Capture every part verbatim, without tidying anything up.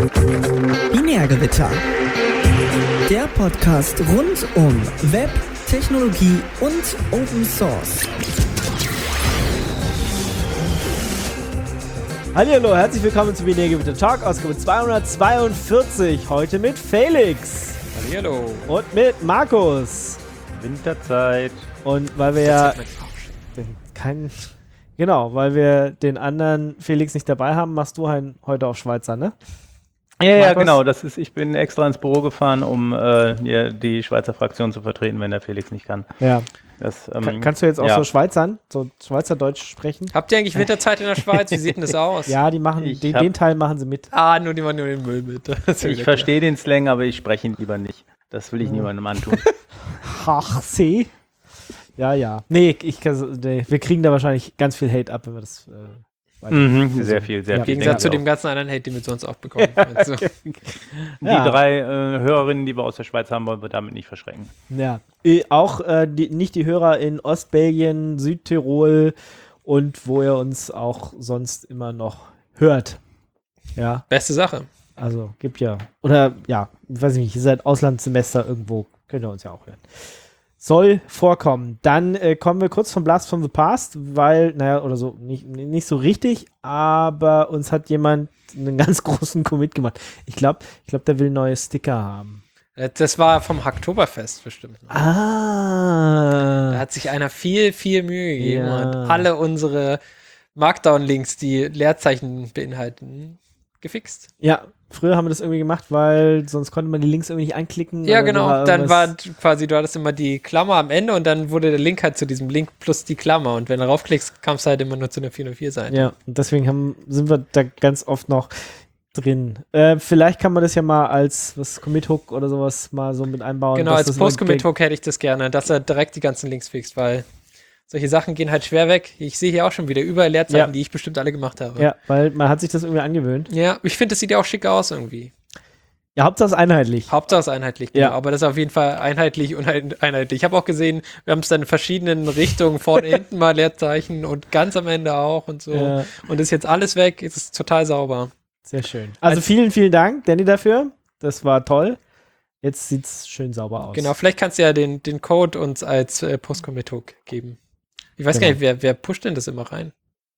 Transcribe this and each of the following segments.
Binärgewitter. Der Podcast rund um Web, Technologie und Open Source. Hallihallo, herzlich willkommen zu Binärgewitter Talk, Ausgabe zweihundertzweiundvierzig. Heute mit Felix. Hallihallo. Und mit Markus. Winterzeit. Und weil wir ja kein, genau, weil wir den anderen Felix nicht dabei haben, machst du ein, heute auf Schweizer, ne? Ja, ja, Markus? genau. Das ist, ich bin extra ins Büro gefahren, um äh, ja, die Schweizer Fraktion zu vertreten, wenn der Felix nicht kann. Ja. Das, ähm, Kann, kannst du jetzt auch ja. so Schweizern, so Schweizerdeutsch sprechen? Habt ihr eigentlich Winterzeit in der Schweiz? Wie sieht denn das aus? Ja, die machen, Ich den, hab- den Teil machen sie mit. Ah, nur die machen nur den Müll mit. Das ist Ich ja verstehe den Slang, aber ich spreche ihn lieber nicht. Das will ich Ja. niemandem antun. Ach, C. Ja, ja. Nee, ich kann, nee, wir kriegen da wahrscheinlich ganz viel Hate ab, wenn wir das äh, weiter- mhm, sehr viel, sehr Ja. Im viel. Gegensatz zu denke dem ich ganzen anderen Hate, den wir sonst auch bekommen. Also, auch. Die Ja. drei äh, Hörerinnen, die wir aus der Schweiz haben, wollen wir damit nicht verschrecken. Ja, äh, auch äh, die, nicht die Hörer in Ostbelgien, Südtirol und wo ihr uns auch sonst immer noch hört. Ja, beste Sache. also gibt ja, oder ja, weiß ich nicht, ihr seid Auslandssemester irgendwo, könnt ihr uns ja auch hören. Soll vorkommen. Dann äh, kommen wir kurz vom Blast from the Past, weil, naja, oder so, nicht, nicht so richtig, aber uns hat jemand einen ganz großen Commit gemacht. Ich glaube, ich glaub, der will neue Sticker haben. Das war vom Hacktoberfest bestimmt. Da Ah. hat sich einer viel, viel Mühe gegeben Ja. und alle unsere Markdown-Links, die Leerzeichen beinhalten, gefixt. Ja, früher haben wir das irgendwie gemacht, weil sonst konnte man die Links irgendwie nicht anklicken. Ja, oder genau. war Dann war irgendwas- quasi, du hattest immer die Klammer am Ende und dann wurde der Link halt zu diesem Link plus die Klammer. Und wenn du raufklickst, kam es halt immer nur zu einer vierhundertvier-Seite. Ja, und deswegen haben, sind wir da ganz oft noch drin. Äh, vielleicht kann man das ja mal als was Commit-Hook oder sowas mal so mit einbauen. Genau, dass als das immer Post-Commit-Hook hätte ich das gerne, dass er direkt die ganzen Links fixt, weil solche Sachen gehen halt schwer weg. Ich sehe hier auch schon wieder überall Leerzeichen, Ja. die ich bestimmt alle gemacht habe. Ja, weil man hat sich das irgendwie angewöhnt. Ja, ich finde, das sieht ja auch schick aus irgendwie. Ja, Hauptsache es ist einheitlich. Hauptsache es ist einheitlich, Ja. genau, aber das ist auf jeden Fall einheitlich und ein- einheitlich. Ich habe auch gesehen, wir haben es dann in verschiedenen Richtungen, vorne, hinten mal Leerzeichen und ganz am Ende auch und so. Ja. Und ist jetzt alles weg, es ist total sauber. Sehr schön. Also Als- vielen, vielen Dank, Danny, dafür. Das war toll. Jetzt sieht es schön sauber aus. Genau, vielleicht kannst du ja den, den Code uns als äh, Post-Commit-Hook geben. Ich weiß Genau. gar nicht, wer, wer pusht denn das immer rein?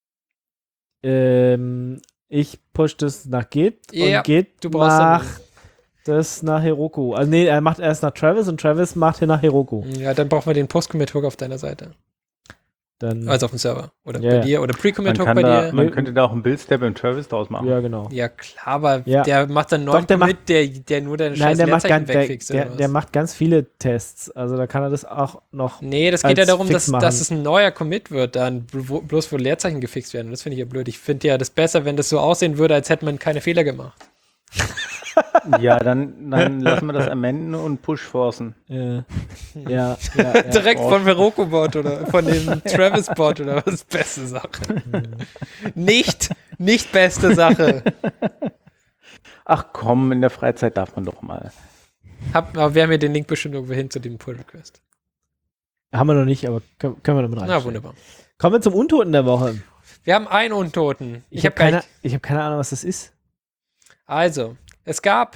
Ähm, ich push das nach Git Ja, und Git du brauchst dann- macht das nach Heroku. Also nee, er macht erst nach Travis und Travis macht hier nach Heroku. Ja, dann brauchen wir den Post-Commit-Hook auf deiner Seite. Dann, Also auf dem Server. Oder Ja, bei ja. dir. Oder Man, Pre-Commit-Hook kann bei da, dir. man könnte da auch einen Build-Step im Travis draus machen. ja, genau. Ja, klar, aber Ja. der macht dann neuen Doch, der Commit, der, der nur deine Nein, scheiß der macht, Leerzeichen ganz, der, wegfixt. der, oder was? der macht ganz viele Tests. Also da kann er das auch noch. Nee, das geht ja als darum, Fix dass, machen. dass es ein neuer Commit wird, dann wo, bloß wo Leerzeichen gefixt werden. Und das finde ich ja blöd. Ich finde ja das besser, wenn das so aussehen würde, als hätte man keine Fehler gemacht. Ja, dann, dann lassen wir das amenden und push-forcen. Äh, ja, ja, ja. Direkt Oh. von Veroko-Bot oder von dem Travis-Bot oder was? Beste Sache. nicht, nicht beste Sache. Ach komm, in der Freizeit darf man doch mal. Hab, aber wir haben ja den Link bestimmt irgendwo hin zu dem Pull-Request. Haben wir noch nicht, aber können, können wir damit rein. Na, wunderbar. Kommen wir zum Untoten der Woche. Wir haben einen Untoten. Ich, Ich, habe habe keine, keine. ich hab keine Ahnung, was das ist. Also, es gab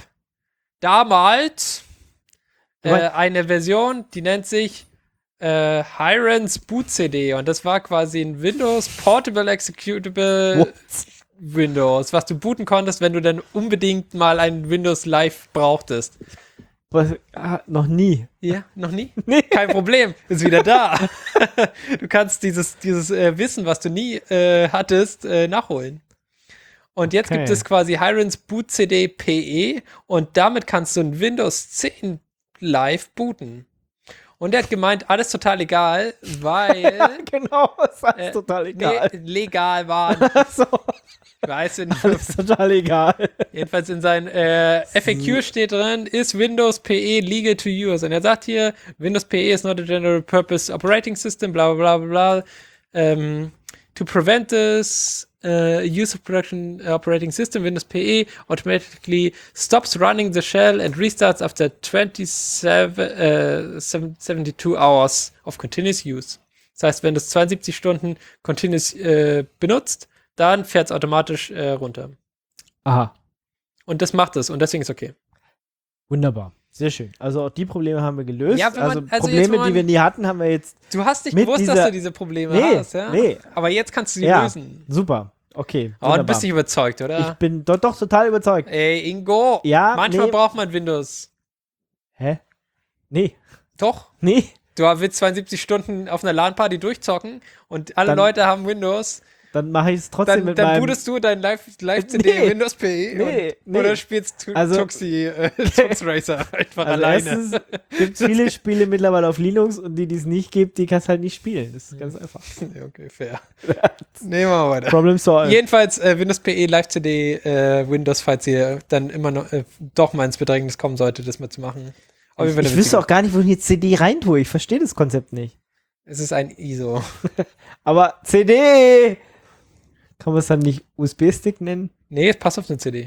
damals äh, Aber- eine Version, die nennt sich äh, Hirons Boot C D und das war quasi ein Windows Portable Executable What? Windows, was du booten konntest, wenn du dann unbedingt mal ein Windows Live brauchtest. Was, ah, noch nie. Ja, noch nie? Kein Problem, ist wieder da. Du kannst dieses, dieses äh, Wissen, was du nie äh, hattest, äh, nachholen. Und jetzt Okay. gibt es quasi Hirons Boot C D P E und damit kannst du ein Windows zehn live booten. Und er hat gemeint, alles total egal, weil Genau, das ist alles äh, total egal. Nee, legal war. Achso, Weißt du, alles total egal. jedenfalls in seinem äh, F A Q steht drin, ist Windows P E legal to use? Und er sagt hier, Windows P E is not a general purpose operating system, bla bla bla bla bla. Ähm, to prevent this uh, use of production operating system, Windows P E automatically stops running the shell and restarts after twenty-seven, uh, seventy-two hours of continuous use. Das heißt, wenn du es zweiundsiebzig Stunden continuous äh, benutzt, dann fährt es automatisch äh, runter. Aha. Und das macht es und deswegen ist okay. Wunderbar. Sehr schön. Also auch die Probleme haben wir gelöst. Ja, wenn man- also, also jetzt, Probleme, wenn man- die wir nie hatten, haben wir jetzt. Du hast nicht Mit gewusst, dass dieser- du diese Probleme Nee, hast, ja? nee. Aber jetzt kannst du sie Ja, lösen. super. Okay. Oh, du wunderbar. bist nicht überzeugt, Ich oder? bin doch, doch total überzeugt. Ey, Ingo. Ja, Manchmal nee. braucht man Windows. Hä? Nee. Doch. Nee. Du willst zweiundsiebzig Stunden auf einer LAN-Party durchzocken und alle Dann- Trotzdem haben Windows. Dann mache ich es trotzdem Dann, mit dann meinem. bootest du dein Live- Live-C D Nee. Windows P E Nee, und, nee. oder spielst tu Also- Tuxi, äh, Tux Racer einfach Also alleine. erstens gibt es viele Spiele mittlerweile auf Linux und die, die es nicht gibt, die kannst halt nicht spielen. Das ist ganz einfach. Ja, okay, fair. Nehmen wir mal weiter. Problem solved. Jedenfalls äh, Windows P E Live-C D äh, Windows, falls ihr dann immer noch äh, doch mal ins Bedrängnis kommen solltet, das mal zu machen. Auf jeden Fall Ich eine wüsste witzige- auch gar nicht, wo ich jetzt C D rein tue. Ich verstehe das Konzept nicht. Es ist ein I S O. Aber C D! Kann man es dann nicht U S B-Stick nennen? Nee, es passt auf eine C D.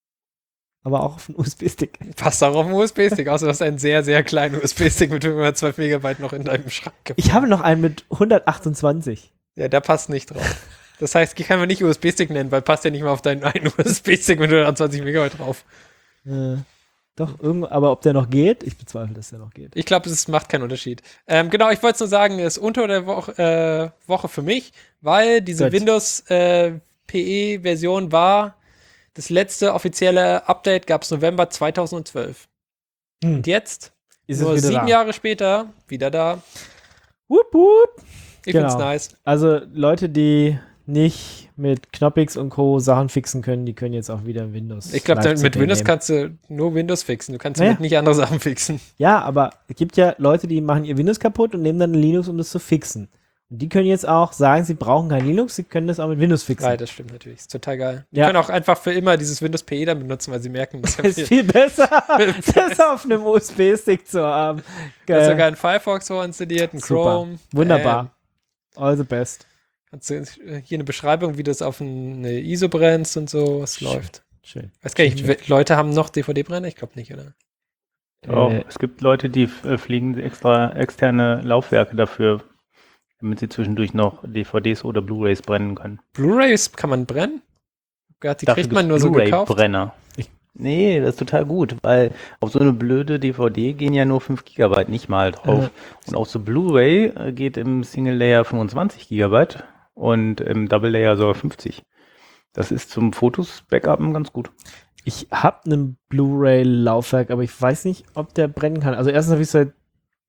Aber auch auf einen U S B-Stick. Passt auch auf einen U S B-Stick, außer du hast einen sehr, sehr kleinen U S B-Stick mit fünfhundertzwölf Megabyte noch in deinem Schrank. Ich habe noch einen mit hundertachtundzwanzig. Ja, der passt nicht drauf. Das heißt, die kann man nicht U S B-Stick nennen, weil passt ja nicht mal auf deinen einen U S B-Stick mit hundertzwanzig Megabyte drauf. Äh, doch, irgendwo, aber ob der noch geht? Ich bezweifle, dass der noch geht. Ich glaube, es macht keinen Unterschied. Ähm, genau, ich wollte es nur sagen, es ist unter der Woche, äh, Woche für mich, weil diese Gut. Windows äh, P E-Version war, das letzte offizielle Update gab es November zweitausendzwölf. Hm. Und jetzt, Ist nur es wieder sieben da. Jahre später, wieder da. Wupp, wupp. Ich Genau. find's nice. Also Leute, die nicht mit Knoppix und Co. Sachen fixen können, die können jetzt auch wieder Windows. Ich glaube, Live-C D mit Windows nehmen. kannst du nur Windows fixen. Du kannst Ja. damit nicht andere Sachen fixen. Ja, aber es gibt ja Leute, die machen ihr Windows kaputt und nehmen dann Linux, um das zu fixen. Und die können jetzt auch sagen, sie brauchen kein Linux, sie können das auch mit Windows fixen. Ja, das stimmt natürlich. Ist total geil. Die Ja. können auch einfach für immer dieses Windows P E dann benutzen, weil sie merken, dass Das ist viel besser, das auf einem U S B-Stick zu haben. Du hast Geil. sogar einen Firefox vorinstalliert, einen Super. Chrome. Wunderbar. Ähm, All the best. kannst du äh, hier eine Beschreibung, wie du das auf eine I S O brennst und so, es Schön. läuft. Schön. Weiß gar nicht, we- Leute haben noch D V D-Brenner? Ich glaube nicht, oder? Auch, Äh, es gibt Leute, die äh, fliegen extra externe Laufwerke dafür, damit sie zwischendurch noch D V Ds oder Blu-rays brennen können. Blu-rays kann man brennen? Gott, die Dafür kriegt man nur gibt's so gekauft. Blu-ray-Brenner. Nee, das ist total gut, weil auf so eine blöde D V D gehen ja nur fünf Gigabyte nicht mal drauf. Ja. Und auch so Blu-ray äh, geht im Single-Layer fünfundzwanzig Gigabyte und im Double-Layer sogar fünfzig. Das ist zum Fotos-Backupen ganz gut. Ich habe einen Blu-ray-Laufwerk, aber ich weiß nicht, ob der brennen kann. Also erstens habe ich es seit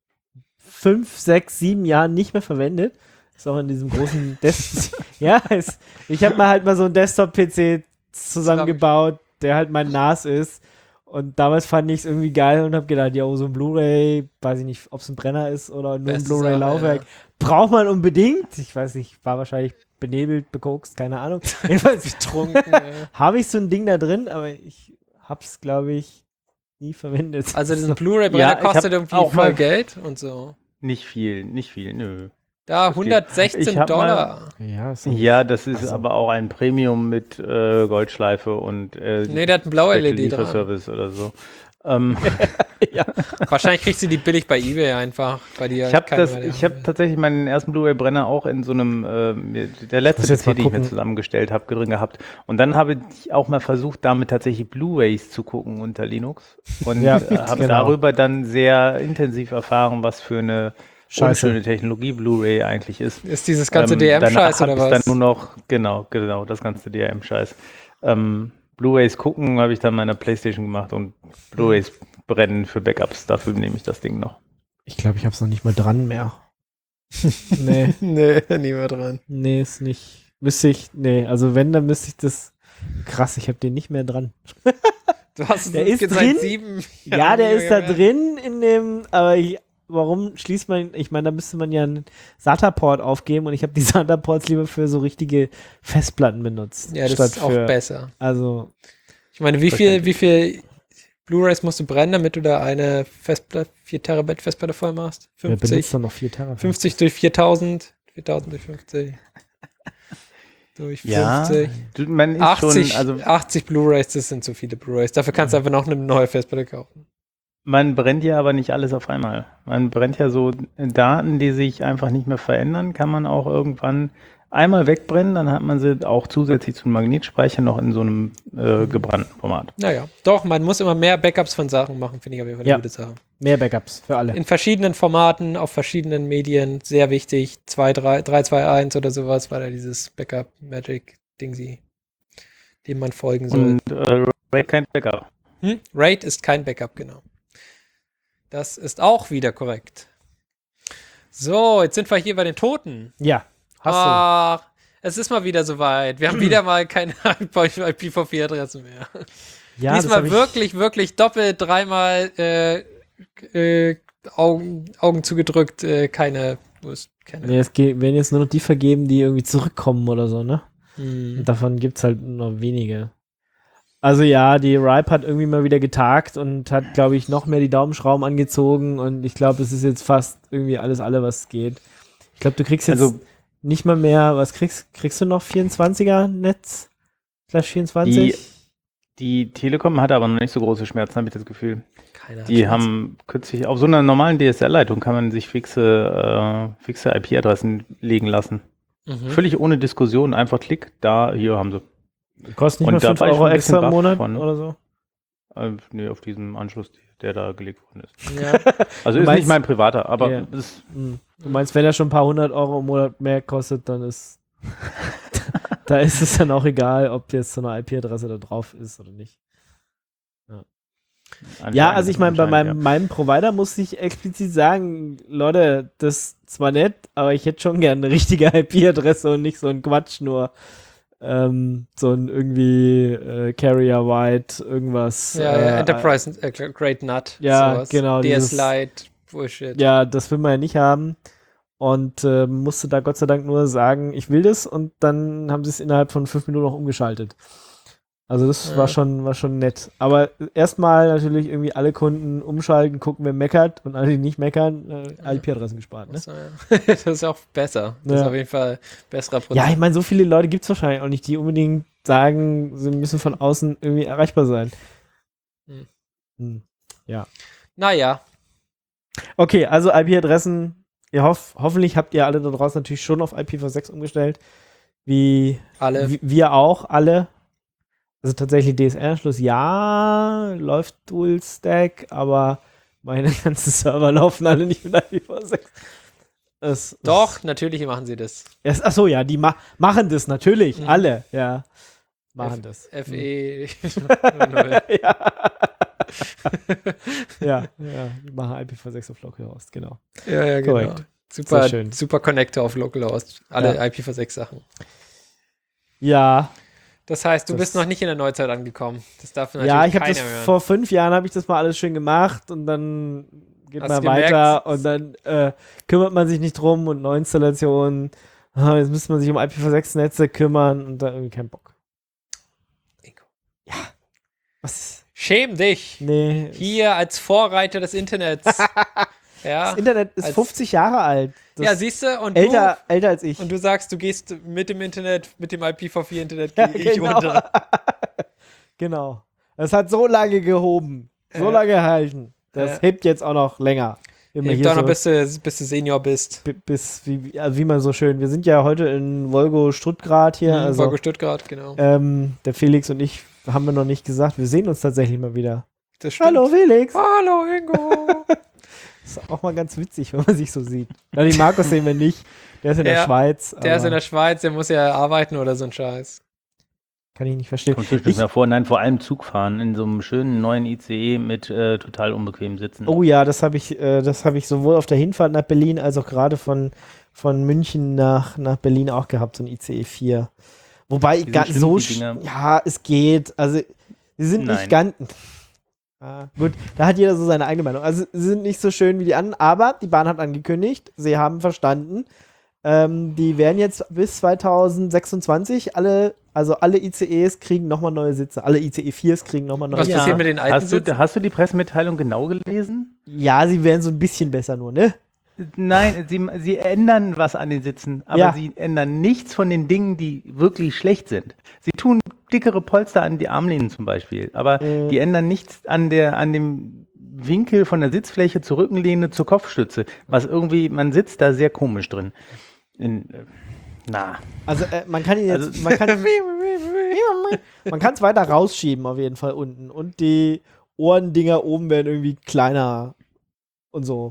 fünf, sechs, sieben Jahren nicht mehr verwendet. Ist auch in diesem großen Desktop. Ja, es, ich habe mal halt mal so einen Desktop-P C zusammengebaut, der halt mein N A S ist. Und damals fand ich es irgendwie geil und habe gedacht, ja, so ein Blu-ray, weiß ich nicht, ob es ein Brenner ist oder nur ein Beste Blu-ray-Laufwerk, Sache, braucht man unbedingt. Ich weiß nicht, war wahrscheinlich benebelt, bekokst, keine Ahnung. Jedenfalls Betrunken. äh. habe ich so ein Ding da drin, aber ich hab's, glaube ich, nie verwendet. Also diesen Blu-ray-Brenner Ja, ich hab kostet irgendwie auch voll mal- Geld und so. Nicht viel, nicht viel, nö. Da Ich hundertsechzehn hab Dollar. ja, so. Ja, das ist Ach so. aber auch ein Premium mit äh, Goldschleife und äh, Nee, der hat einen blauen L E D dran. Lieferservice oder so. Ähm, Wahrscheinlich kriegst du die billig bei eBay einfach, weil die ja ich habe keine das, mehr ich haben. habe tatsächlich meinen ersten Blu-ray-Brenner auch in so einem, äh, mir- der letzte muss jetzt P C, mal den ich mir gucken. zusammengestellt habe, drin gehabt. Und dann habe ich auch mal versucht, damit tatsächlich Blu-rays zu gucken unter Linux und Ja, äh, habe genau. darüber dann sehr intensiv erfahren, was für eine Scheiße. unschöne Technologie Bluray eigentlich ist. Ist dieses ganze Ähm, D R M-Scheiß danach oder hab ich was? dann nur noch, genau, genau, das ganze D R M-Scheiß. Ähm, Blu-rays gucken habe ich dann meiner Playstation gemacht und Blu-rays brennen für Backups. Dafür nehme ich das Ding noch. Ich glaube, ich hab's noch nicht mal dran mehr. nee, Nee, nie mehr dran. nee, ist nicht. Müsste ich, nee, also wenn, dann müsste ich das. Krass, ich habe den nicht mehr dran. Du hast Der es ist seit drin? sieben Ja, Jahren der nie ist da mehr. drin in dem, aber ich, warum schließt man, ich meine, da müsste man ja einen SATA-Port aufgeben und ich habe die SATA-Ports lieber für so richtige Festplatten benutzt. Ja, das statt ist auch für, besser. Also, Ich meine, wie viel, wie viel Blu-rays musst du brennen, damit du da eine Festplatte, vier Terabyte Festplatte voll machst? wer fünfzig, benutzt dann noch vier Terabyte? fünfzig durch viertausend, viertausend durch fünfzig. Durch fünfzig. du, man ist achtzig, schon, also achtzig Blu-rays, das sind zu viele Blu-rays. Dafür kannst du einfach noch eine neue Festplatte kaufen. man brennt ja aber nicht alles auf einmal. Man brennt ja so Daten, die sich einfach nicht mehr verändern, kann man auch irgendwann einmal wegbrennen, dann hat man sie auch zusätzlich zum Magnetspeicher noch in so einem äh, gebrannten Format. Naja, doch, man muss immer mehr Backups von Sachen machen, finde ich auf jeden Fall eine Ja. gute Sache. Mehr Backups für alle. In verschiedenen Formaten, auf verschiedenen Medien, sehr wichtig. zwei, drei, drei, zwei, eins oder sowas war da dieses Backup-Magic-Dingsy, dem man folgen soll. Und äh, RAID kein Backup. Hm? RAID ist kein Backup, genau. Das ist auch wieder korrekt. So, jetzt sind wir hier bei den Toten. Ja, hast Ach, es ist mal wieder soweit. Wir haben wieder mal keine I P v vier Adressen mehr. du. Ja, das Diesmal hab ich- wirklich, wirklich doppelt, dreimal äh, äh, Augen, Augen zugedrückt, äh, keine, wo ist keine. Nee, es ge- werden jetzt nur noch die vergeben, die irgendwie zurückkommen oder so, ne? Hm. Und davon gibt's halt nur wenige. Also ja, die Ripe hat irgendwie mal wieder getagt und hat, glaube ich, noch mehr die Daumenschrauben angezogen und ich glaube, es ist jetzt fast irgendwie alles alle, was geht. Ich glaube, du kriegst jetzt Also- nicht mal mehr, was kriegst kriegst du noch? vierundzwanziger Netz? Slash vierundzwanzig? Die Telekom hatte aber noch nicht so große Schmerzen, habe ich das Gefühl. Keiner hat Die Spaß. haben kürzlich, auf so einer normalen D S L-Leitung kann man sich fixe, äh, fixe I P-Adressen legen lassen. Mhm. Völlig ohne Diskussion, einfach Klick, da, hier haben sie. Kostet nicht Und mal da fünf war ich Euro schon ein bisschen extra im baff Monat von, ne? oder so? Äh, nee, auf diesem Anschluss, der da gelegt worden ist. Ja. Also Du ist meinst- nicht mein privater, aber Ja. ist, Hm. Du meinst, wenn er schon ein paar hundert Euro im Monat mehr kostet, dann ist da ist es dann auch egal, ob jetzt so eine I P-Adresse da drauf ist oder nicht. Ja, also ich meine, bei meinem, ja. meinem Provider muss ich explizit sagen, Leute, das ist zwar nett, aber ich hätte schon gerne eine richtige I P-Adresse und nicht so ein Quatsch, nur ähm, so ein irgendwie äh, Carrier-wide irgendwas. Ja, äh, ja, Enterprise äh, Great Nut. Ja, sowas. genau, D S dieses- Lite, Bullshit. Ja, das will man ja nicht haben. Und äh, musste da Gott sei Dank nur sagen, ich will das, und dann haben sie es innerhalb von fünf Minuten noch umgeschaltet. Also das Ja. war schon, war schon nett. Aber erstmal natürlich irgendwie alle Kunden umschalten, gucken, wer meckert, und alle, die nicht meckern, äh, I P-Adressen gespart. Ne? So, ja. Das ist auch besser. Das Ja. ist auf jeden Fall ein besserer Prozess. Ja, ich meine, so viele Leute gibt es wahrscheinlich auch nicht, die unbedingt sagen, sie müssen von außen irgendwie erreichbar sein. Hm. Hm. Naja, Okay, also I P-Adressen, ihr hoff, hoffentlich habt ihr alle da draußen natürlich schon auf I P v sechs umgestellt. Wie, alle. wie wir auch alle. Also tatsächlich D S L-Anschluss, ja, läuft Dual-Stack, aber meine ganzen Server laufen alle nicht mit I P v sechs. Es, Doch, natürlich machen sie das. Es, achso, ja, die ma machen das natürlich, Mhm. alle, ja. Machen F- das. F E null. ja. ja, ja, die machen I P v sechs auf Localhost, genau. Ja, ja, genau. Korrekt. Super, Sehr schön. super Connector auf Localhost. Alle Ja. I P v sechs Sachen. Ja, Das heißt, du Das- bist noch nicht in der Neuzeit angekommen. Das darf natürlich ja, ich habe keiner das hören. vor fünf Jahren habe ich das mal alles schön gemacht, und dann geht Hast man du gemerkt? weiter und dann äh, kümmert man sich nicht drum, und Neuinstallationen, ah, jetzt müsste man sich um I P v sechs Netze kümmern, und dann irgendwie kein Bock. Ingo. Was? Schäm dich. Nee. Hier als Vorreiter des Internets. ja. Das Internet ist als- fünfzig Jahre alt. Das Ja, siehst du? Und älter, älter als ich. du, und du sagst, du gehst mit dem Internet, mit dem I P v vier Internet, Ja, gehe ich genau. runter. Genau. Das hat so lange gehoben, so Ja. lange gehalten. Das Ja. hebt jetzt auch noch länger. Immer Ich hier doch noch, so- bis du, bis du Senior bist. bi- bis, wie, also wie man so schön, wir sind ja heute in Volgo Stuttgart hier, Mhm, also Volgo Stuttgart, genau. ähm, der Felix und ich haben wir noch nicht gesagt, wir sehen uns tatsächlich mal wieder. Das stimmt. Hallo Felix! Hallo, Ingo. Ist auch mal ganz witzig, wenn man sich so sieht. Na, den Markus sehen wir nicht, der ist in der Ja, Schweiz. Der ist aber in der Schweiz, der muss ja arbeiten oder so ein Scheiß. kann ich nicht verstehen. Kommt bestimmt Ich, mir vor, nein, vor allem Zugfahren in so einem schönen neuen I C E mit äh, total unbequemen Sitzen. oh ja, das habe ich, äh, das habe ich sowohl auf der Hinfahrt nach Berlin als auch gerade von, von München nach, nach Berlin auch gehabt, so ein I C E vier. Wobei Die sind gar schlimm, so, die sch- Dinger. ja, es geht. Also, sie sind nicht Nein. ganz. Ah, gut, da hat jeder so seine eigene Meinung. Also, sie sind nicht so schön wie die anderen, aber die Bahn hat angekündigt, sie haben verstanden, ähm, die werden jetzt bis zweitausendsechsundzwanzig alle, also alle I C Es kriegen nochmal neue Sitze. Alle I C E viers kriegen nochmal neue Was Sitze. passiert mit den alten hast du, Sitzen? hast du die Pressemitteilung genau gelesen? Ja, sie werden so ein bisschen besser nur, ne? Nein, sie, sie ändern was an den Sitzen, aber Ja. sie ändern nichts von den Dingen, die wirklich schlecht sind. Sie tun dickere Polster an die Armlehnen zum Beispiel, aber Mhm. die ändern nichts an der, an dem Winkel von der Sitzfläche zur Rückenlehne zur Kopfstütze, was irgendwie, man sitzt da sehr komisch drin. In, äh, Na. Also äh, man kann ihn jetzt, Also- man kann man kann es weiter rausschieben auf jeden Fall unten. Und die Ohrendinger oben werden irgendwie kleiner und so.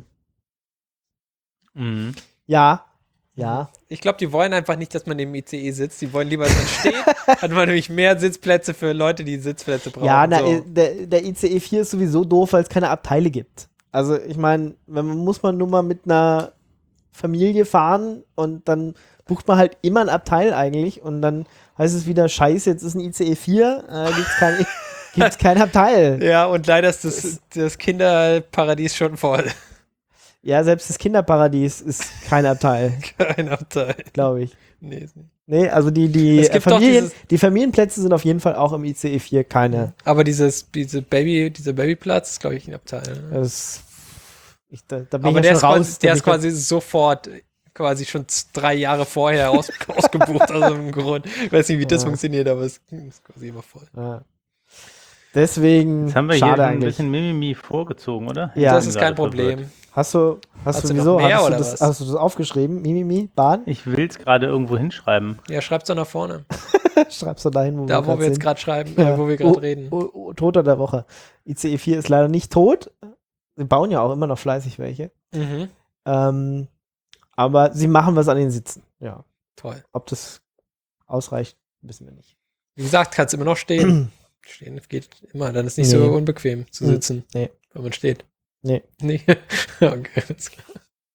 Mhm. Ja, ja. Ich glaube, die wollen einfach nicht, dass man im I C E sitzt. Die wollen lieber, dass man steht. Hat man nämlich mehr Sitzplätze für Leute, die Sitzplätze brauchen. Ja, na, so. äh, der, der I C E vier ist sowieso doof, weil es keine Abteile gibt. Also ich meine, wenn man muss man nur mal mit einer Familie fahren und dann bucht man halt immer ein Abteil eigentlich und dann heißt es wieder, scheiße, jetzt ist ein I C E vier, äh, gibt's kein, gibt's kein Abteil. Ja, und leider ist das, das Kinderparadies schon voll. Ja, selbst das Kinderparadies ist kein Abteil, Kein Abteil. glaube ich. Nee, ist nicht. Nee, also die, die, Es äh, gibt doch Familien, dieses- die Familienplätze sind auf jeden Fall auch im I C E vier keine. Aber dieses, diese Baby, dieser Babyplatz ist, glaube ich, ein Abteil. Ne? Das, ich, da, da bin Aber ich der ja ist, schon raus. quasi, da der bin ist ich ja- quasi sofort, quasi schon z- drei Jahre vorher aus, ausgebucht aus irgendeinem Grund. Ich weiß nicht, wie das Ja. funktioniert, aber es ist quasi immer voll. Ja. Deswegen Jetzt haben wir schade hier ein eigentlich. bisschen Mimimi vorgezogen, oder? Ja. das ist kein Gerade verwirrt. Problem. Hast du, hast, Hast du du noch wieso? mehr hast, du oder das, was? hast du das aufgeschrieben? Mimimi, Bahn? Ich will es gerade irgendwo hinschreiben. Ja, schreib's doch nach vorne. Schreibst du dahin, wo Da, wo grad wir jetzt sind. gerade schreiben, Ja. äh, wo wir gerade oh, reden. Oh, oh, Toter der Woche. I C E vier ist leider nicht tot. Sie bauen ja auch immer noch fleißig welche. Mhm. Ähm, aber sie machen was an den Sitzen. Ja. Toll. Ob das ausreicht, wissen wir nicht. Wie gesagt, kannst immer noch stehen. Stehen geht immer, dann ist nicht Nee. so unbequem zu Mhm. sitzen, Nee. wenn man steht. Nee. Nee. Okay, alles klar.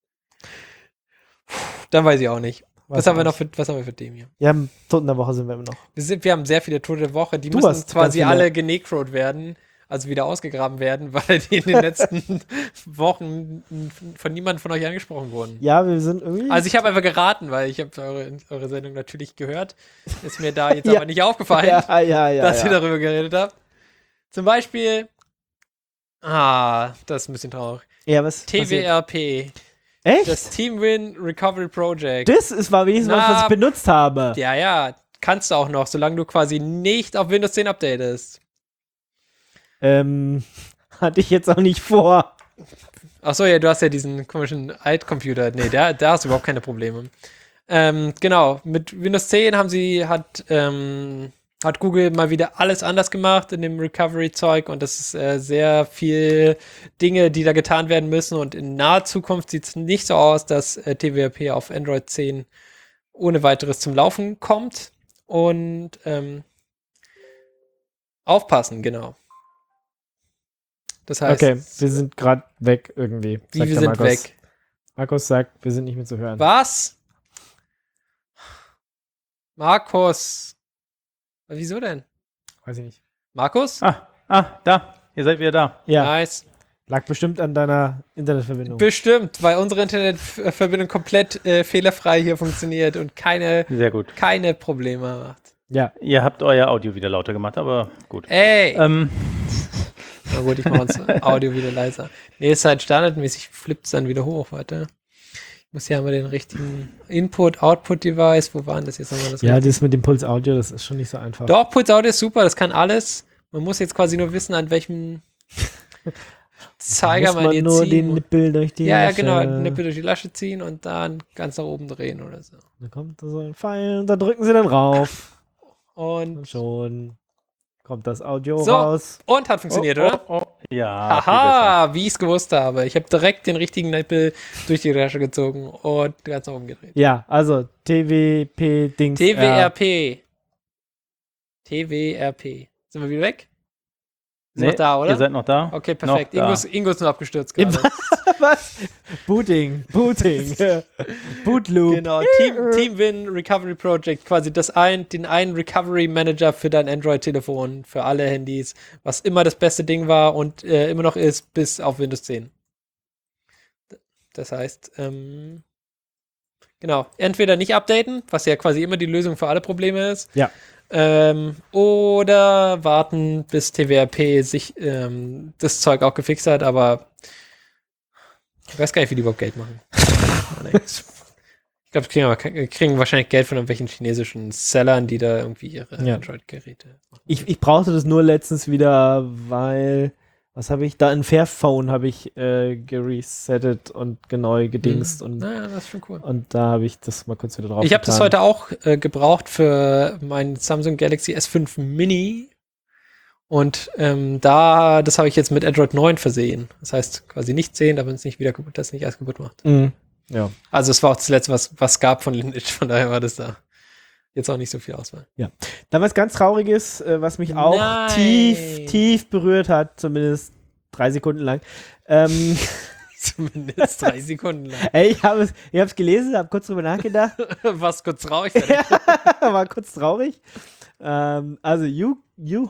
Puh, dann weiß ich auch nicht. Was, Weiß haben wir auch noch für, was haben wir für Themen hier? Ja, am Toten der Woche sind wir immer noch. Wir, sind, wir haben sehr viele Tote der Woche. Die Du müssen hast ganz quasi viele. alle genecrot werden, also wieder ausgegraben werden, weil die in den letzten Wochen von niemandem von euch angesprochen wurden. Ja, wir sind irgendwie. Also ich habe einfach geraten, weil ich habe eure, eure Sendung natürlich gehört. Ist mir da jetzt Ja. aber nicht aufgefallen, ja, ja, ja. dass ja. ihr darüber geredet habt. Zum Beispiel, ah, das ist ein bisschen traurig. ja, was? T W passiert? R P, Echt? das Team Win Recovery Project. Das ist war wenigstens was, was Na, ich benutzt habe. Ja, ja, kannst du auch noch, solange du quasi nicht auf Windows zehn updatest. Ähm, hatte ich jetzt auch nicht vor. Achso, ja, du hast ja diesen komischen Altcomputer. Nee, da, da hast du überhaupt keine Probleme. Ähm, genau, mit Windows zehn haben sie, hat, ähm, hat Google mal wieder alles anders gemacht in dem Recovery-Zeug und das ist äh, sehr viel Dinge, die da getan werden müssen und in naher Zukunft sieht es nicht so aus, dass äh, T W R P auf Android zehn ohne weiteres zum Laufen kommt und ähm, aufpassen, genau. Das heißt, Okay, wir sind gerade weg irgendwie. wie sagt wir der sind Markus. weg. Markus sagt, wir sind nicht mehr zu hören. Was? Markus. Wieso denn? Weiß ich nicht. Markus? Ah, ah, da. Ihr seid wieder da. Ja, Nice. lag bestimmt an deiner Internetverbindung. Bestimmt, weil unsere Internetverbindung komplett äh, fehlerfrei hier funktioniert und keine, Sehr gut. keine Probleme macht. ja, Ihr habt euer Audio wieder lauter gemacht, aber gut. Ey! Ähm, Na gut, ich mache uns Audio wieder leiser. Nee, ist halt standardmäßig, flippt es dann wieder hoch, warte. Ich muss hier einmal den richtigen Input-Output-Device, wo waren das jetzt nochmal? Das ja, richtige? das mit dem Puls Audio, das ist schon nicht so einfach. Doch, Puls Audio ist super, das kann alles. Man muss jetzt quasi nur wissen, an welchem Zeiger muss man, man jetzt nur ziehen den muss. Nippel durch die Ja, ja, Lasche. genau, den Nippel durch die Lasche ziehen und dann ganz nach oben drehen oder so. Da kommt da so ein Pfeil und da drücken sie dann rauf. Und, Und schon kommt das Audio So. raus. und hat funktioniert, oh, oder? oh, oh. Ja. viel Haha, wie ich es gewusst habe. Ich habe direkt den richtigen Nippel durch die Lasche gezogen und ganz nach oben gedreht. Ja, also T W P-Dings. T W R P. T W R P. Sind wir wieder weg? Sind wir Nee, noch da, oder? Ihr seid noch da? Okay, perfekt. Noch da. Ingo ist, Ingo ist nur abgestürzt gerade. Was? Booting, Booting, Bootloop. Genau, Team, Team Win Recovery Project, quasi das ein, den einen Recovery Manager für dein Android-Telefon, für alle Handys, was immer das beste Ding war und äh, immer noch ist, bis auf Windows zehn. Das heißt, ähm, genau, entweder nicht updaten, was ja quasi immer die Lösung für alle Probleme ist, Ja. ähm, oder warten, bis T W R P sich ähm, das Zeug auch gefixt hat, aber ich weiß gar nicht, wie die überhaupt Geld machen. Ich glaube, kriegen, aber, kriegen wahrscheinlich Geld von irgendwelchen chinesischen Sellern, die da irgendwie ihre Ja. Android-Geräte machen. Ich, ich brauchte das nur letztens wieder, weil was habe ich? Da in Fairphone habe ich äh, geresettet und genau gedingst. Mhm. Und, Ja, das ist schon cool. und da habe ich das mal kurz wieder drauf Ich habe das getan. heute auch äh, gebraucht für mein Samsung Galaxy S fünf Mini. Und ähm, da, das habe ich jetzt mit Android neun versehen. Das heißt quasi nicht zehn, damit es nicht wieder kaputt, das nicht erst kaputt macht. Mhm. Ja. Also es war auch das letzte, was was gab von Lineage, von daher war das da jetzt auch nicht so viel Auswahl. Dann was ganz Trauriges, äh, was mich auch Nein. tief, tief berührt hat, zumindest drei Sekunden lang. Ähm, Zumindest drei Sekunden lang. ey, ich habe es ich hab's gelesen, habe kurz drüber nachgedacht, Was kurz traurig. war kurz traurig. Ähm, also, you, you,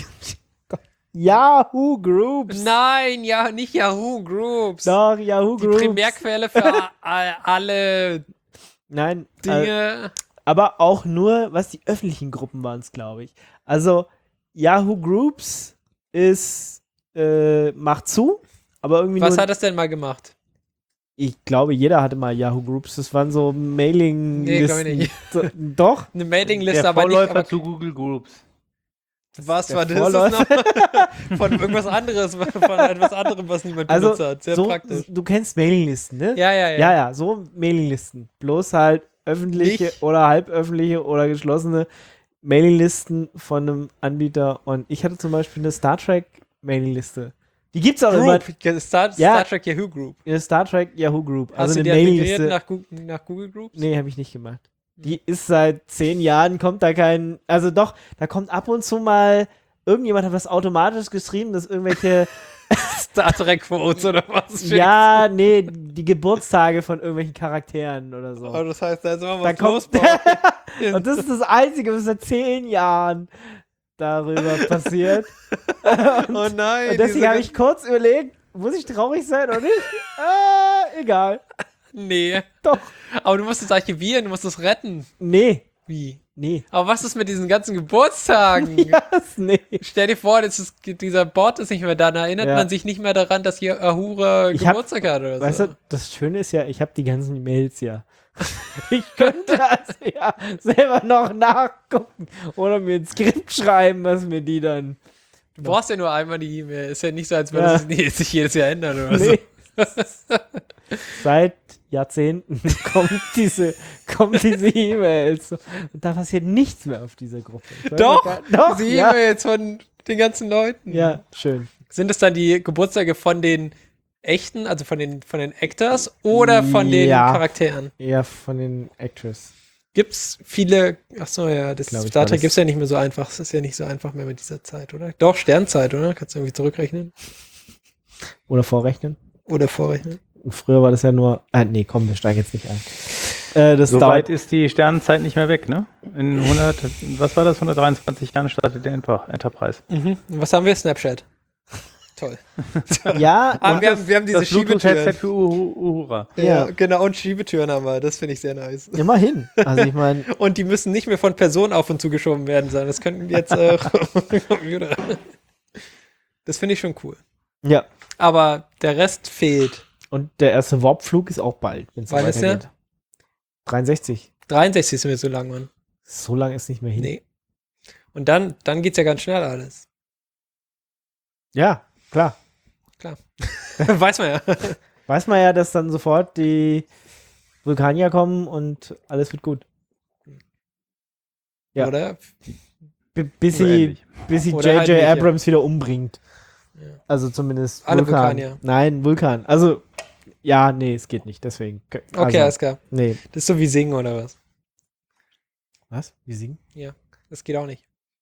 Yahoo Groups. Nein, ja, nicht Yahoo Groups. Doch, Yahoo Die Groups. Primärquelle für a- a- alle Nein, äh, Dinge. aber auch nur, was die öffentlichen Gruppen waren es, glaube ich. Also, Yahoo Groups ist, äh, macht zu, aber irgendwie Was nur, hat das denn mal gemacht? ich glaube, jeder hatte mal Yahoo Groups. Das waren so Mailing-Listen. glaub ich nicht. So, doch? Eine Mailingliste, Der aber nicht. Vorläufer Aber zu Google Groups. was der war das? Vorläufer. Noch? Von irgendwas anderes, von etwas anderem, was niemand Also, benutzt hat. Sehr so, praktisch. du kennst Mailinglisten, ne? Ja, ja, ja. Ja, ja, so Mailinglisten. Bloß halt öffentliche Nicht- oder halböffentliche oder geschlossene Mailinglisten von einem Anbieter. Und ich hatte zum Beispiel eine Star Trek Mailingliste. Die gibt's auch immer Group. Star, Ja. Star Trek Yahoo Group. in der Star Trek Yahoo Group. Hast Also du eine die dann migriert Mailingliste. nach, Gu- nach Google Groups? Nee, habe ich nicht gemacht. Die ist seit zehn Jahren, kommt da kein, also doch, da kommt ab und zu mal, irgendjemand hat was automatisch geschrieben, dass irgendwelche, Star Trek Quotes oder was? ja, nee, die Geburtstage von irgendwelchen Charakteren oder so. Aber das heißt, da ist immer Da was kommt- los. Paul. Und das ist das Einzige, was seit zehn Jahren darüber passiert. Oh nein. Und deswegen diese habe ich kurz überlegt, muss ich traurig sein oder nicht? Äh, egal. ganzen- Nee. Doch. Aber du musst es archivieren, du musst es retten. Nee, Wie? nee. Aber was ist mit diesen ganzen Geburtstagen? Yes, nee. Stell dir vor, das ist, dieser Bot ist nicht mehr da, dann erinnert Ja. man sich nicht mehr daran, dass hier Ahura Ich hab- Geburtstag hat oder Weißt so. du, das Schöne ist ja, ich habe die ganzen Mails ja. Ich könnte also ja selber noch nachgucken oder mir ein Skript schreiben, was mir die dann. Du brauchst ja nur einmal die E-Mail. Ist ja nicht so, als würde Ja. es nie- sich jedes Jahr ändern oder Nee. so. Seit Jahrzehnten kommt diese, kommt diese E-Mails. Und da passiert nichts mehr auf dieser Gruppe. Ich weiß Doch, gar- doch, die ja. E-Mails von den ganzen Leuten. Ja, schön. Sind es dann die Geburtstage von den echten, also von den, von den Actors oder von den Ja. Charakteren? Eher von den Actors. Gibt's viele, ach so, ja, das Glaub ich, Star war Trek das- gibt's ja nicht mehr so einfach. Es ist ja nicht so einfach mehr mit dieser Zeit, oder? Doch, Sternzeit, oder? Kannst du irgendwie zurückrechnen? Oder vorrechnen. Oder vorrechnen? Und früher war das ja nur. Ah, nee, komm, wir steigen jetzt nicht ein. Äh, das So dauert. weit ist die Sternenzeit nicht mehr weg, ne? In hundert, was war das? hundertdreiundzwanzig Jahren startet der Enter- Enterprise. Mhm. Und was haben wir? Snapchat. Toll. Ja, Ah, und wir, haben, wir haben diese Das Bluetooth-Headset Schiebetüren. für Uhu- Uhura. Ja, Ja. genau, und Schiebetüren haben wir. Das finde ich sehr nice. immerhin. Also ich meine, Und die müssen nicht mehr von Personen auf und zugeschoben werden, sondern das könnten jetzt äh, Computer. Das finde ich schon cool. ja. Aber der Rest fehlt. Und der erste Warpflug ist auch bald, wenn es Wann ist der? weitergeht. dreiundsechzig. dreiundsechzig ist mir so lang, Mann. So lange ist nicht mehr hin. Nee. Und dann, dann geht's ja ganz schnell alles. Ja, klar. Klar. Weiß man ja. Weiß man ja, dass dann sofort die Vulkanier kommen und alles wird gut. Ja. Oder? B bis Oder sie, ähnlich. bis sie Oder J halt J nicht, ja. Abrams wieder umbringt. Ja. Also zumindest Alle Vulkan. Vulkanier. Nein, Vulkan. Also, ja, nee, es geht nicht, deswegen. Also, Okay, alles klar. Nee. Das ist so wie singen oder was? Was? Wie singen? Das geht auch nicht.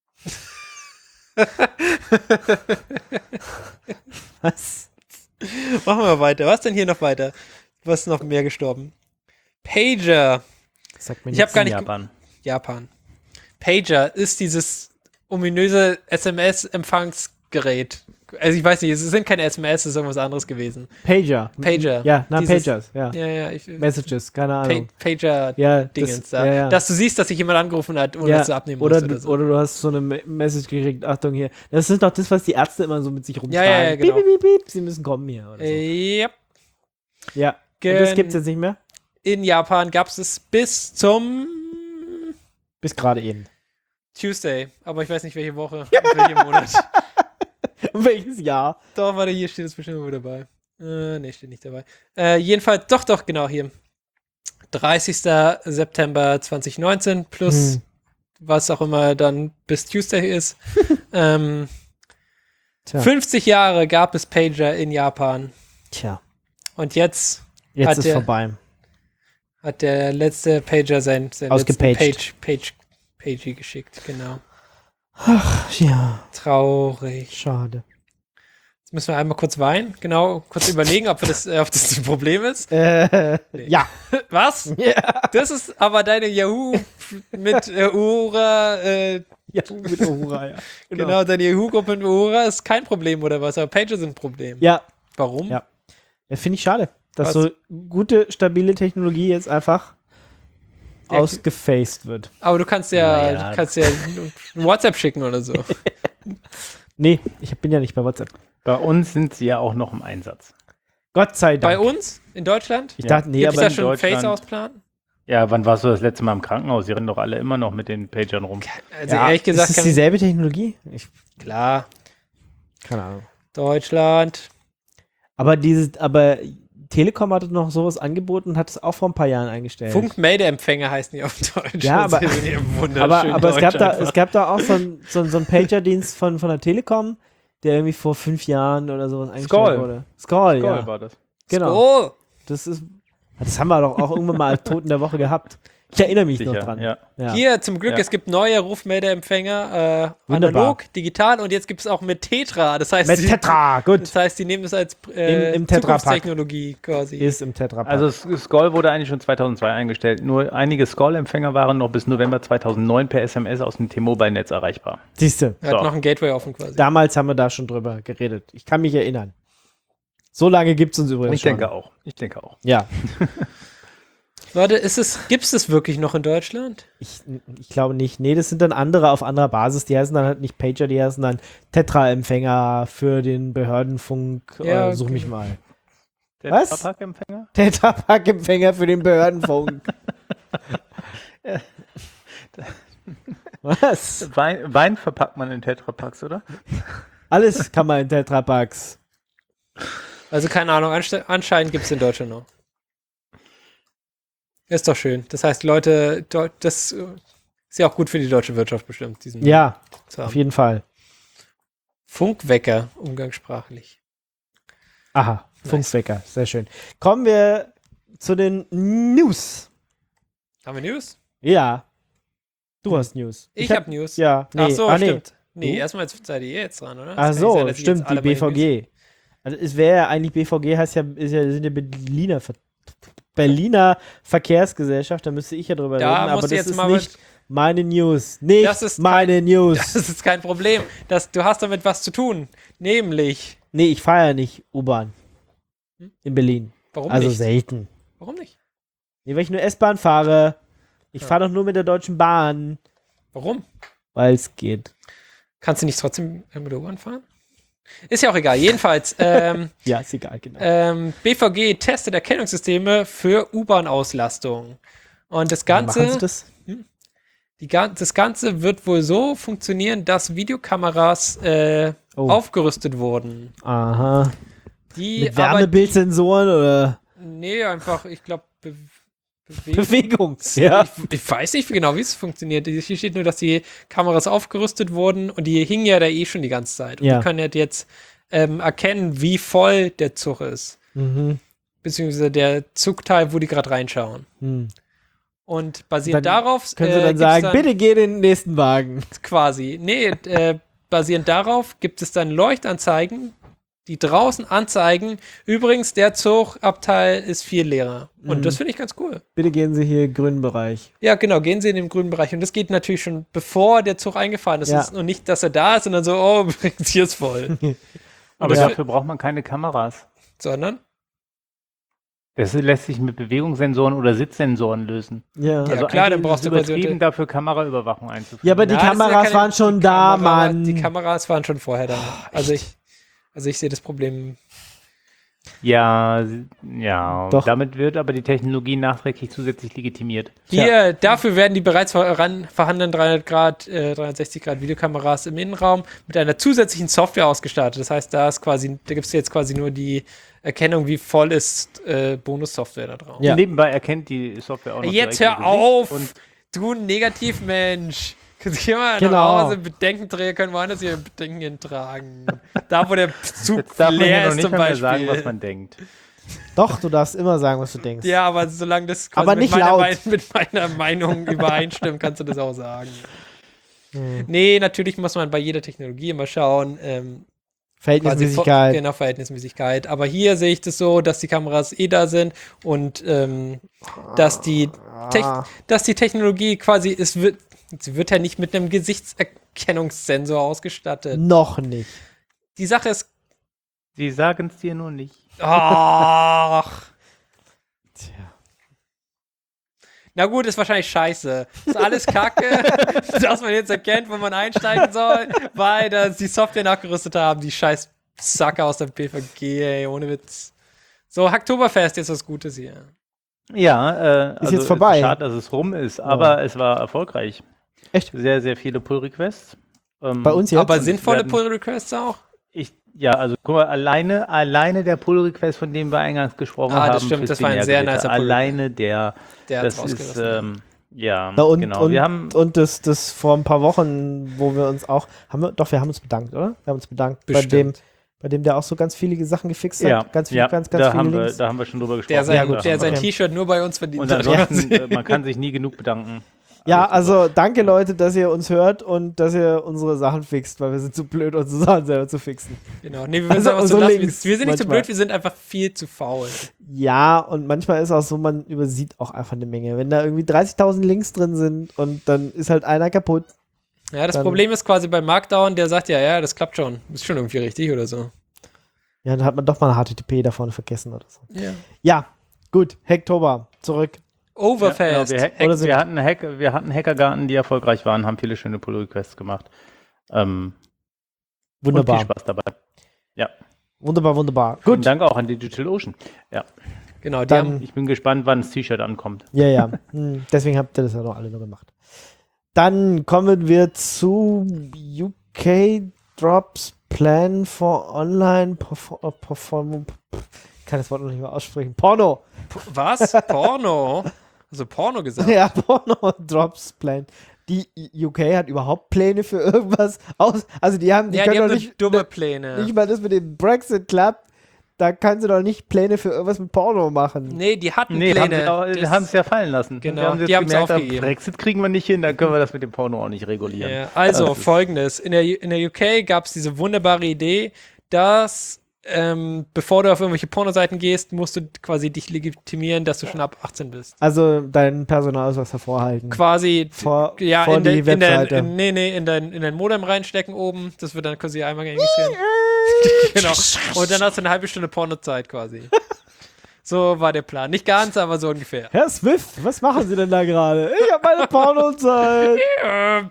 Was? Machen wir weiter. Was denn hier noch weiter? Was ist noch mehr gestorben? Pager. Das sagt mir Ich habe nichts. gar nicht. Japan. Japan. Pager ist dieses ominöse S M S-Empfangsgerät. Also ich weiß nicht, es sind keine S M S, es ist irgendwas anderes gewesen. Pager. Pager. Ja, na, Dieses- Pagers, ja. Ja, ja. Ich, Messages, keine Pa Ahnung. Pager Ja, Dingens das, da. ja, ja. Dass du siehst, dass sich jemand angerufen hat, ohne ja, dass du abnehmen oder, musst du, oder so. oder du hast so eine Me- Message gekriegt, Achtung hier. Das ist doch das, was die Ärzte immer so mit sich rumtragen. Ja, ja, ja, genau. Piep, piep, piep, piep, sie müssen kommen hier. Oder so. Äh, yep. Ja, und Gen- das gibt's jetzt nicht mehr? In Japan gab es es bis zum Bis gerade eben. Tuesday, aber ich weiß nicht welche Woche, welche Monat. Welches Jahr? Doch, warte, hier steht es bestimmt irgendwo dabei. Äh, nee, steht nicht dabei. Äh, jedenfalls, doch, doch, genau hier. dreißigster September zweitausendneunzehn plus Hm. was auch immer dann bis Tuesday ist. ähm, Tja. fünfzig Jahre gab es Pager in Japan. Tja, Und jetzt jetzt Hat ist der- vorbei. hat der letzte Pager sein, sein letzten Ausgepaged. Page, Page, Pagey geschickt. Genau. Ach, ja, Traurig. schade. Jetzt müssen wir einmal kurz weinen. Genau, kurz überlegen, ob, wir das, äh, ob das ein Problem ist. Äh, ja. Was? Ja. Das ist aber deine Yahoo mit äh, Uhura, äh, Ja, mit Uhura, ja. genau. deine Yahoo-Gruppe mit Uhura ist kein Problem oder was, aber Pager sind ein Problem. Ja, Warum? Ja. ja finde ich schade, dass Was? so gute, stabile Technologie jetzt einfach Ja, ausgefaced wird. Aber du kannst ja, Naja. du kannst ja ein WhatsApp schicken oder so. Nee, ich bin ja nicht bei WhatsApp. Bei uns sind sie ja auch noch im Einsatz. Gott sei Dank. Bei uns in Deutschland? Ich Ja. dachte, nee, Gibt es aber da schon einen Deutschland- Face-Ausplan? Ja, wann warst du das letzte Mal im Krankenhaus? Sie rennen doch alle immer noch mit den Pagern rum. Also ja, ehrlich gesagt, ist es kann, dieselbe Technologie? Ich, klar, keine Ahnung. Deutschland. Aber dieses, aber Telekom hat noch sowas angeboten und hat es auch vor ein paar Jahren eingestellt. Funkmeldeempfänger heißen die auf Deutsch. Ja, aber- Das ist ja wunderschön aber aber es, Deutsch gab da, einfach. es gab da auch so einen so, ein- so einen Pager-Dienst von, von der Telekom, der irgendwie vor fünf Jahren oder sowas eingestellt Skoll. wurde. Skoll, Skoll ja. war das. Genau. Oh, Das ist, das haben wir doch auch irgendwann mal als Toten der Woche gehabt. Ich erinnere mich noch Sicher, dran. ja. Ja. hier zum Glück, Ja. es gibt neue Rufmeldeempfänger, äh, Wunderbar. analog, digital und jetzt gibt es auch mit Tetra. Das heißt, Mit die, Tetra, gut. Das heißt, die nehmen es als äh, Im- im Tetra-Pack. Zukunftstechnologie quasi. Ist im Tetra. Also S- Skoll wurde eigentlich schon zweitausendzwei eingestellt. Nur einige Skoll-Empfänger waren noch bis November zweitausendneun per S M S aus dem T-Mobile-Netz erreichbar. Siehste, Er hat So. noch ein Gateway offen quasi. damals haben wir da schon drüber geredet. Ich kann mich erinnern. So lange gibt es uns übrigens Ich schon. denke auch. Ich denke auch. Ja, Leute, ist es, gibt es das wirklich noch in Deutschland? ich, ich glaube nicht. Nee, das sind dann andere auf anderer Basis. Die heißen dann halt nicht Pager, die heißen dann Tetra-Empfänger für den Behördenfunk. Ja, äh, such okay. mich mal. Der Was? Tetrapack-Empfänger? Tetra-Pack-Empfänger für den Behördenfunk. Was? Wein, Wein verpackt man in Tetrapacks, oder? Alles kann man in Tetrapacks. Also keine Ahnung, anste- anscheinend gibt es in Deutschland noch. Ist doch schön. Das heißt, Leute, Deu- das äh, ist ja auch gut für die deutsche Wirtschaft bestimmt, diesen Ja, zu auf haben. jeden Fall. Funkwecker, umgangssprachlich. Aha, Funkwecker, sehr schön. Kommen wir zu den News. Haben wir News? Ja. Du hast News. Ich, habe News. Ja, nee. Ach so, ah, nee. stimmt. Nee, Du? erstmal jetzt seid ihr jetzt dran, oder? Das Ach kann nicht so, sein, dass ich stimmt, jetzt die alle meine B V G. Also es wäre ja eigentlich B V G heißt ja, ist ja sind ja Berliner Ver Berliner Verkehrsgesellschaft, da müsste ich ja drüber Da reden, aber musst das du jetzt ist mal nicht meine News. Nicht Das ist meine News. Das ist kein Problem. Das, du hast damit was zu tun. Nämlich, Nee, ich fahre ja nicht U-Bahn in Berlin. warum Also nicht? selten. Warum nicht? Nee, weil ich nur S-Bahn fahre. Ich Ja. fahre doch nur mit der Deutschen Bahn, Warum? weil es geht. Kannst du nicht trotzdem mit der U-Bahn fahren? Ist ja auch egal. Jedenfalls, ähm, Ja, ist egal, genau. ähm, B V G testet Erkennungssysteme für U-Bahn-Auslastung. Und das Machen Sie Ganze, das? die, gan- das Ganze wird wohl so funktionieren, dass Videokameras äh, Oh. aufgerüstet wurden. Aha. Die Mit aber, Wärmebildsensoren oder nee, einfach, ich glaube, Be Bewegung. Bewegung. Ja. Ich, ich weiß nicht genau, wie es funktioniert. Hier steht nur, dass die Kameras aufgerüstet wurden und die hingen ja da eh schon die ganze Zeit. Und Ja. die können halt jetzt ähm, erkennen, wie voll der Zug ist. Mhm. Beziehungsweise der Zugteil, wo die gerade reinschauen. Hm. Und basierend Dann darauf Können Sie äh, dann gibt's sagen, dann bitte geh in den nächsten Wagen. quasi, nee, äh, basierend darauf gibt es dann Leuchtanzeigen, die draußen anzeigen, übrigens, der Zugabteil ist viel leerer. Und Mhm. das finde ich ganz cool. Bitte gehen Sie hier in den grünen Bereich. Ja, genau, gehen Sie in den grünen Bereich. Und das geht natürlich schon, bevor der Zug eingefahren ist. Ja. Es ist nur nicht, dass er da ist, sondern so, oh, übrigens, hier ist voll. Aber Ja. dafür braucht man keine Kameras. Sondern, Das lässt sich mit Bewegungssensoren oder Sitzsensoren lösen. Ja. Ja, also klar, dann eigentlich brauchst ist du es quasi übertrieben, unter- dafür Kameraüberwachung einzuführen. Ja, aber die Na, das sind ja Kameras keine- waren schon die da, Kamera- Mann. Die Kameras waren schon vorher da. Also ich, also ich sehe das Problem. Ja, sie- ja. Doch. Damit wird aber die Technologie nachträglich zusätzlich legitimiert. Hier, dafür werden die bereits voran vorhandenen dreihundert Grad, äh, dreihundertsechzig Grad Videokameras im Innenraum mit einer zusätzlichen Software ausgestattet. Das heißt, da ist quasi, da gibt es jetzt quasi nur die Erkennung, wie voll ist äh, Bonussoftware da drauf. Ja. Nebenbei erkennt die Software auch noch Jetzt direkt hör ihr Gesicht auf, Und du Negativmensch. Geh mal Genau. nach Hause, Bedenkenträger können woanders ihre Bedenken hintragen. Da, wo der Zug jetzt darf man leer ja noch ist nicht zum mal mehr Beispiel. sagen, was man denkt. Doch, du darfst immer sagen, was du denkst. Ja, aber solange das quasi Aber mit, nicht meiner, laut. Mei- mit meiner Meinung übereinstimmt, kannst du das auch sagen. Hm. Nee, natürlich muss man bei jeder Technologie immer schauen, ähm, quasi Verhältnismäßigkeit. vor- Genau, Verhältnismäßigkeit. Aber hier sehe ich das so, dass die Kameras eh da sind und ähm, dass, die Tech- Ah. dass die Technologie quasi, es wird, sie wird ja nicht mit einem Gesichtserkennungssensor ausgestattet. Noch nicht. Die Sache ist, Sie sagen es dir nur nicht. ach, Tja. na gut, ist wahrscheinlich scheiße. Ist alles Kacke, dass man jetzt erkennt, wo man einsteigen soll, weil das die Software nachgerüstet haben, die scheiß Sacker aus der P V G, ey, ohne Witz. So, Hacktoberfest, jetzt was Gutes hier. Ja, äh, also jetzt vorbei. Es ist schade, dass es rum ist, aber es war erfolgreich. Echt? Sehr, sehr viele Pull-Requests. Ähm, Bei uns jetzt? Aber sinnvolle werden- Pull-Requests auch? Ich, ja, also guck mal, alleine, alleine der Pull-Request, von dem wir eingangs gesprochen Ah, haben. das stimmt, fürs das war ein sehr Binärgewitter, nicer Pull-Request. Alleine der, Der hat's das ist, rausgelassen. ähm, ja, Na und, genau. und, wir haben, und das, das vor ein paar Wochen, wo wir uns auch, haben wir, doch, wir haben uns bedankt, oder? Wir haben uns bedankt bei dem, Bestimmt. bei dem, der auch so ganz viele Sachen gefixt hat. ja, ganz viele, ja, ganz, ganz da, viele haben wir, Links. da haben wir schon drüber gesprochen. Der sein, Ja, gut. der sein Okay. T-Shirt nur bei uns verdient Und hat. ansonsten, äh, man kann sich nie genug bedanken. Ja, Alles also danke Leute, dass ihr uns hört und dass ihr unsere Sachen fixt, weil wir sind zu blöd, unsere Sachen selber zu fixen. Genau. Nee, wir, Also also, so unsere lassen. Links wir, wir sind nicht so manchmal. blöd, wir sind einfach viel zu faul. Ja, und manchmal ist auch so, man übersieht auch einfach eine Menge. Wenn da irgendwie dreißigtausend Links drin sind und dann ist halt einer kaputt. Ja, das Dann- Problem ist quasi bei Markdown, der sagt ja, ja, das klappt schon. Ist schon irgendwie richtig oder so. Ja, dann hat man doch mal ein H T T P da vorne vergessen oder so. Ja. Ja, gut, Hacktober, zurück. Overfast. Ja, genau, wir, Oder hack, sind- wir, hatten Hack, wir hatten Hackergarten, die erfolgreich waren, haben viele schöne Pull-Requests gemacht. Ähm, Und Wunderbar. viel Spaß dabei. Wunderbar, wunderbar. Vielen Gut, Dank auch an DigitalOcean. Ja, Genau, die Dann- haben, ich bin gespannt, wann das T-Shirt ankommt. ja, ja. Hm, deswegen habt ihr das ja noch alle nur gemacht. Dann kommen wir zu U K Drops Plan for Online Perform. Perform ich kann das Wort noch nicht mal aussprechen. Porno. was? Porno? Also Porno gesagt. Ja, Porno Drops Plan. Die U K hat überhaupt Pläne für irgendwas aus. Also die haben, die Ja, die können haben doch so nicht, dumme Pläne. nicht mal das mit dem Brexit klappt. Da kann sie doch nicht Pläne für irgendwas mit Porno machen. Nee, die hatten Nee, haben Pläne. sie auch- Das- wir haben es ja fallen lassen. Genau, wir haben die jetzt haben's gemerkt, aufgegeben. Brexit kriegen wir nicht hin, dann können wir das mit dem Porno auch nicht regulieren. Ja, also Das ist- folgendes: In der, in der U K gab es diese wunderbare Idee, dass ähm, bevor du auf irgendwelche Pornoseiten gehst, musst du quasi dich legitimieren, dass du schon ab achtzehn bist. Also deinen Personalausweis hervorhalten. Quasi Vor, ja, vor in, die der, in, der, Webseite. in, nee, nee, in dein, in dein Modem reinstecken oben. Das wird dann quasi einmal eingescannt. Genau. Und dann hast du eine halbe Stunde Pornozeit quasi. So war der Plan. Nicht ganz, aber so ungefähr. Herr Swift, was machen Sie denn da gerade? Ich habe meine Pornozeit. Äh,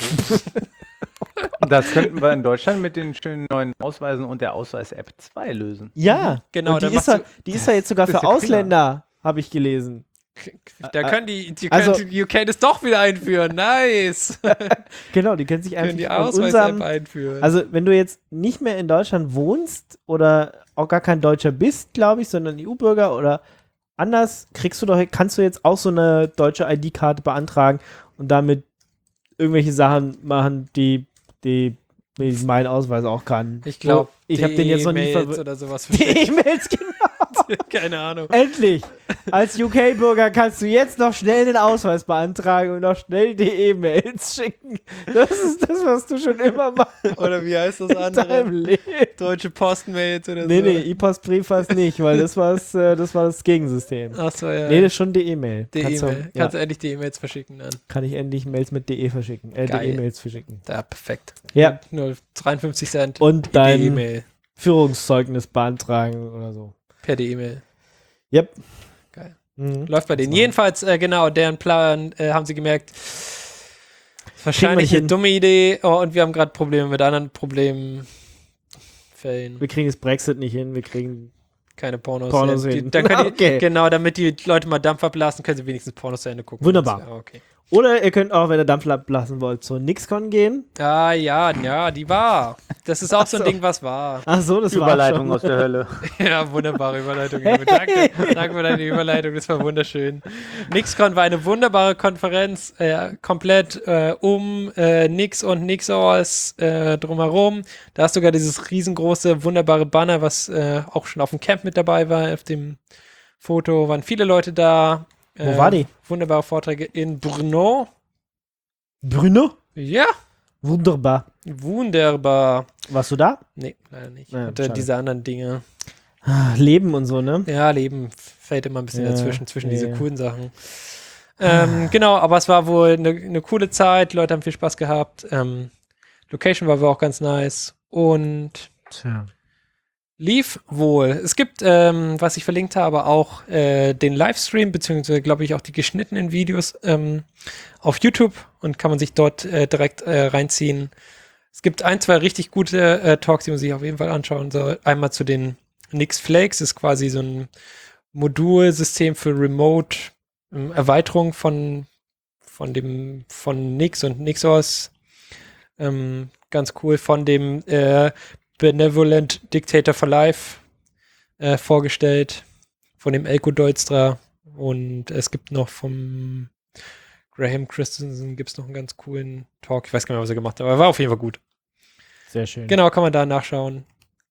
Das könnten wir in Deutschland mit den schönen neuen Ausweisen und der Ausweis-App zwei lösen. Ja, Genau, und die dann ist, machst ja, die ist ja jetzt sogar Ist für ja prima. Ausländer, habe ich gelesen. Da können die, die können Also- die U K das doch wieder einführen. Nice. Genau, die können sich Können einfach die von Ausweis-App unserem, einführen. also wenn du jetzt nicht mehr in Deutschland wohnst oder auch gar kein Deutscher bist, glaube ich, sondern E U-Bürger oder anders, kriegst du doch, kannst du jetzt auch so eine deutsche I D-Karte beantragen und damit irgendwelche Sachen machen, die, die die mein Ausweis auch kann. ich glaube, ich habe den jetzt noch nie E-Mails verw- oder sowas. Die E-Mails, genau. Keine Ahnung. Endlich! Als U K-Bürger kannst du jetzt noch schnell den Ausweis beantragen und noch schnell die E-Mails schicken. Das ist das, was du schon immer machst Oder wie heißt das in deinem andere? Leben. Deutsche Postmails oder Nee, so. nee, E-Post-Brief war es nicht, weil das war das, äh, das war das Gegensystem. Achso, ja. Nee, das ist schon die E-Mail. die Kannst du- E-Mail. ja, Kannst du endlich die E-Mails verschicken dann. kann ich endlich Mails mit D E verschicken. Äh, Geil. die E-Mails verschicken. Ja, perfekt. Ja. Nur dreiundfünfzig Cent Und die dein E-Mail. Führungszeugnis beantragen oder so. Per die E-Mail. Yep. Geil. Mhm. Läuft bei denen. So. Jedenfalls, äh, genau, deren Plan, äh, haben sie gemerkt, wahrscheinlich nicht eine hin. dumme Idee. Oh, und wir haben gerade Probleme mit anderen Problemfällen. Wir kriegen das Brexit nicht hin, wir kriegen keine Pornos. Porno sehen. sehen. Die, dann können Okay. die, genau, damit die Leute mal Dampf ablassen, können sie wenigstens Pornos zu Ende gucken. Wunderbar. Ja, okay. Oder ihr könnt auch, wenn ihr Dampf ablassen wollt, zur NixCon gehen. Ah, ja, ja, die war. Das ist auch so ein Ach so. Ding, was war. Ach so, das war Überleitung schon. aus der Hölle. Ja, wunderbare Überleitung. David. Danke, danke für deine Überleitung, das war wunderschön. NixCon war eine wunderbare Konferenz, äh, komplett äh, um äh, Nix und Nixos äh, drumherum. Da hast du sogar dieses riesengroße, wunderbare Banner, was äh, auch schon auf dem Camp mit dabei war. Auf dem Foto waren viele Leute da. Wo äh, war die? Wunderbare Vorträge in Brno. Brüne? Ja, Wunderbar. wunderbar. Warst du da? Nee, leider nicht. Ja, und äh, schade. diese anderen Dinge. Ah, Leben und so, ne? Ja, Leben fällt immer ein bisschen Ja, dazwischen, zwischen ja, diese ja. coolen Sachen. Ähm, genau, aber es war wohl eine eine coole Zeit. Die Leute haben viel Spaß gehabt. Ähm, Location war wohl auch ganz nice. Und Tja. lief wohl. Es gibt, ähm, was ich verlinkt habe, auch äh, den Livestream, beziehungsweise glaube ich auch die geschnittenen Videos ähm, auf YouTube und kann man sich dort äh, direkt äh, reinziehen. Es gibt ein, zwei richtig gute äh, Talks, die man sich auf jeden Fall anschauen soll. Einmal zu den Nix Flakes, ist quasi so ein Modulsystem für Remote ähm, Erweiterung von, von dem, von Nix und Nixos. Ähm, ganz cool. Von dem äh, Benevolent Dictator for Life äh, vorgestellt, von dem Elko Deutstra, und es gibt noch vom Graham Christensen gibt es noch einen ganz coolen Talk, ich weiß gar nicht mehr, was er gemacht hat, aber er war auf jeden Fall gut. Sehr schön. Genau, kann man da nachschauen.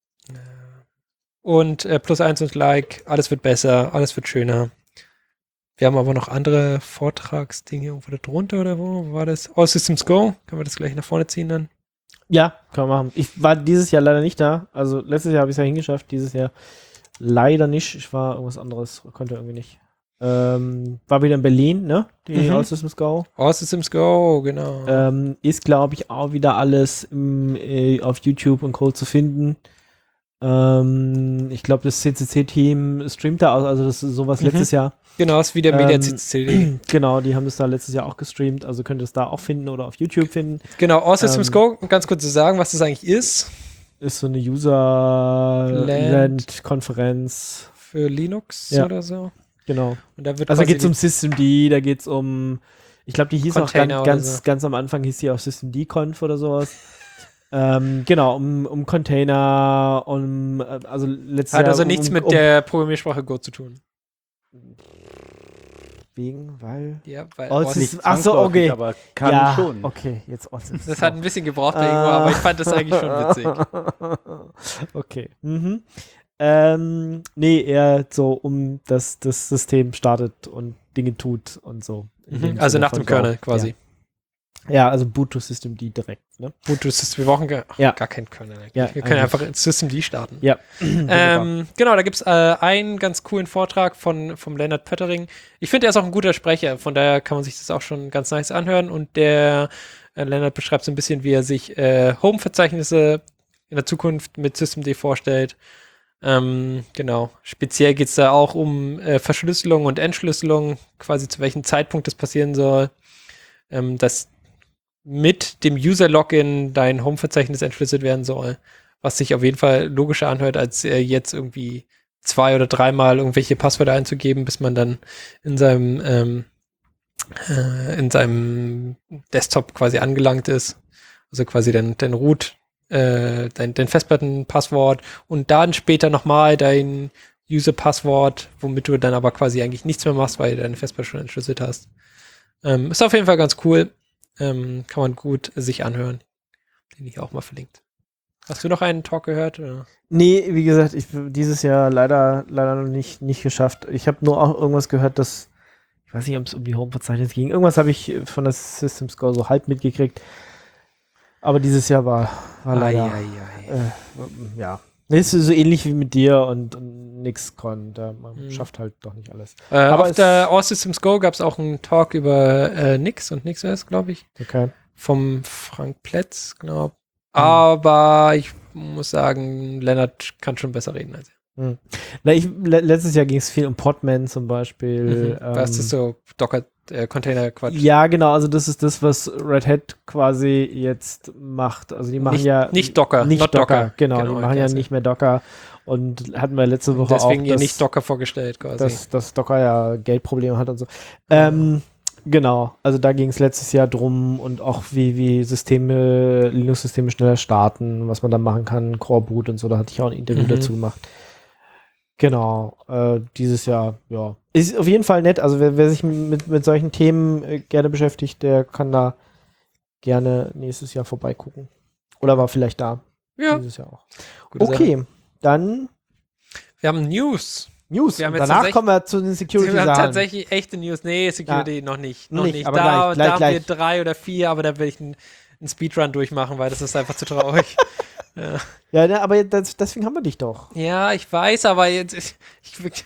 Und äh, plus eins und Like, alles wird besser, alles wird schöner. Wir haben aber noch andere Vortragsdinge irgendwo da drunter, oder wo Wo war das? All Systems Go, können wir das gleich nach vorne ziehen dann? Ja, kann man machen. Ich war dieses Jahr leider nicht da. Also letztes Jahr habe ich es ja hingeschafft, dieses Jahr leider nicht. Ich war irgendwas anderes, konnte irgendwie nicht. Ähm, war wieder in Berlin, ne? Die Mhm. All Systems Go. All Systems Go, genau. Ähm, ist, glaube ich, auch wieder alles im, äh, auf YouTube und Co. zu finden. Ähm, ich glaube, das C C C-Team streamt da aus, also das ist sowas Mhm. letztes Jahr. Genau, ist wieder Media Ähm, C C C. Genau, die haben das da letztes Jahr auch gestreamt, also könnt ihr es da auch finden oder auf YouTube finden. Genau, All Systems Ähm, Go, ganz kurz zu sagen, was das eigentlich ist Ist so eine Land. User-Land-Konferenz. für Linux Ja. oder so. Genau. Und da wird Also da quasi geht es um Systemd, da geht es um, ich glaube, die hieß auch Container ganz, oder ganz, so. ganz am Anfang hieß die auch Systemd-Conf oder sowas. ähm, genau, um, um Container, um, äh, also letztes hat Jahr also um, nichts um, mit um, der Programmiersprache Go zu tun. Wegen, weil... Ja, weil Oh, es All- ist- ach so, zwangsläufig, okay. Aber kann ja, schon. okay, jetzt Ost das hat ein bisschen gebraucht bei Ingo, aber ich fand das eigentlich schon witzig. Okay. Mhm. Ähm, nee, eher so, um dass das System startet und Dinge tut und so. In dem Mhm. Also Sinne nach von dem Kernel Go. quasi. Ja, ja, also Boot to Systemd direkt, ne? Gut, das ist, wir brauchen gar, ach, Ja. gar keinen Kernel eigentlich. Ja, wir können eigentlich. einfach ins Systemd starten. Ja. Ähm, genau, da gibt es äh, einen ganz coolen Vortrag von vom Lennart Pöttering. Ich finde, er ist auch ein guter Sprecher, von daher kann man sich das auch schon ganz nice anhören. Und der äh, Lennart beschreibt so ein bisschen, wie er sich äh, Home-Verzeichnisse in der Zukunft mit Systemd vorstellt. Ähm, genau. Speziell geht es da auch um äh, Verschlüsselung und Entschlüsselung, quasi zu welchem Zeitpunkt das passieren soll. Ähm, dass mit dem User-Login dein Home-Verzeichnis entschlüsselt werden soll, was sich auf jeden Fall logischer anhört, als äh, jetzt irgendwie zwei oder dreimal irgendwelche Passwörter einzugeben, bis man dann in seinem ähm, äh, in seinem Desktop quasi angelangt ist. Also quasi dein, dein Root, äh, dein, dein Festplattenpasswort und dann später nochmal dein User-Passwort, womit du dann aber quasi eigentlich nichts mehr machst, weil du deine Festplatte schon entschlüsselt hast. Ähm, ist auf jeden Fall ganz cool. Ähm, kann man gut sich anhören. Den ich auch mal verlinkt. Hast du noch einen Talk gehört? Oder? Nee, wie gesagt, ich dieses Jahr leider, leider noch nicht, nicht geschafft. Ich habe nur auch irgendwas gehört, dass, ich weiß nicht, ob es um die Home-Verzeichnis ging. Irgendwas habe ich von der System Score so halb mitgekriegt. Aber dieses Jahr war, war leider, Ai, ai, ai. Äh, ja. Es ist so ähnlich wie mit dir und, und NixCon. Da man Mhm. schafft halt doch nicht alles. Äh, Aber auf es- der All Systems Go gab es auch einen Talk über äh, Nix und NixOS, glaube ich. Okay. Vom Frank Plätz, genau. Aber ich muss sagen, Lennart kann schon besser reden als er. Hm. Na, ich, le letztes Jahr ging es viel um Podman zum Beispiel. Mhm. Was ähm, ist so Docker-Container-Quatsch? Ja, genau, also das ist das, was Red Hat quasi jetzt macht. Also die machen Nicht- ja nicht Docker, nicht not Docker, Docker. genau, Genau, die machen ja okay. nicht mehr Docker und hatten wir letzte Woche Deswegen auch, ihr dass, nicht Docker vorgestellt quasi. dass, dass Docker ja Geldprobleme hat und so. Ähm, genau, also da ging es letztes Jahr drum und auch wie, wie Systeme, Linux-Systeme schneller starten, was man da machen kann, Core Boot und so, da hatte ich auch ein Interview Mhm. dazu gemacht. Genau, äh, dieses Jahr, ja. Ist auf jeden Fall nett, also wer, wer sich mit, mit solchen Themen äh, gerne beschäftigt, der kann da gerne nächstes Jahr vorbeigucken. Oder war vielleicht da, ja, dieses Jahr auch. gute Sache. Okay, dann Wir haben News. News. Wir haben Und jetzt danach tatsächlich- kommen wir zu den Wir haben Security-Sachen. tatsächlich echte News. Nee, Security noch nicht. Noch Nicht, nicht. aber Da, gleich, da gleich, haben wir gleich. drei oder vier, aber da will ich einen, einen Speedrun durchmachen, weil das ist einfach zu traurig. ja. Ja, ne, aber das, deswegen haben wir dich doch. ja, ich weiß, aber jetzt ich, ich, ich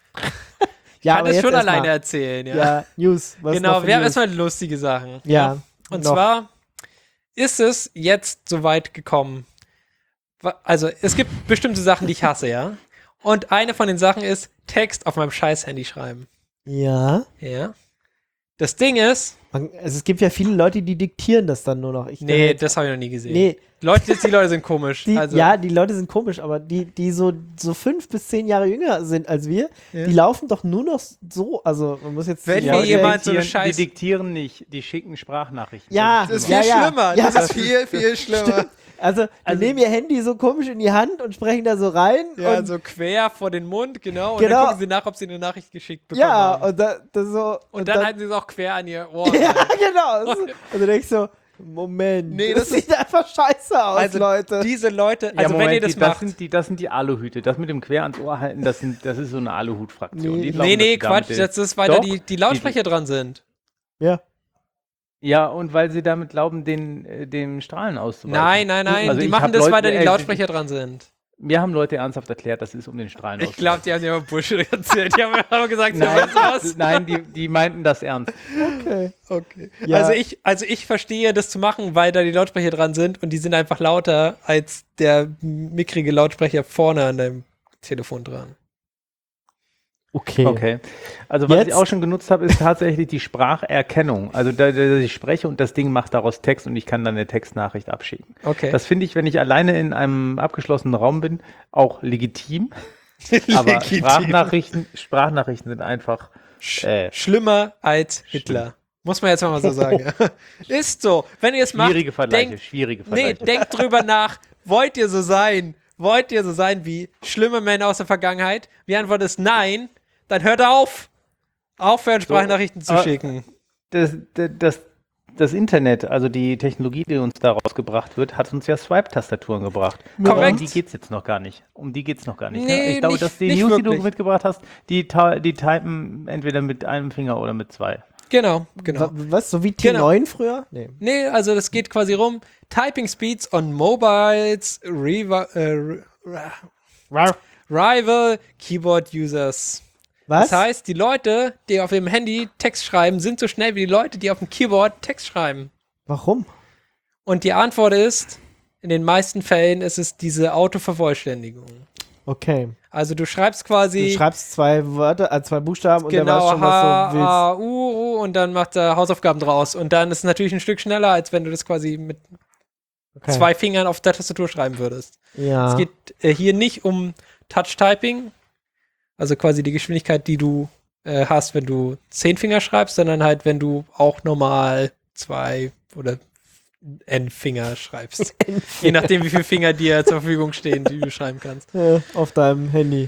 Ja, kann aber das jetzt schon erst alleine mal. erzählen. Ja, Ja, News. Was noch genau. für Wir haben News? erstmal lustige Sachen. Ja. Und noch. zwar ist es jetzt soweit gekommen. Wa- Also, es gibt bestimmte Sachen, die ich hasse, ja. Und eine von den Sachen ist Text auf meinem Scheiß-Handy schreiben. Ja. Ja. Das Ding ist, Man, also es gibt ja viele Leute, die diktieren das dann nur noch. Ich nee, denke, das habe ich noch nie gesehen. nee, Leute, die Leute sind komisch. die, also, ja, die Leute sind komisch, aber die, die so, so fünf bis zehn Jahre jünger sind als wir, Ja. die laufen doch nur noch so. Also man muss jetzt Wenn die mir Leute- jemand so eine diktieren, Scheiß- die diktieren nicht, die schicken Sprachnachrichten. Ja, das ist ja, viel ja. schlimmer. Ja, Das ist viel, viel schlimmer. Stimmt. Also, die Also- nehmen ihr Handy so komisch in die Hand und sprechen da so rein. Ja, und, so quer vor den Mund, genau. Und Genau. dann gucken sie nach, ob sie eine Nachricht geschickt bekommen ja, haben. und, da, das so, Und dann, halten sie es auch quer an ihr Ohr. ja, genau. Das ist- Und du denkst so, Moment, Nee, das, das sieht einfach scheiße aus, Also, Leute. diese Leute, Ja, also wenn Moment, ihr das die, das, macht. sind die, das sind die Aluhüte. Das mit dem Quer ans Ohr halten, das, sind, das ist so eine Aluhut-Fraktion. Nee. Die glauben, Nee, nee, dass sie damit Quatsch, den- das ist, weil da Doch, die, die Lautsprecher dran sind. Ja. Ja, und weil sie damit glauben, den, äh, den Strahlen auszuweichen. Nein, nein, nein, Also die ich machen hab das, Leute, weil da die äh, Lautsprecher dran sind. Mir haben Leute ernsthaft erklärt, das ist um den Strahlen Ich glaube, die haben dir aber Bullshit erzählt. Die haben mir aber gesagt, sie Nein, haben was. nein die, die meinten das ernst. Okay. Okay. Ja. Also, ich, also ich verstehe das zu machen, weil da die Lautsprecher dran sind und die sind einfach lauter als der mickrige Lautsprecher vorne an deinem Telefon dran. Okay. Okay. Also was Jetzt- ich auch schon genutzt habe, ist tatsächlich die Spracherkennung. Also da, da ich spreche und das Ding macht daraus Text und ich kann dann eine Textnachricht abschicken. Okay. Das finde ich, wenn ich alleine in einem abgeschlossenen Raum bin, auch legitim. Aber Legitim. Sprachnachrichten, Sprachnachrichten sind einfach äh, Schlimmer als Hitler. Muss man jetzt mal so sagen. Ist so. Wenn ihr es macht, schwierige Vergleiche, denkt, schwierige nee, Vergleiche. denkt drüber nach. Wollt ihr so sein? Wollt ihr so sein wie schlimme Männer aus der Vergangenheit? Die Antwort ist nein. Dann hört auf. Aufhören, Sprachnachrichten zu aber- schicken. das, das, das, das Internet, also die Technologie, die uns daraus gebracht wird, hat uns ja Swipe-Tastaturen gebracht. Aber Korrekt. um die geht es jetzt noch gar nicht. Um die geht es noch gar nicht. Nee, ne? Ich glaube, nicht- dass die nicht News, die du wirklich. mitgebracht hast, die, ta- die typen entweder mit einem Finger oder mit zwei. Genau, genau. Wa- Was, so wie T neun früher? Nee. Nee, also das geht quasi rum. Typing Speeds on Mobiles, Riva, äh, Ri- Rival Keyboard Users. Was? Das heißt, die Leute, die auf ihrem Handy Text schreiben, sind so schnell wie die Leute, die auf dem Keyboard Text schreiben. Warum? Und die Antwort ist, in den meisten Fällen ist es diese Autovervollständigung. Okay. Also du schreibst Du quasi schreibst zwei Wörter, äh, zwei Buchstaben und dann genau weißt schon, was H, du willst. A, U, U und dann macht er Hausaufgaben draus. Und dann ist es natürlich ein Stück schneller, als wenn du das quasi mit Okay. zwei Fingern auf der Tastatur schreiben würdest. Ja. Es geht äh, hier nicht um Touch-Typing, also quasi die Geschwindigkeit, die du äh, hast, wenn du zehn Finger schreibst, sondern halt, wenn du auch normal zwei oder N-Finger schreibst. Je nachdem, wie viele Finger dir zur Verfügung stehen, die du schreiben kannst. Äh, auf deinem Handy.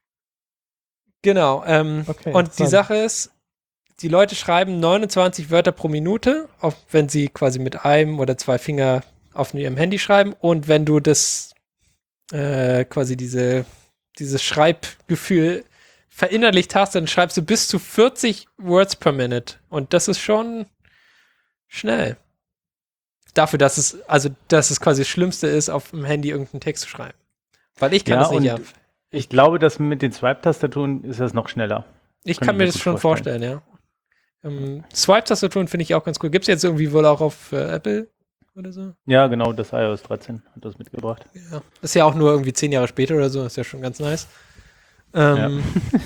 Genau. Ähm, Okay, und die interessant. Sache ist, die Leute schreiben neunundzwanzig Wörter pro Minute, auch wenn sie quasi mit einem oder zwei Finger auf ihrem Handy schreiben. Und wenn du das äh, quasi diese, dieses Schreibgefühl verinnerlicht hast, dann schreibst du bis zu vierzig Words per Minute. Und das ist schon schnell. Dafür, dass es, also, dass es quasi das Schlimmste ist, auf dem Handy irgendeinen Text zu schreiben. Weil ich kann Ja, das nicht und ab. Ich glaube, dass mit den Swipe-Tastaturen ist das noch schneller. Ich Könnte kann ich mir mir das gut schon vorstellen, ja. Ähm, Swipe-Tastaturen finde ich auch ganz cool. Gibt es jetzt irgendwie wohl auch auf äh, Apple oder so. Ja, genau, das i O S dreizehn hat das mitgebracht. Ja. Ist ja auch nur irgendwie zehn Jahre später oder so, ist ja schon ganz nice. Ähm,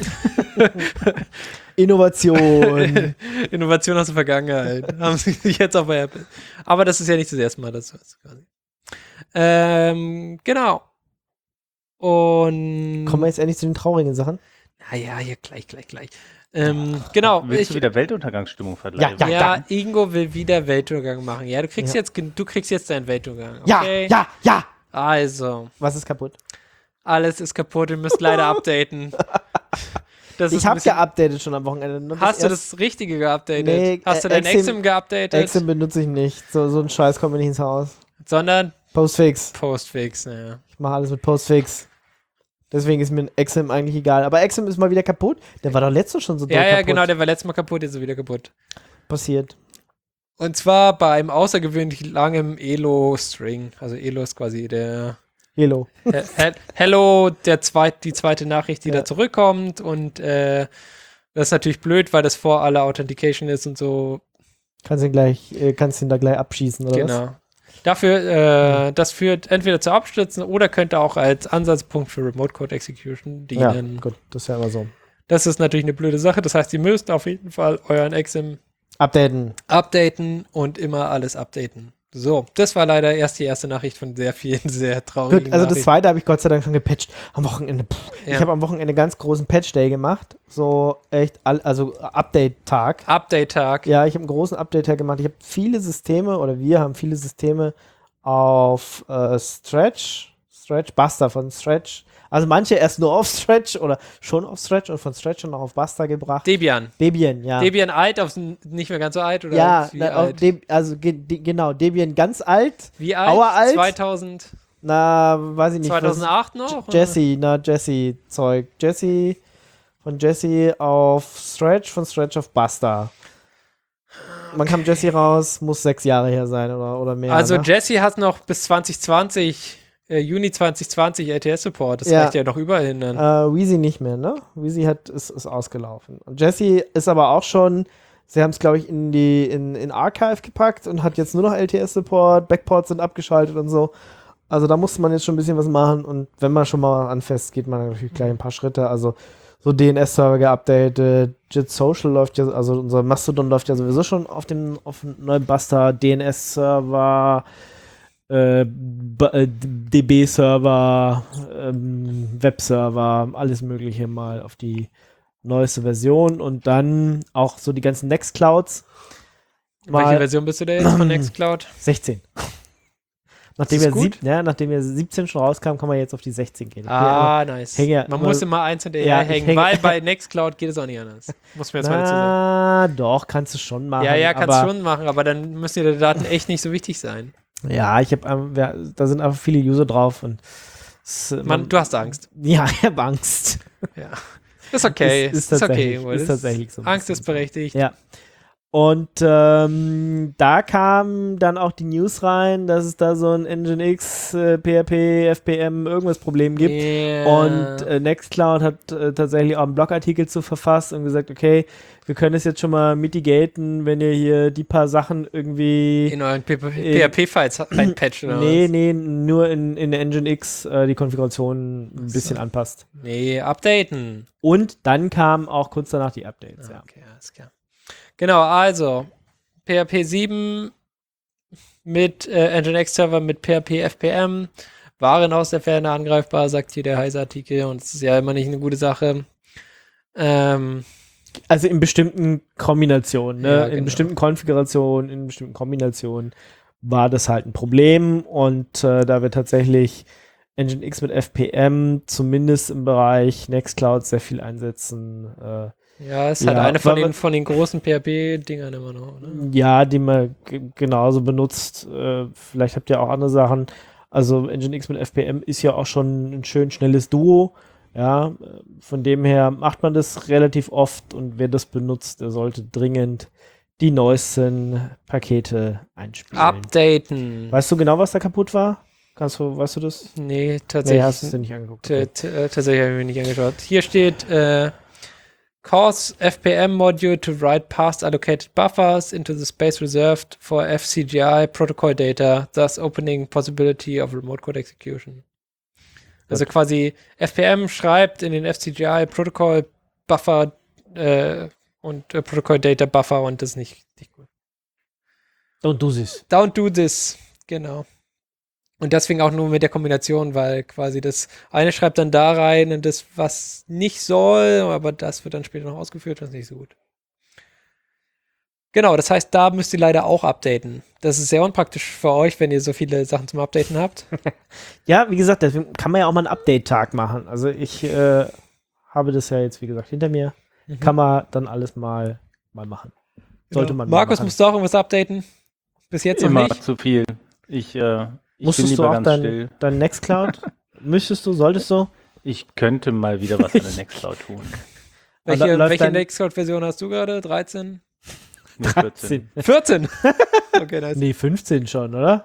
Innovation. Innovation aus der Vergangenheit. Haben sie sich jetzt auch bei Apple. Aber das ist ja nicht das erste Mal, dass das quasi. Ähm, genau. Und. Kommen wir jetzt endlich zu den traurigen Sachen? Naja, hier gleich, gleich, gleich. Ähm, genau. Willst Ich, du wieder Weltuntergangsstimmung verleihen? Ja, ja, Ingo will wieder Weltuntergang machen. Ja, du kriegst Ja. jetzt, gen- du kriegst jetzt deinen Weltuntergang. Ja, Okay? ja, ja. Also, Was ist kaputt? alles ist kaputt. Ihr müsst leider updaten. Das ist Ich ein habe bisschen- geupdatet schon am Wochenende. Nur Hast du erst- das Richtige geupdatet? Nee, Hast du äh, dein Exim- Exim geupdatet? Exim benutze ich nicht. So, so ein Scheiß kommt mir nicht ins Haus. Sondern Postfix. Postfix, naja. Ich mache alles mit Postfix. Deswegen ist mir ein Exim eigentlich egal. Aber Exim ist mal wieder kaputt. Der war doch letztes schon so doll Ja, ja, kaputt. genau, der war letztes Mal kaputt, jetzt ist er wieder kaputt. Passiert. Und zwar bei einem außergewöhnlich langem Elo-String. Also Elo ist quasi der Hello. He- He- Hello, der zweit, die zweite Nachricht, die Ja. da zurückkommt. Und äh, das ist natürlich blöd, weil das vor aller Authentication ist und so. Kannst ihn gleich, äh, kannst ihn da gleich abschießen, oder was? Genau. Dafür, äh, das führt entweder zu Abstürzen oder könnte auch als Ansatzpunkt für Remote Code Execution Ja, dienen. gut, das ist ja immer so. Das ist natürlich eine blöde Sache. Das heißt, ihr müsst auf jeden Fall euren Exim Updaten. updaten und immer alles updaten. So, das war leider erst die erste Nachricht von sehr vielen sehr traurigen Gut, also das Nachrichten. zweite habe ich Gott sei Dank schon gepatcht. Am Wochenende. Pff, Ja. Ich habe am Wochenende ganz großen Patch-Day gemacht. So echt, all, also Update-Tag. Update-Tag. Ja, ich habe einen großen Update-Tag gemacht. Ich habe viele Systeme, oder wir haben viele Systeme auf äh, Stretch, Stretch, Buster von Stretch. Also manche erst nur auf Stretch oder schon auf Stretch und von Stretch und auch auf Buster gebracht. Debian. Debian, ja. Debian alt, auf nicht mehr ganz so alt oder ja, wie na, auf alt? Deb- also ge de genau, Debian ganz alt. Wie alt? Aueralt? zweitausend, Na, weiß ich nicht. was- zweitausendacht noch? oder? Jesse, na, Jesse-Zeug. Jesse, von Jesse auf Stretch, von Stretch auf Buster. Man kam Jesse raus, muss sechs Jahre her sein oder, oder mehr. Also ne? Jesse hat noch bis zwanzig zwanzig, äh, Juni zwanzig zwanzig L T S-Support. Das Ja. reicht ja doch überall hin dann. Äh, Wheezy nicht mehr, ne? Wheezy hat, ist, ist ausgelaufen. Und Jesse ist aber auch schon, sie haben es, glaube ich, in die in, in Archive gepackt und hat jetzt nur noch L T S-Support, Backports sind abgeschaltet und so. Also da musste man jetzt schon ein bisschen was machen und wenn man schon mal anfasst, geht man natürlich gleich ein paar Schritte. Also so D N S-Server geupdatet, Jet Social läuft ja, also unser Mastodon läuft ja sowieso schon auf dem, auf dem neuen Buster, D N S-Server, äh, B- äh, D B-Server, ähm, Web-Server, alles Mögliche mal auf die neueste Version und dann auch so die ganzen Nextclouds. Welche Mal Version bist du da jetzt von Nextcloud? sechzehn. Nachdem Ist wir, das sieb, gut? ja, nachdem wir siebzehn schon rauskam, kann man jetzt auf die sechzehn gehen. Ich bin Ah, nice. häng ja Man immer- muss immer eins hinterher Ja, ich hängen, hänge- weil bei Nextcloud geht es auch nicht anders. Muss mir jetzt mal dazu sagen. Na, doch, kannst du schon machen. Ja, ja, kannst du aber, schon machen, aber dann müssen die Daten echt nicht so wichtig sein. Ja, ich habe, ähm, ja, da sind einfach viele User drauf und es, äh, Man, du hast Angst. Ja, ich habe Angst. Ja. Ist okay. Ist- ist okay. tatsächlich- Will. ist Das- tatsächlich so ein Angst bisschen ist berechtigt. Ja. Und ähm, da kam dann auch die News rein, dass es da so ein Nginx, äh, P H P, F P M, irgendwas Problem gibt. Yeah. Und äh, Nextcloud hat äh, tatsächlich auch einen Blogartikel zu verfasst und gesagt, okay, wir können es jetzt schon mal mitigaten, wenn ihr hier die paar Sachen irgendwie... in euren P H P-Files reinpatcht oder Nee, was? nee, nur in, in Nginx äh, die Konfiguration ein bisschen anpasst. Nee, updaten. Und dann kamen auch kurz danach die Updates, Ah, ja. okay, alles klar. Genau, also P H P sieben mit äh, Nginx-Server mit P H P F P M waren aus der Ferne angreifbar, sagt hier der Heise-Artikel, und das ist ja immer nicht eine gute Sache. Ähm, Also in bestimmten Kombinationen, ne? Ja, in genau. bestimmten Konfigurationen, in bestimmten Kombinationen war das halt ein Problem und äh, da wir tatsächlich Nginx mit F P M zumindest im Bereich Nextcloud sehr viel einsetzen. Äh, ja, ist halt Ja, eine von weil- den, von den großen P H P-Dingern immer noch. Ne? ja, die man g- genauso benutzt. Äh, vielleicht habt ihr auch andere Sachen. Also Nginx mit F P M ist ja auch schon ein schön schnelles Duo. Ja, äh, von dem her macht man das relativ oft und wer das benutzt, der sollte dringend die neuesten Pakete einspielen. Updaten. Weißt du genau, was da kaputt war? Kannst du, weißt du das? Nee, Nee, tatsächlich. hast du es dir nicht angeguckt. T- t- äh, tatsächlich habe ich mir nicht angeschaut. Hier steht, äh, cause F P M module to write past allocated buffers into the space reserved for F C G I protocol data, thus opening possibility of remote code execution. Also quasi F P M schreibt in den F C G I Protocol Buffer äh, und äh, Protocol Data Buffer und das ist nicht, nicht gut. Don't do this. Don't do this, genau. Und deswegen auch nur mit der Kombination, weil quasi das eine schreibt dann da rein und das, was nicht soll, aber das wird dann später noch ausgeführt, das ist nicht so gut. Genau, das heißt, da müsst ihr leider auch updaten. Das ist sehr unpraktisch für euch, wenn ihr so viele Sachen zum Updaten habt. Ja, wie gesagt, deswegen kann man ja auch mal einen Update-Tag machen. Also ich äh, habe das ja jetzt, wie gesagt, hinter mir. Mhm. Kann man dann alles mal, mal machen. Sollte Genau. man mal Markus, machen. musst du auch irgendwas updaten? Bis jetzt noch Immer nicht? zu viel. Ich, äh, ich Musstest bin du lieber auch ganz dein, still. dein Nextcloud? Müsstest du, solltest du? Ich könnte mal wieder was an der Nextcloud tun. Welche, läuft welche dein- Nextcloud-Version hast du gerade? dreizehn? Nee, vierzehn. vierzehn? Okay, nice. Nee, fünfzehn schon, oder?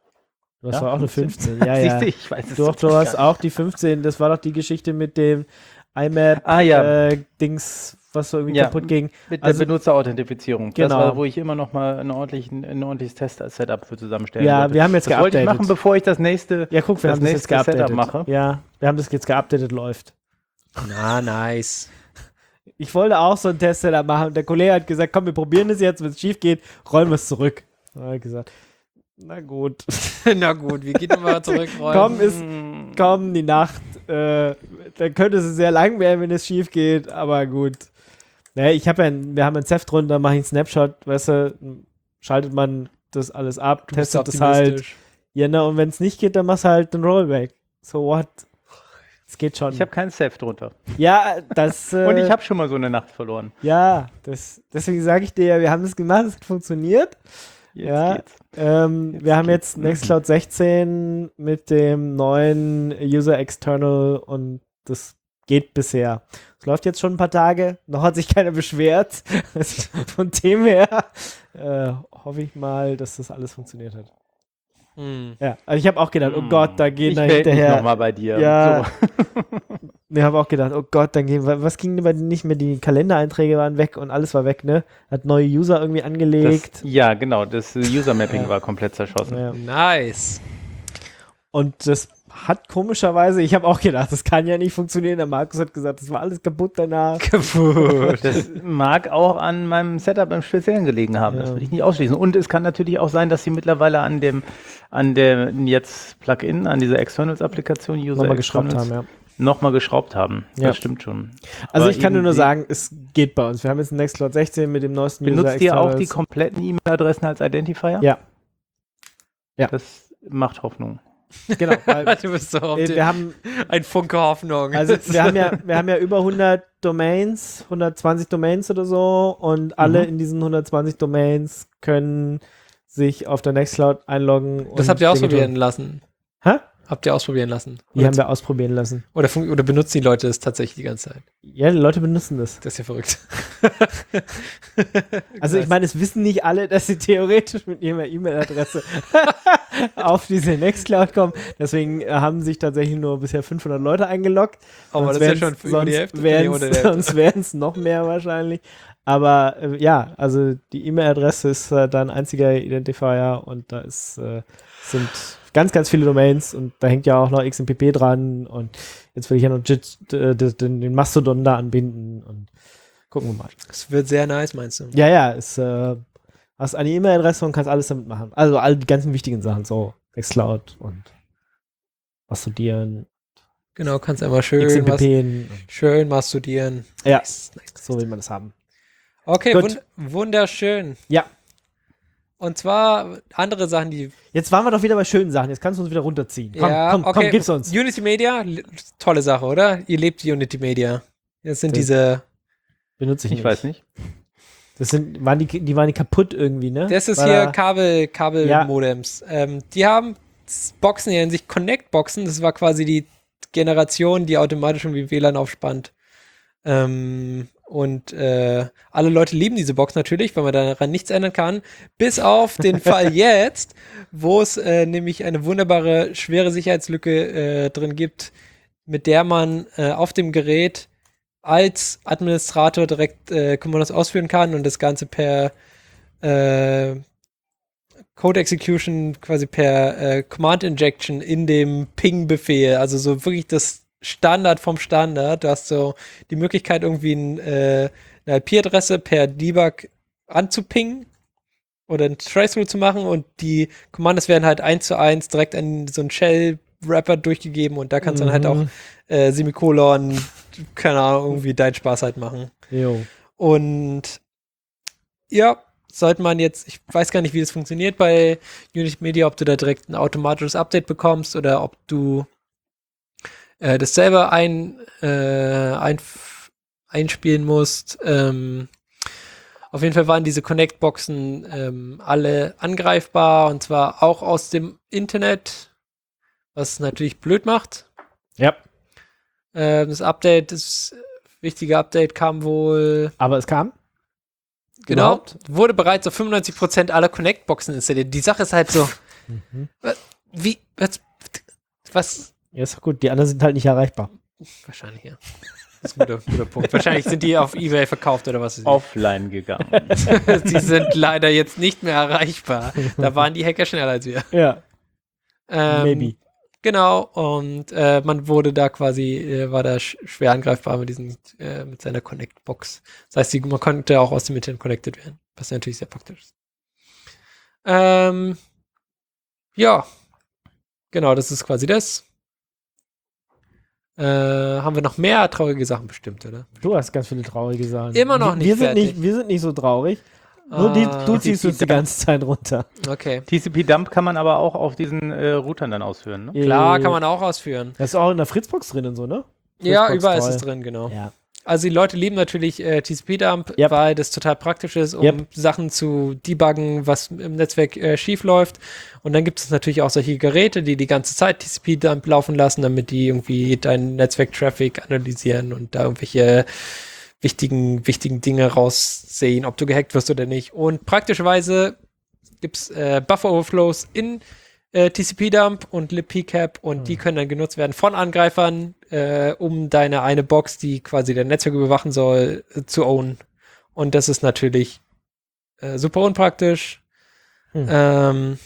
Du hast Ja, doch auch eine fünfzehn. fünfzehn. Ja, ja. Siehst du, ich weiß es Du, total du hast gar auch die fünfzehn. Das war doch die Geschichte mit dem I M A P Ah, ja. äh, Dings, was so irgendwie Ja. kaputt ging. Mit Also- der Benutzerauthentifizierung. Das Genau. war, wo ich immer noch mal ein, ordentlichen, ein ordentliches Test-Setup für zusammenstellen Ja, wollte. wir haben jetzt das wollte ich geupdatet. machen, bevor ich das nächste Ja, guck, wir das haben das jetzt nächste Setup geupdatet. mache. Ja, wir haben das jetzt geupdatet, läuft. Na, nice. Ich wollte auch so ein Test-Setup machen und der Kollege hat gesagt, komm, wir probieren das jetzt, wenn es schief geht, rollen wir es zurück. Da habe ich gesagt, na gut. Na gut, wir gehen mal zurück. Komm, ist, komm, die Nacht, äh, dann könnte es sehr lang werden, wenn es schief geht, aber gut. Naja, ich habe ja, ein, wir haben ein Ceph drunter, mache ich einen Snapshot, weißt du, schaltet man das alles ab, Du bist testet das halt. optimistisch. Ja, na, und wenn es nicht geht, dann machst du halt einen Rollback. So what? Es geht schon. Ich habe keinen Safe drunter. ja, das. Äh, Und ich habe schon mal so eine Nacht verloren. Ja, das, deswegen sage ich dir ja, wir haben das gemacht, es hat funktioniert. Jetzt Ja. geht's. Ähm, Jetzt wir haben geht's. jetzt Nextcloud sechzehn mit dem neuen User External und das geht bisher. Es läuft jetzt schon ein paar Tage, noch hat sich keiner beschwert. Also von dem her äh, hoffe ich mal, dass das alles funktioniert hat. Hm. Ja, also ich habe auch gedacht, oh Gott, da gehen ich da melde mich hinterher. nochmal bei dir. Ja. So. Ich habe auch gedacht, oh Gott, dann gehen, was ging denn bei denen nicht mehr? Die Kalendereinträge waren weg und alles war weg, ne? Hat neue User irgendwie angelegt. Das, ja, genau. Das User-Mapping Ja. war komplett zerschossen. Ja. Nice. Und das hat komischerweise, ich habe auch gedacht, das kann ja nicht funktionieren. Der Markus hat gesagt, das war alles kaputt danach. Kaputt. Das mag auch an meinem Setup im Speziellen gelegen haben. Das Ja. würde ich nicht ausschließen. Und es kann natürlich auch sein, dass sie mittlerweile an dem, an dem jetzt Plugin, an dieser Externals-Applikation, User Nochmal geschraubt Externals, haben, ja. nochmal geschraubt haben. Ja. Das stimmt schon. Also Aber ich kann dir nur irgendwie- sagen, es geht bei uns. Wir haben jetzt ein Nextcloud sechzehn mit dem neuesten Benutzt ihr auch die Externals. kompletten E-Mail-Adressen als Identifier? Ja. Ja. Das macht Hoffnung. Genau, weil, Du bist so auf äh, dem, wir haben ein Funke Hoffnung. also wir haben ja wir haben ja über hundert Domains, hundertzwanzig Domains oder so und alle Mhm. in diesen hundertzwanzig Domains können sich auf der Nextcloud einloggen. das und habt ihr Dinge ausprobieren tun. lassen. Hä? Habt ihr ausprobieren lassen? Die Oder, haben wir ausprobieren lassen. oder, fun- oder benutzen die Leute das tatsächlich die ganze Zeit? Ja, die Leute benutzen das. Das ist ja verrückt. Also ich meine, es wissen nicht alle, dass sie theoretisch mit ihrer E-Mail-Adresse auf diese Nextcloud kommen. Deswegen äh, haben sich tatsächlich nur bisher fünfhundert Leute eingeloggt. Aber Sonst das ist ja wären's- schon für über die sonst Hälfte. Nee, wären's- unter der Hälfte. Sonst wären es noch mehr wahrscheinlich. Aber äh, ja, also die E-Mail-Adresse ist äh, da ein einziger Identifier und da ist, äh, sind ganz, ganz viele Domains und da hängt ja auch noch X M P P dran und jetzt will ich ja noch Jit, äh, den, den Mastodon da anbinden und gucken wir mal. Das wird sehr nice, meinst du? Ja, ja, es äh, hast eine E-Mail-Adresse und kannst alles damit machen. Also all die ganzen wichtigen Sachen, so Nextcloud und Mastodieren, Genau, kannst einmal schön, X M P was, P n. schön mal studieren. Ja, Nice, nice, nice. so will man das haben. Okay, Gut. wund wunderschön. Ja. Und zwar andere Sachen, die. Jetzt waren wir doch wieder bei schönen Sachen. Jetzt kannst du uns wieder runterziehen. Komm, ja, komm, okay. komm, gib's uns. Unity Media, li- tolle Sache, oder? Ihr lebt Unity Media. Das sind Das- diese. Benutze ich, Ich nicht. weiß nicht. Das sind, waren die, die waren die kaputt irgendwie, ne? Das ist War hier da- Kabel, Kabelmodems. Ähm, die haben Boxen, die nennen sich Connect-Boxen. Das war quasi die Generation, die automatisch irgendwie W L A N aufspannt. Ähm, und äh, alle Leute lieben diese Box natürlich, weil man daran nichts ändern kann. Bis auf den Fall jetzt, wo es äh, nämlich eine wunderbare, schwere Sicherheitslücke äh, drin gibt, mit der man äh, auf dem Gerät als Administrator direkt äh, Kommandos ausführen kann und das Ganze per äh, Code Execution quasi per äh, Command Injection in dem Ping-Befehl, also so wirklich das Standard vom Standard. Du hast so die Möglichkeit, irgendwie ein, äh, eine I P-Adresse per Debug anzupingen oder ein Traceroute zu machen und die Kommandos werden halt eins zu eins direkt an so einen Shell-Wrapper durchgegeben und da kannst du Mhm. dann halt auch äh, Semikolon, keine Ahnung, irgendwie deinen Spaß halt machen. Jo. Und ja, sollte man jetzt, ich weiß gar nicht, wie das funktioniert bei Unity Media, ob du da direkt ein automatisches Update bekommst oder ob du äh, das selber ein, äh, ein, einspielen musst. Ähm, auf jeden Fall waren diese Connect-Boxen ähm, alle angreifbar und zwar auch aus dem Internet, was es natürlich blöd macht. Ja. Ähm, das Update, das wichtige Update kam wohl Aber es kam. Genau, Überhaupt? wurde bereits auf fünfundneunzig Prozent aller Connect-Boxen installiert. Die Sache ist halt so, Mhm. wie, was, was Ja, ist doch gut. Die anderen sind halt nicht erreichbar. wahrscheinlich, ja. Das ist ein guter, guter Punkt. Wahrscheinlich sind die auf eBay verkauft oder was ist Offline gegangen. Die sind leider jetzt nicht mehr erreichbar. Da waren die Hacker schneller als wir. Ja. Ähm, Maybe. Genau, und äh, man wurde da quasi, äh, war da sch schwer angreifbar mit diesen, äh, mit seiner Connect-Box. Das heißt, die, man konnte auch aus dem Internet connected werden, was natürlich sehr praktisch ist. Ähm, ja, genau, das ist quasi das. Äh, haben wir noch mehr traurige Sachen bestimmt, oder? Du hast ganz viele traurige Sachen. Immer noch wir, nicht wir sind fertig. nicht Wir sind nicht so traurig. Nur die, Ah, du ziehst uns die ganze Zeit runter. Okay. T C P-Dump kann man aber auch auf diesen äh, Routern dann ausführen, ne? Klar, Äh, kann man auch ausführen. Das ist auch in der Fritzbox drin und so, ne? Ja, Fritzbox überall ist toll. es drin, genau. Ja. Also die Leute lieben natürlich äh, T C P-Dump, Yep. weil das total praktisch ist, um Yep. Sachen zu debuggen, was im Netzwerk äh, schief läuft. Und dann gibt es natürlich auch solche Geräte, die die ganze Zeit T C P-Dump laufen lassen, damit die irgendwie deinen Netzwerk-Traffic analysieren und da irgendwelche wichtigen, wichtigen Dinge raussehen, ob du gehackt wirst oder nicht. Und praktischerweise gibt es äh, Buffer-Overflows in äh, T C P-Dump und libpcap und Mhm. die können dann genutzt werden von Angreifern, äh, um deine eine Box, die quasi dein Netzwerk überwachen soll, äh, zu ownen. Und das ist natürlich äh, super unpraktisch. Mhm. Ähm,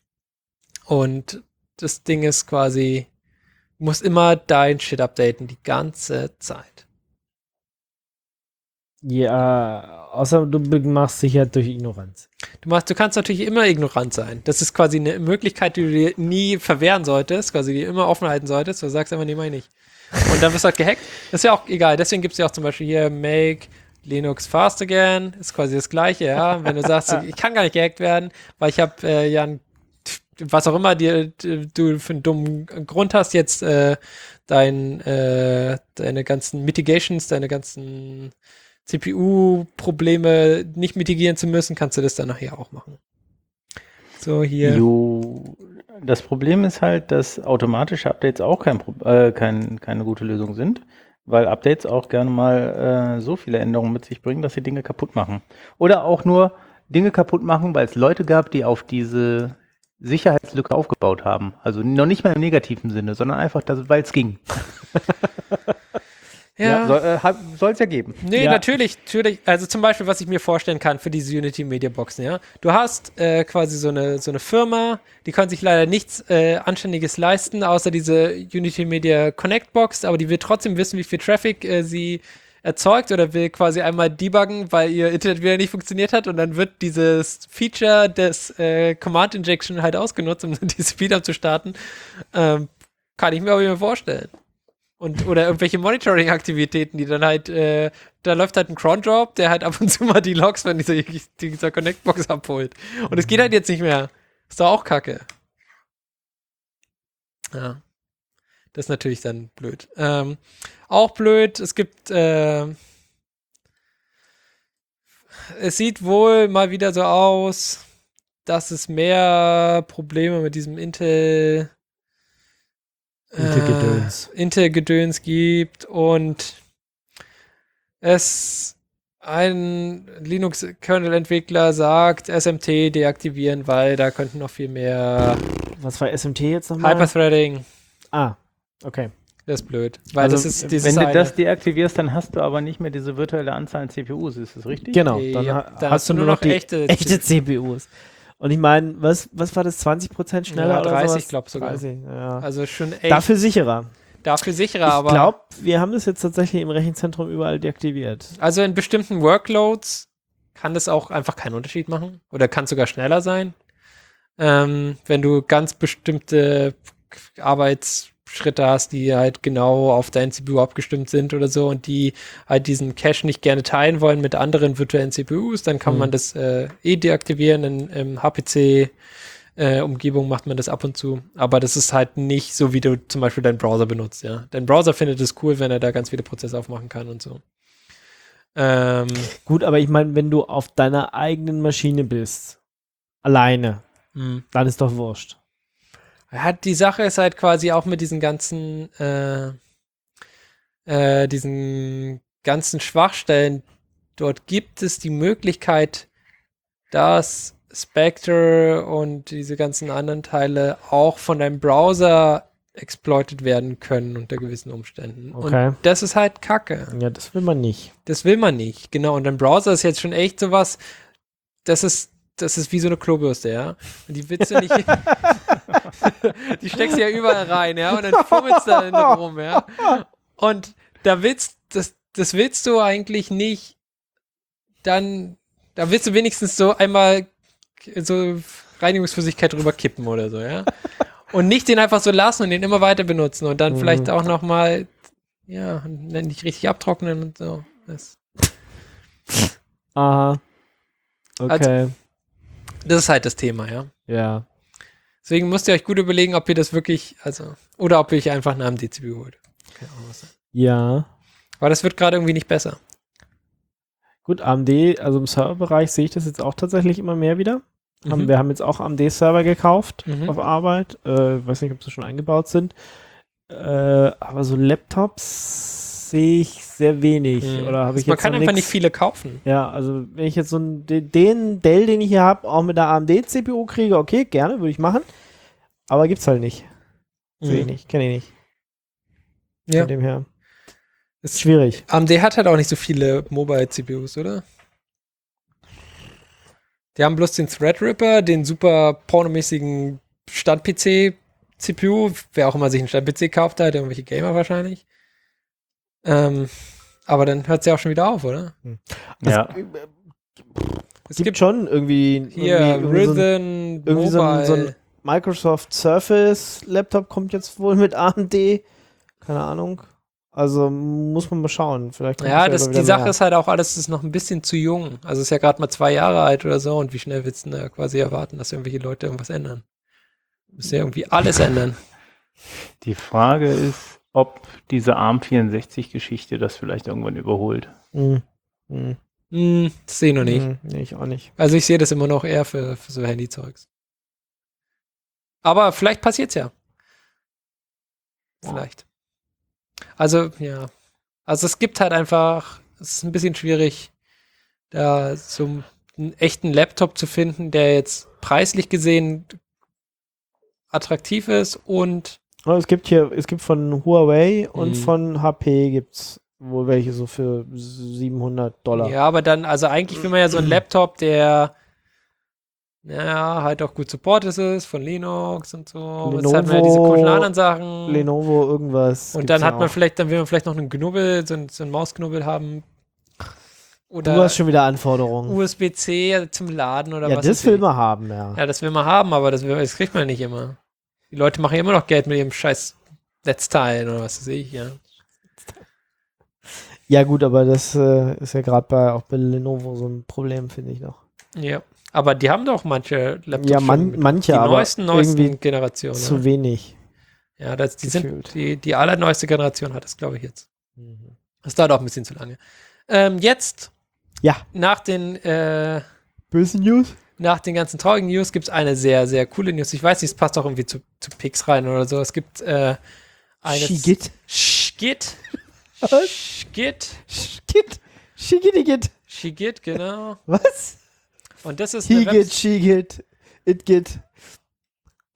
und das Ding ist quasi, du musst immer dein Shit updaten, die ganze Zeit. Ja, außer du machst Sicherheit durch Ignoranz. Du machst, du kannst natürlich immer ignorant sein. Das ist quasi eine Möglichkeit, die du dir nie verwehren solltest, quasi die immer offen halten solltest. Du sagst einfach, nee, mach ich nicht. Und dann wirst du halt gehackt. Das ist ja auch egal. Deswegen gibt es ja auch zum Beispiel hier Make Linux fast again. Ist quasi das Gleiche, ja. Wenn du sagst, ich kann gar nicht gehackt werden, weil ich habe äh, ja ein, was auch immer dir du für einen dummen Grund hast, jetzt äh, dein, äh, deine ganzen Mitigations, deine ganzen C P U-Probleme nicht mitigieren zu müssen, kannst du das dann nachher auch machen. So, hier. Jo, das Problem ist halt, dass automatische Updates auch kein, Pro- äh, kein, keine gute Lösung sind, weil Updates auch gerne mal äh, so viele Änderungen mit sich bringen, dass sie Dinge kaputt machen. Oder auch nur Dinge kaputt machen, weil es Leute gab, die auf diese Sicherheitslücke aufgebaut haben. Also noch nicht mal im negativen Sinne, sondern einfach, weil es ging. Ja. Soll es ja geben. Nee, Ja. natürlich, natürlich. Also zum Beispiel, was ich mir vorstellen kann für diese Unity Media Boxen, ja. Du hast äh, quasi so eine, so eine Firma, die kann sich leider nichts äh, Anständiges leisten, außer diese Unity Media Connect Box, aber die will trotzdem wissen, wie viel Traffic äh, sie erzeugt oder will quasi einmal debuggen, weil ihr Internet wieder nicht funktioniert hat und dann wird dieses Feature des äh, Command Injection halt ausgenutzt, um die Speed-Up zu starten. Ähm, kann ich mir aber immer vorstellen. Und, oder irgendwelche Monitoring-Aktivitäten, die dann halt, äh, da läuft halt ein Cron-Job, der halt ab und zu mal die Logs von dieser, dieser Connect-Box abholt. Und es geht halt jetzt nicht mehr. Ist doch auch kacke. Ja. Das ist natürlich dann blöd. Ähm, auch blöd, es gibt, äh, es sieht wohl mal wieder so aus, dass es mehr Probleme mit diesem Intel Intel-Gedöns. Äh, Intel-Gedöns gibt und es ein Linux-Kernel-Entwickler sagt, S M T deaktivieren, weil da könnten noch viel mehr Was war S M T jetzt nochmal? Hyperthreading. Ah, okay. Das ist blöd. Weil Also, das ist dieses Wenn du eine. das deaktivierst, dann hast du aber nicht mehr diese virtuelle Anzahl an C P Us, ist das richtig? Genau, Ja, dann, dann ha- hast du nur noch die echte, echte C P Us. Und ich meine, was, was war das, zwanzig Prozent schneller Ja, oder dreißig, sowas? glaub sogar. dreißig, ja. Also schon echt Dafür sicherer. dafür sicherer, Ich aber glaube, wir haben das jetzt tatsächlich im Rechenzentrum überall deaktiviert. also in bestimmten Workloads kann das auch einfach keinen Unterschied machen oder kann sogar schneller sein. Ähm, wenn du ganz bestimmte Arbeitsschritte hast, die halt genau auf dein C P U abgestimmt sind oder so und die halt diesen Cache nicht gerne teilen wollen mit anderen virtuellen C P Us, dann kann Mhm. man das äh, eh deaktivieren. In, im H P C äh, Umgebung macht man das ab und zu. Aber das ist halt nicht so, wie du zum Beispiel deinen Browser benutzt, ja. Dein Browser findet es cool, wenn er da ganz viele Prozesse aufmachen kann und so. Ähm, Gut, aber ich meine, wenn du auf deiner eigenen Maschine bist, alleine, mh. dann ist doch wurscht. Ja, die Sache ist halt quasi auch mit diesen ganzen, äh, äh, diesen ganzen Schwachstellen. Dort gibt es die Möglichkeit, dass Spectre und diese ganzen anderen Teile auch von deinem Browser exploited werden können unter gewissen Umständen. Okay. Und das ist halt Kacke. Ja, das will man nicht. Das will man nicht. Genau. Und dein Browser ist jetzt schon echt sowas, das ist, das ist wie so eine Klobürste, ja. Und die willst du nicht, die steckst du ja überall rein, ja. Und dann fummelst du da rum, ja. Und da willst, das, das willst du eigentlich nicht, dann, da willst du wenigstens so einmal so Reinigungsflüssigkeit drüber kippen oder so, ja. Und nicht den einfach so lassen und den immer weiter benutzen und dann Mhm. vielleicht auch nochmal, ja, nicht richtig abtrocknen und so. Das, Aha. Okay. das ist halt das Thema, ja. ja. Deswegen müsst ihr euch gut überlegen, ob ihr das wirklich, also, oder ob ihr euch einfach einen A M D C P U holt. Keine Ahnung, was. Ja. Aber das wird gerade irgendwie nicht besser. Gut, A M D, also im Serverbereich sehe ich das jetzt auch tatsächlich immer mehr wieder. Haben, Mhm. wir haben jetzt auch A M D-Server gekauft Mhm. auf Arbeit. Äh, weiß nicht, ob sie schon eingebaut sind. Äh, aber so Laptops sehe ich sehr wenig. Mhm. Oder habe ich Man jetzt kann noch einfach nix- nicht viele kaufen. Ja, also wenn ich jetzt so einen, den, den Dell, den ich hier habe, auch mit der A M D-C P U kriege, okay, gerne, würde ich machen. Aber gibt's halt nicht. Sehe ich Mhm. nicht, kenne ich nicht. Ja. Von dem her. Ist Schwierig. A M D hat halt auch nicht so viele Mobile-C P Us, oder? Die haben bloß den Threadripper, den super pornomäßigen Stand-P C-C P U, wer auch immer sich einen Stand-P C kauft, da hat irgendwelche Gamer wahrscheinlich. Ähm, aber dann hört es ja auch schon wieder auf, oder? Ja. Es gibt gibt schon irgendwie, hier irgendwie, irgendwie so ein Rhythm, irgendwie so ein- Mobile. so ein Microsoft Surface Laptop kommt jetzt wohl mit A M D. Keine Ahnung. Also muss man mal schauen. Vielleicht kommt Ja, es das, aber wieder die Sache mehr. ist halt auch alles, das ist noch ein bisschen zu jung. Also ist ja gerade mal zwei Jahre alt oder so und wie schnell willst du denn da quasi erwarten, dass irgendwelche Leute irgendwas ändern? Müssen ja irgendwie alles ändern. Die Frage ist, ob diese A R M vierundsechzig-Geschichte das vielleicht irgendwann überholt. Hm. Hm. Hm, das sehe ich noch nicht. Hm. Nee, ich auch nicht. Also ich sehe das immer noch eher für, für so Handy-Zeugs. Aber vielleicht passiert's ja. Vielleicht. Also, ja. Also es gibt halt einfach, es ist ein bisschen schwierig, da so einen echten Laptop zu finden, der jetzt preislich gesehen attraktiv ist und Aber es gibt hier, es gibt von Huawei und Mhm. von H P gibt's wohl welche so für siebenhundert Dollar. ja, aber dann, also eigentlich will man ja so einen Laptop, der ja, halt auch gut supported ist von Linux und so. Jetzt hat man ja diese Lenovo- komischen anderen Sachen. Lenovo irgendwas. Und gibt's dann ja hat man auch. vielleicht, dann will man vielleicht noch einen Knubbel, so, ein, so einen Mausknubbel haben. Oder Du hast schon wieder Anforderungen. U S B C zum Laden oder Ja, was. das weiß will ich. man haben, ja. Ja, das will man haben, aber das, will, das kriegt man nicht immer. Die Leute machen ja immer noch Geld mit ihrem scheiß Netzteilen oder was weiß ich, ja. Ja gut, aber das äh, ist ja gerade bei auch bei Lenovo so ein Problem, finde ich noch. Ja. Aber die haben doch manche Laptops. Ja, schon man, mit- manche, die aber neuesten, neuesten irgendwie Generationen. zu ja. wenig. Ja, das, die sind gefühlt. die, die allerneueste Generation hat das, glaube ich, jetzt. Das dauert auch ein bisschen zu lange. Ähm, jetzt, Ja, nach den, äh, böse News. nach den ganzen traurigen News gibt es eine sehr, sehr coole News. Ich weiß nicht, es passt auch irgendwie zu, zu Pix rein oder so. Es gibt äh, eine Shigit. Shigit. Was? Shigit. Shigit. Shigit. Shigit, genau. Was? Und das ist eine He Webs- get, she get, it get.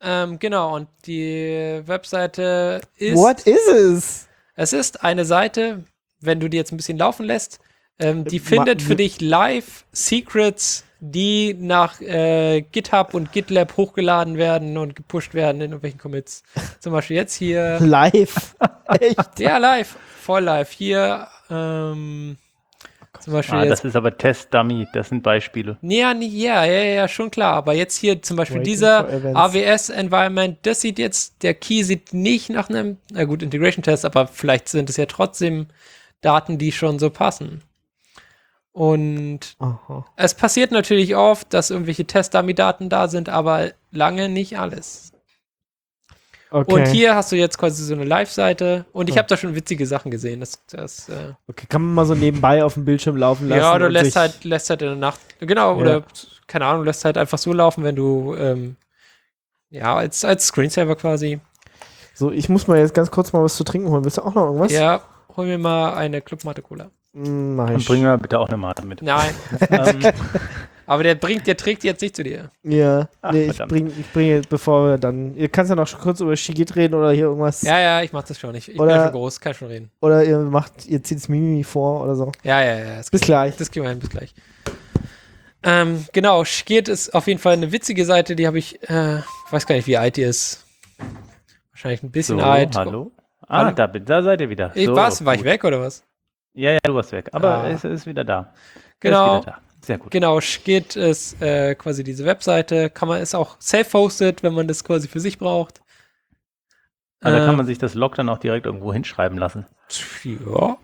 Ähm, genau, und die Webseite ist. What is es? Es ist eine Seite, wenn du die jetzt ein bisschen laufen lässt, ähm, die Ma- findet für dich live Secrets, die nach äh, GitHub und GitLab hochgeladen werden und gepusht werden in irgendwelchen Commits. Zum Beispiel jetzt hier. Live. Echt? Ja, live. Voll live. Hier, ähm, zum Beispiel Ah, jetzt. das ist aber Test-Dummy, das sind Beispiele. Ja, nee, ja, ja, ja, schon klar. Aber jetzt hier zum Beispiel Waiting dieser for events. A W S-Environment, das sieht jetzt, der Key sieht nicht nach einem, na gut, Integration-Test, aber vielleicht sind es ja trotzdem Daten, die schon so passen. Und Aha. es passiert natürlich oft, dass irgendwelche Test-Dummy-Daten da sind, aber lange nicht alles. Okay. Und hier hast du jetzt quasi so eine Live-Seite und ich Ja. habe da schon witzige Sachen gesehen. Das, das, äh, okay, kann man mal so nebenbei auf dem Bildschirm laufen lassen? ja, du und lässt sich- halt, lässt halt in der Nacht, genau, Ja. oder keine Ahnung, lässt halt einfach so laufen, wenn du, ähm, ja, als, als Screensaver quasi. So, ich muss mal jetzt ganz kurz mal was zu trinken holen. Willst du auch noch irgendwas? Ja, hol mir mal eine Club-Mate-Cola. Mm, mach Dann ich. bringen wir bitte auch eine Mate mit. Nein, ähm, aber der bringt, der trägt die jetzt nicht zu dir. Ja, Ach, nee, ich verdammt. bringe, ich bringe, bevor wir dann, ihr kannst ja noch kurz über Shigit reden oder hier irgendwas, Ja, ja, ich mach das schon. Ich, ich bin Oder- ja schon groß, kann schon reden. oder ihr macht, ihr zieht das Mimimi vor oder so. Ja, ja, ja. Das Bis gleich. Das kriegen wir hin, bis gleich. Ähm, genau, Shigit ist auf jeden Fall eine witzige Seite, die habe ich, äh, weiß gar nicht, wie alt die ist. Wahrscheinlich ein bisschen so, alt. hallo? Ah, Hallo? da, bin- da seid ihr wieder. Ich, so, was? War ich gut. weg oder was? Ja, ja, du warst weg. Aber Ah. es ist wieder da. Es Genau. Ist wieder da. Sehr gut. Genau, Shigit ist äh, quasi diese Webseite. Kann man, ist auch self-hosted, wenn man das quasi für sich braucht. Aber da kann Ähm, man sich das Log dann auch direkt irgendwo hinschreiben lassen. Ja.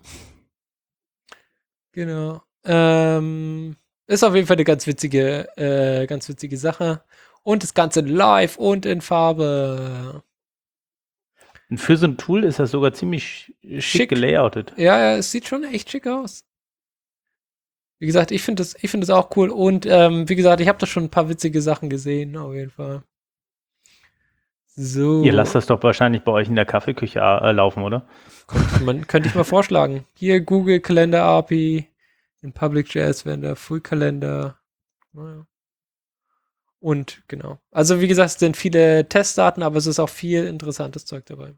Genau. Ähm, ist auf jeden Fall eine ganz witzige, äh, ganz witzige Sache. Und das Ganze live und in Farbe. Und für so ein Tool ist das sogar ziemlich schick, Schick. gelayoutet. Ja, ja, es sieht schon echt schick aus. Wie gesagt, ich finde das, ich finde das auch cool. Und ähm, wie gesagt, ich habe da schon ein paar witzige Sachen gesehen, auf jeden Fall. So. Ihr lasst das doch wahrscheinlich bei euch in der Kaffeeküche äh, laufen, oder? Man, könnte ich mal vorschlagen. Hier Google Kalender A P I, in Public.js Vendor, Full Kalender. Naja. Und genau. Also wie gesagt, es sind viele Testdaten, aber es ist auch viel interessantes Zeug dabei.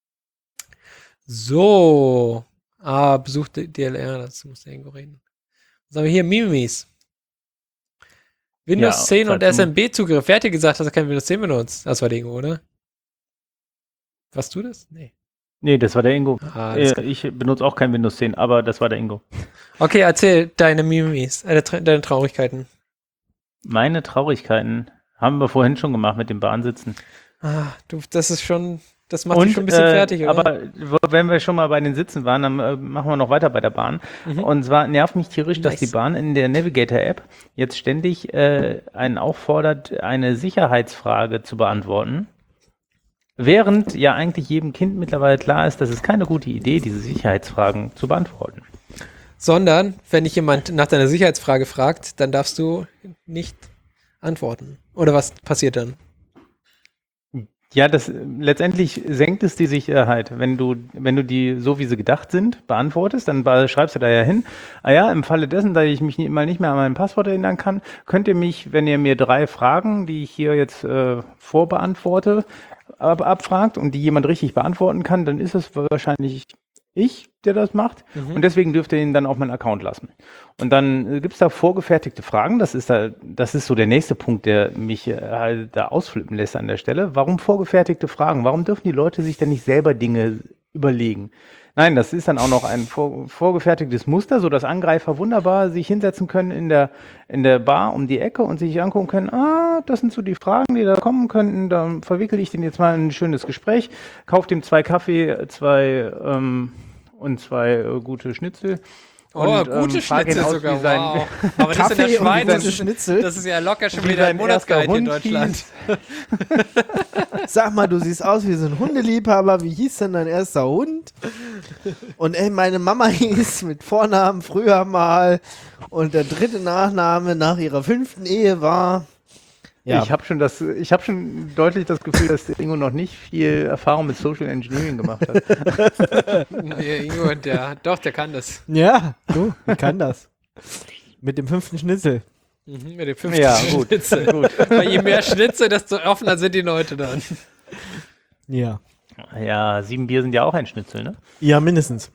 So. Ah, besucht D L R, das muss ja irgendwo reden. Was haben wir hier? Mimimis. Windows Ja, zehn und seit S M B-Zugriff. Wer hat dir gesagt, dass er kein Windows zehn benutzt? Das war der Ingo, oder? Warst du das? Nee. Nee, das war der Ingo. Ah, das Äh, ich benutze auch kein Windows zehn, aber das war der Ingo. Okay, erzähl deine Mimimis, äh, deine Traurigkeiten. Meine Traurigkeiten haben wir vorhin schon gemacht mit dem Bahnsitzen. Ah, du, das ist schon, das macht dich schon ein bisschen äh, fertig, oder? Aber wo- wenn wir schon mal bei den Sitzen waren, dann äh, machen wir noch weiter bei der Bahn. Mhm. Und zwar nervt mich tierisch, dass Nice. die Bahn in der Navigator-App jetzt ständig äh, einen auffordert, eine Sicherheitsfrage zu beantworten. Während ja eigentlich jedem Kind mittlerweile klar ist, dass es keine gute Idee, diese Sicherheitsfragen zu beantworten. Sondern, wenn dich jemand nach deiner Sicherheitsfrage fragt, dann darfst du nicht antworten. Oder was passiert dann? Ja, das letztendlich senkt es die Sicherheit. Wenn du, wenn du die so wie sie gedacht sind, beantwortest, dann ba- schreibst du da ja hin. Ah ja, im Falle dessen, da ich mich nie- mal nicht mehr an mein Passwort erinnern kann, könnt ihr mich, wenn ihr mir drei Fragen, die ich hier jetzt äh, vorbeantworte, ab, abfragt und die jemand richtig beantworten kann, dann ist es wahrscheinlich ich, der das macht. Mhm. Und deswegen dürft ihr ihn dann auf meinen Account lassen. Und dann äh, gibt es da vorgefertigte Fragen. Das ist da, das ist so der nächste Punkt, der mich äh, halt da ausflippen lässt an der Stelle. Warum vorgefertigte Fragen? Warum dürfen die Leute sich denn nicht selber Dinge überlegen? Nein, das ist dann auch noch ein vor, vorgefertigtes Muster, so dass Angreifer wunderbar sich hinsetzen können in der, in der Bar um die Ecke und sich angucken können, ah, das sind so die Fragen, die da kommen könnten, dann verwickel ich den jetzt mal in ein schönes Gespräch, kauf dem zwei Kaffee, zwei ähm, und zwei äh, gute Schnitzel. Oh, und, gute ähm, frag ihn Schnitzel aus, sogar, wie sein- wow. Aber das in der Kaffee und Schweiz, gute das ist, Schnitzel? das ist ja locker schon wie wieder ein sein erster Monatsgehalt hier in Hund Deutschland. hieß. Sag mal, du siehst aus wie so ein Hundeliebhaber. Wie hieß denn dein erster Hund? Und ey, meine Mama hieß mit Vornamen früher mal und der dritte Nachname nach ihrer fünften Ehe war. Ja, Ich habe schon das, ich habe schon deutlich das Gefühl, dass der Ingo noch nicht viel Erfahrung mit Social Engineering gemacht hat. Nee, Ingo, der, doch, der kann das. ja, du, ich kann das. Mit dem fünften Schnitzel. Mhm, mit den fünfzig Ja, gut. Schnitzel. gut. Weil je mehr Schnitzel, desto offener sind die Leute dann. Ja. Ja, sieben Bier sind ja auch ein Schnitzel, ne? Ja, mindestens.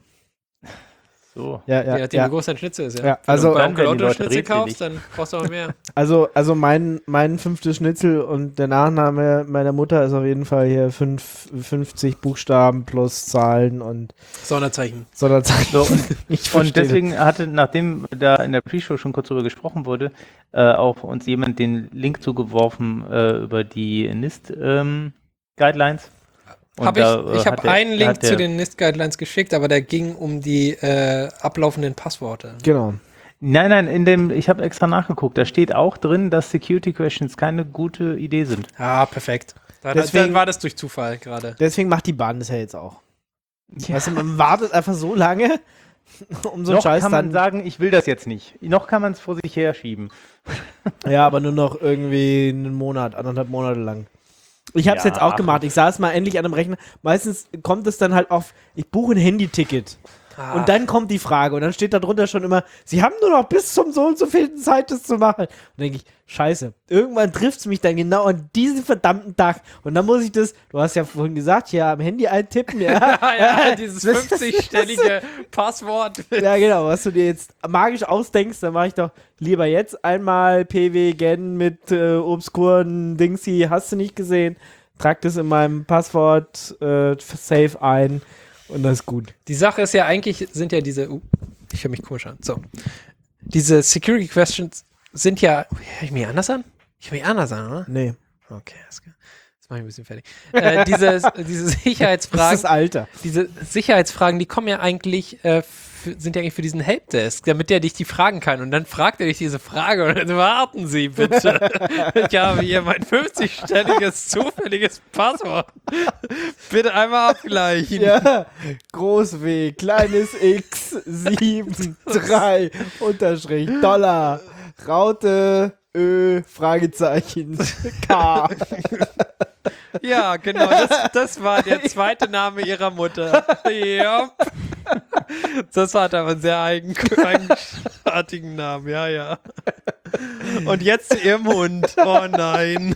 So. Ja, Je ja, nachdem, ja. wie groß dein Schnitzel ist, ja. Ja, Wenn also- du bei Dann Onkel werden die Otto Leute Schnitzel redselig. kaufst, dann brauchst du auch mehr. Also, also mein, mein fünftes Schnitzel und der Nachname meiner Mutter ist auf jeden Fall hier fünf, fünfzig Buchstaben plus Zahlen und Sonderzeichen. Sonderzeichen. So, und, Ich verstehe und deswegen hatte, nachdem da in der Pre-Show schon kurz drüber gesprochen wurde, äh, auch uns jemand den Link zugeworfen äh, über die NIST-Guidelines. Hab ich ich habe einen Link zu den NIST-Guidelines geschickt, aber der ging um die äh, ablaufenden Passworte. Genau. Nein, nein, in dem, ich habe extra nachgeguckt, da steht auch drin, dass Security Questions keine gute Idee sind. Ah, perfekt. Dann, Deswegen- dann war das durch Zufall gerade. Deswegen macht die Bahn das ja jetzt auch. Weißt du, man wartet einfach so lange, um so einen Noch Scheiß kann man dann. sagen, ich will das jetzt nicht. Noch kann man es vor sich her schieben. Ja, aber nur noch irgendwie einen Monat, anderthalb Monate lang. Ich habe es Ja, jetzt auch ach. gemacht. Ich saß mal endlich an einem Rechner. Meistens kommt es dann halt auf, ich buche ein Handyticket. Ah, Und dann kommt die Frage und dann steht da drunter schon immer, Sie haben nur noch bis zum so und so vielen Zeit, das zu machen. Und dann denke ich, scheiße, irgendwann trifft es mich dann genau an diesen verdammten Tag und dann muss ich das, du hast ja vorhin gesagt, hier am Handy eintippen, ja. ja, ja, dieses Das- fünfzig-stellige Passwort. Ja, genau, was du dir jetzt magisch ausdenkst, dann mache ich doch lieber jetzt einmal P W Gen mit äh, obskuren Dingsy, hast du nicht gesehen, trag das in meinem Passwort äh, Safe ein und das ist gut. Die Sache ist ja eigentlich, sind ja diese, uh, ich höre mich komisch an, so. Diese Security Questions sind ja, höre ich mich anders an? Ich höre mich anders an, oder? Nee, Okay, alles klar. Jetzt mache ich ein bisschen fertig. äh, diese, diese das ist Sicherheitsfragen, das Alter. diese Sicherheitsfragen, die kommen ja eigentlich, äh, für, sind ja eigentlich für diesen Helpdesk, damit der dich die fragen kann. Und dann fragt er dich diese Frage und dann warten Sie bitte. Ich habe hier mein fünfzig-stelliges zufälliges Passwort. Bitte einmal abgleichen. Ja, Groß W, kleines X, sieben, drei, Unterstrich, Dollar, Raute, Ö, Fragezeichen, K. Ja, genau, das, das war der zweite Name ihrer Mutter. Ja. Das hat aber einen sehr eigen, eigenartigen Namen, ja, ja. Und jetzt zu ihrem Hund. Oh nein.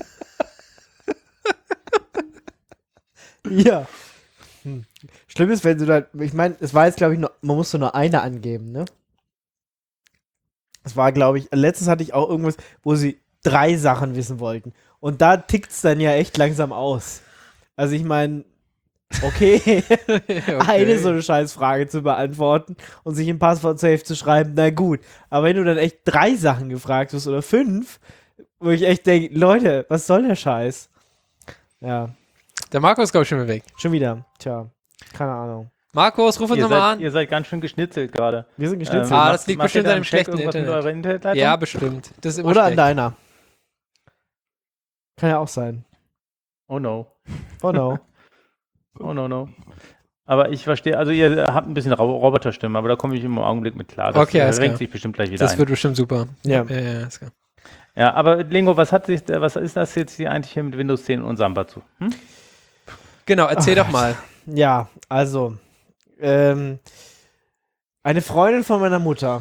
Ja. Hm. Schlimm ist, wenn du da, ich meine, es war jetzt, glaube ich, nur, man musste nur eine angeben, ne? Es war, glaube ich, letztens hatte ich auch irgendwas, wo sie drei Sachen wissen wollten. Und da tickt es dann ja echt langsam aus. Also ich meine, okay, eine so eine Scheißfrage zu beantworten und sich im Passwort-Safe zu schreiben, na gut. Aber wenn du dann echt drei Sachen gefragt wirst oder fünf, wo ich echt denke, Leute, was soll der Scheiß? Ja, Der Markus ist, glaube ich, schon wieder weg. schon wieder. Tja, keine Ahnung. Markus, ruf uns Ihr nochmal seid, an. ihr seid ganz schön geschnitzelt gerade. Wir sind geschnitzelt. Ah, macht- das liegt macht bestimmt ihr da an im dem Chat schlechten irgendwas mit Internet. eurer Internetleitung? Ja, bestimmt. Das ist immer Oder an schlecht. deiner. Kann ja auch sein. Oh no. Oh no. Oh no, no. Aber ich verstehe, also ihr habt ein bisschen Ro- Roboterstimme, aber da komme ich im Augenblick mit klar. Das Okay, alles renkt klar. sich bestimmt gleich wieder Das ein. wird bestimmt super. Ja. Ja, ja, ist klar. Ja, aber Lingo, was hat sich, was ist das jetzt hier eigentlich hier mit Windows zehn und Samba zu? Hm? Genau, erzähl doch mal. Ja, also, ähm, eine Freundin von meiner Mutter.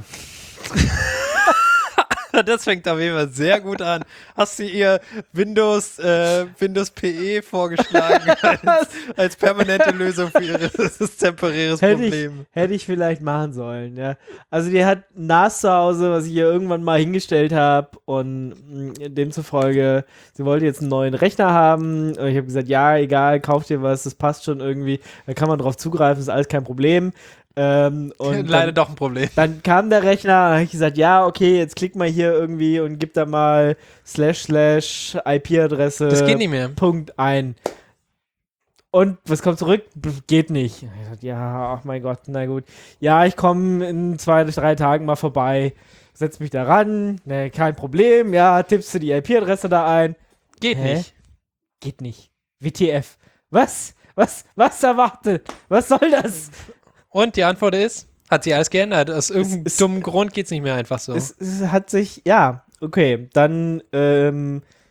Das fängt auf jeden Fall sehr gut an. Hast du ihr Windows, äh, Windows P E vorgeschlagen als, als permanente Lösung für ihr temporäres Hätte ich, Problem? hätte ich vielleicht machen sollen, ja. Also die hat ein N A S zu Hause, was ich ihr irgendwann mal hingestellt habe und mh, demzufolge, sie wollte jetzt einen neuen Rechner haben und ich habe gesagt, ja, egal, kauf dir was, das passt schon irgendwie, da kann man drauf zugreifen, ist alles kein Problem. Ähm, und Leider dann, doch ein Problem. Dann kam der Rechner, dann habe ich gesagt, ja, okay, jetzt klick mal hier irgendwie und gib da mal slash slash I P-Adresse Das geht nicht mehr. Punkt ein. Und was kommt zurück? Pff, geht nicht. Ich gesagt, ja, ach mein Gott, na gut. Ja, ich komme in zwei, drei Tagen mal vorbei, setz mich da ran, ne, kein Problem, ja, tippst du die I P-Adresse da ein. Geht Hä? nicht. Geht nicht. W T F. Was? Was? Was erwartet? Was soll das? Und die Antwort ist, hat sie alles geändert. Aus irgendeinem ist- dummen Grund geht es nicht mehr einfach so. Es, es hat sich, ja, okay, dann, ähm,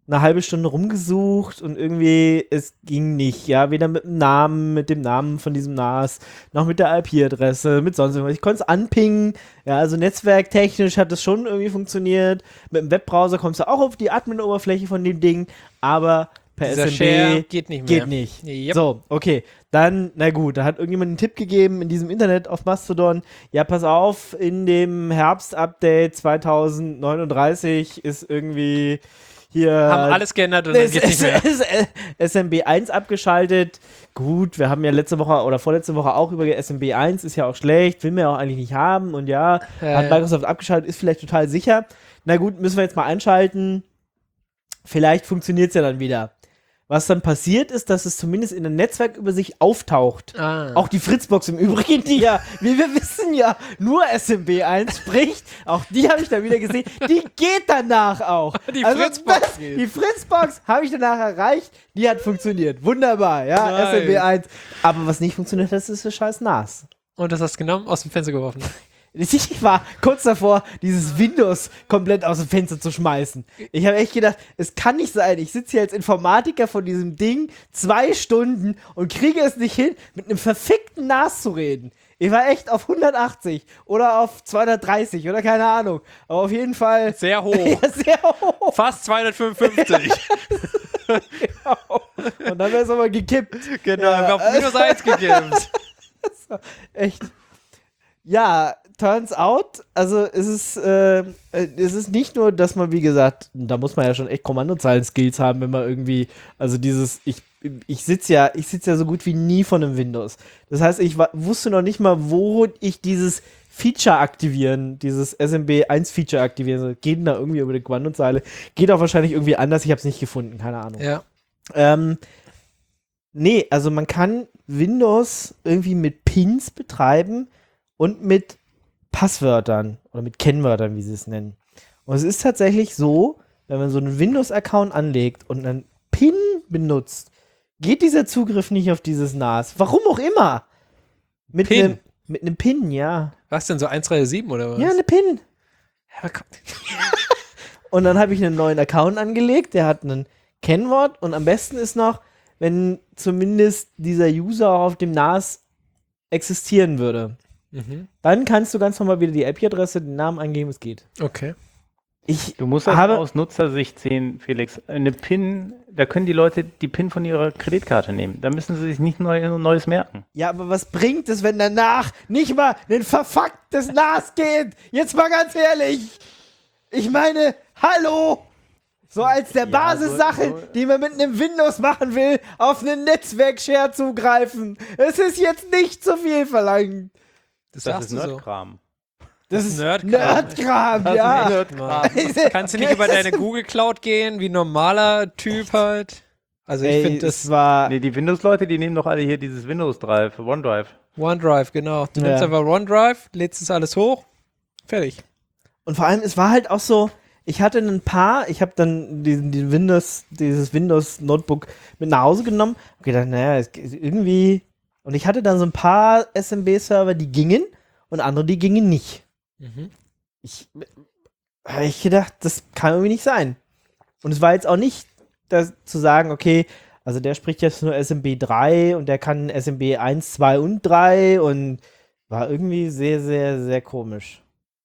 eine halbe Stunde rumgesucht und irgendwie, es ging nicht, ja, weder mit dem Namen, mit dem Namen von diesem N A S, noch mit der I P-Adresse, mit sonst irgendwas. Ich konnte es anpingen, ja, also netzwerktechnisch hat es schon irgendwie funktioniert. Mit dem Webbrowser kommst du auch auf die Admin-Oberfläche von dem Ding, aber per Dieser S M B Share geht nicht mehr. geht nicht. Yep. So, okay, dann, na gut, da hat irgendjemand einen Tipp gegeben in diesem Internet auf Mastodon, ja, pass auf, in dem Herbst-Update zwanzig neununddreißig ist irgendwie hier Haben alles geändert und dann ist, geht's nicht mehr. ist, ist S M B eins abgeschaltet. Gut, wir haben ja letzte Woche oder vorletzte Woche auch über S M B eins, ist ja auch schlecht, will man ja auch eigentlich nicht haben und ja, Ja, hat ja. Microsoft abgeschaltet, ist vielleicht total sicher. Na gut, müssen wir jetzt mal einschalten. Vielleicht funktioniert es ja dann wieder. Was dann passiert ist, dass es zumindest in der Netzwerkübersicht auftaucht. Ah. Auch die Fritzbox im Übrigen, die ja, wie wir wissen, ja nur S M B eins spricht. Auch die habe ich da wieder gesehen. Die geht danach auch. Die Fritzbox das, geht. Die Fritzbox habe ich danach erreicht. Die hat funktioniert. Wunderbar, ja, Nice. S M B eins. Aber was nicht funktioniert, das ist das scheiß N A S. Und das hast du genommen, aus dem Fenster geworfen. Ich war kurz davor, dieses Windows komplett aus dem Fenster zu schmeißen. Ich habe echt gedacht, es kann nicht sein. Ich sitze hier als Informatiker von diesem Ding zwei Stunden und kriege es nicht hin, mit einem verfickten N A S zu reden. Ich war echt auf hundertachtzig oder auf zweihundertdreißig oder keine Ahnung. Aber auf jeden Fall Sehr hoch. ja, sehr hoch. Fast zweihundertfünfundfünfzig. Und dann wäre es aber gekippt. Genau, Ja, wir haben auf minus eins gegeben. Echt. Ja, turns out, also es ist, äh, es ist nicht nur, dass man, wie gesagt, da muss man ja schon echt Kommandozeilen-Skills haben, wenn man irgendwie, also dieses, ich, ich sitze ja, ich sitze ja so gut wie nie von einem Windows. Das heißt, ich wa- wusste noch nicht mal, wo ich dieses Feature aktivieren, dieses S M B eins Feature aktivieren soll. Geht da irgendwie über die Kommandozeile. Geht auch wahrscheinlich irgendwie anders, ich habe es nicht gefunden, keine Ahnung. Ja. Ähm, nee, also man kann Windows irgendwie mit Pins betreiben und mit Passwörtern oder mit Kennwörtern, wie sie es nennen. Und es ist tatsächlich so, wenn man so einen Windows-Account anlegt und einen Pin benutzt, geht dieser Zugriff nicht auf dieses N A S. Warum auch immer. Mit Pin? einem mit einem Pin, ja. Was denn, so eins drei sieben oder was? Ja, eine Pin. Ja, aber komm. Und dann habe ich einen neuen Account angelegt, der hat ein Kennwort und am besten ist noch, wenn zumindest dieser User auch auf dem N A S existieren würde. Mhm. Dann kannst du ganz normal wieder die I P-Adresse, den Namen eingeben, es geht. Okay. Ich Du musst das habe, aus Nutzersicht sehen, Felix. Eine PIN, da können die Leute die PIN von ihrer Kreditkarte nehmen. Da müssen sie sich nicht neu, Neues merken. ja, aber was bringt es, wenn danach nicht mal ein verfucktes N A S geht? Jetzt mal ganz ehrlich. Ich meine, hallo. So als der Ja, Basissache, so- so- die man mit einem Windows machen will, auf einen Netzwerk-Share zugreifen. Es ist jetzt nicht zu viel verlangt. Das, Das sagst ist du so. Nerdkram. Das ist Nerdkram. Nerdkram, Das ja. ist Nerdkram. Kannst du nicht über deine Google Cloud gehen, wie ein normaler Typ halt? Also ich Ey, finde das das war... Nee, die Windows-Leute, die nehmen doch alle hier dieses Windows Drive, OneDrive. OneDrive, genau. Du Ja. nimmst einfach OneDrive, lädst es alles hoch, fertig. Und vor allem, es war halt auch so, ich hatte ein paar, ich habe dann diesen, diesen Windows, dieses Windows-Notebook mit nach Hause genommen und gedacht, naja, es geht irgendwie. Und ich hatte dann so ein paar S M B-Server, die gingen und andere, die gingen nicht. Mhm. Ich habe ich gedacht, das kann irgendwie nicht sein. Und es war jetzt auch nicht das, zu sagen, okay, also der spricht jetzt nur S M B drei und der kann S M B eins, zwei und drei und war irgendwie sehr, sehr, sehr komisch.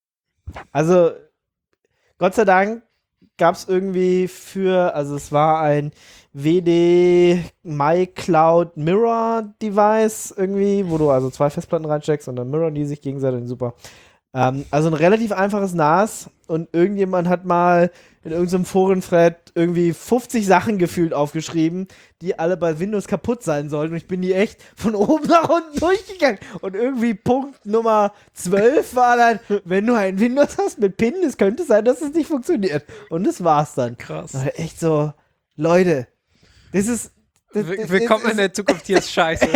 Also, Gott sei Dank gab es irgendwie für, also es war ein W D MyCloud Mirror Device irgendwie, wo du also zwei Festplatten reinsteckst und dann mirrorn die sich gegenseitig, super. Ähm, also ein relativ einfaches N A S und irgendjemand hat mal in irgendeinem Forenthread irgendwie fünfzig Sachen gefühlt aufgeschrieben, die alle bei Windows kaputt sein sollten und ich bin die echt von oben nach unten durchgegangen und irgendwie Punkt Nummer zwölf war dann, wenn du ein Windows hast mit PIN, es könnte sein, dass es nicht funktioniert und das war's dann. Krass. Und echt so, Leute, das ist das, W- das, Willkommen das, in der Zukunft, hier ist scheiße.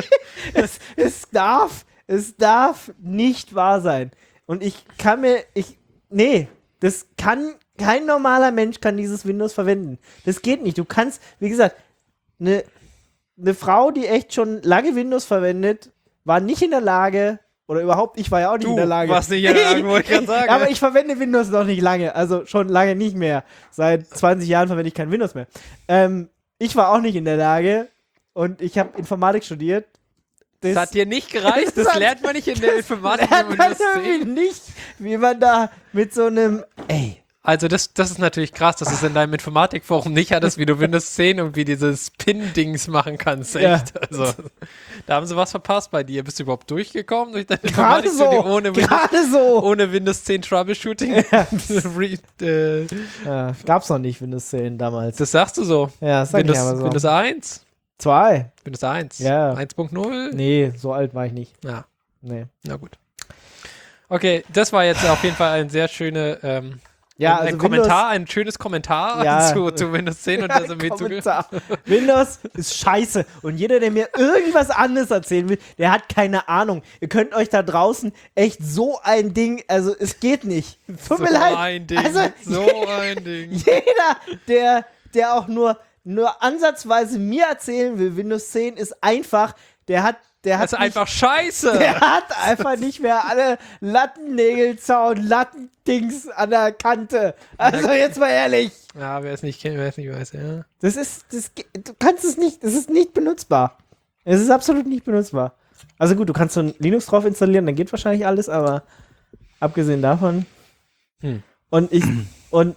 es, es darf, es darf nicht wahr sein. Und ich kann mir, ich, nee, das kann, kein normaler Mensch kann dieses Windows verwenden. Das geht nicht. Du kannst, wie gesagt, eine ne Frau, die echt schon lange Windows verwendet, war nicht in der Lage, oder überhaupt, ich war ja auch nicht Du in der Lage. warst nicht in der Lage, wollte ich gerade sagen. Aber ich verwende Windows noch nicht lange, also schon lange nicht mehr. Seit zwanzig Jahren verwende ich kein Windows mehr. Ähm, ich war auch nicht in der Lage und ich habe Informatik studiert. Das, das hat dir nicht gereicht, das, das lernt man nicht in der Informatik. lernt man irgendwie nicht, wie man da mit so einem, ey. Also das, das ist natürlich krass, dass du es in deinem Informatikforum nicht hattest, wie du Windows zehn und wie dieses Pin-Dings machen kannst, echt. Ja. Also, da haben sie was verpasst bei dir. Bist du überhaupt durchgekommen durch deine Gerade so, ohne Windows, gerade so. ohne Windows zehn Troubleshooting? Ja. Re, äh, Ja, gab's noch nicht Windows zehn damals. das sagst du so. Ja, das sag Windows, ich aber so. Windows eins? Zwei? Windows eins? Ja. eins Punkt null? Nee, so alt war ich nicht. Ja, Nee. na gut. Okay, das war jetzt auf jeden Fall ein sehr schöner ähm, Ja, ein, also ein Kommentar, ein schönes Kommentar Ja. zu, zu Windows zehn und das irgendwie zuge- Kommentar. Windows ist scheiße. Und jeder, der mir irgendwas anderes erzählen will, der hat keine Ahnung. Ihr könnt euch da draußen echt so ein Ding, also es geht nicht. Tut so mir leid. ein Ding, Also, so ein Ding. Jeder, der, der auch nur, nur ansatzweise mir erzählen will, Windows zehn ist einfach, der hat, der hat Das ist nicht, einfach scheiße. der hat einfach nicht mehr alle Lattennägelzaun, Lattendings an der Kante. Also jetzt mal ehrlich. Ja, wer es nicht kennt, wer es nicht weiß, ja. Das ist, das, ge- du kannst es nicht, es ist nicht benutzbar. Es ist absolut nicht benutzbar. Also gut, du kannst so ein Linux drauf installieren, dann geht wahrscheinlich alles, aber abgesehen davon. Hm. Und ich, und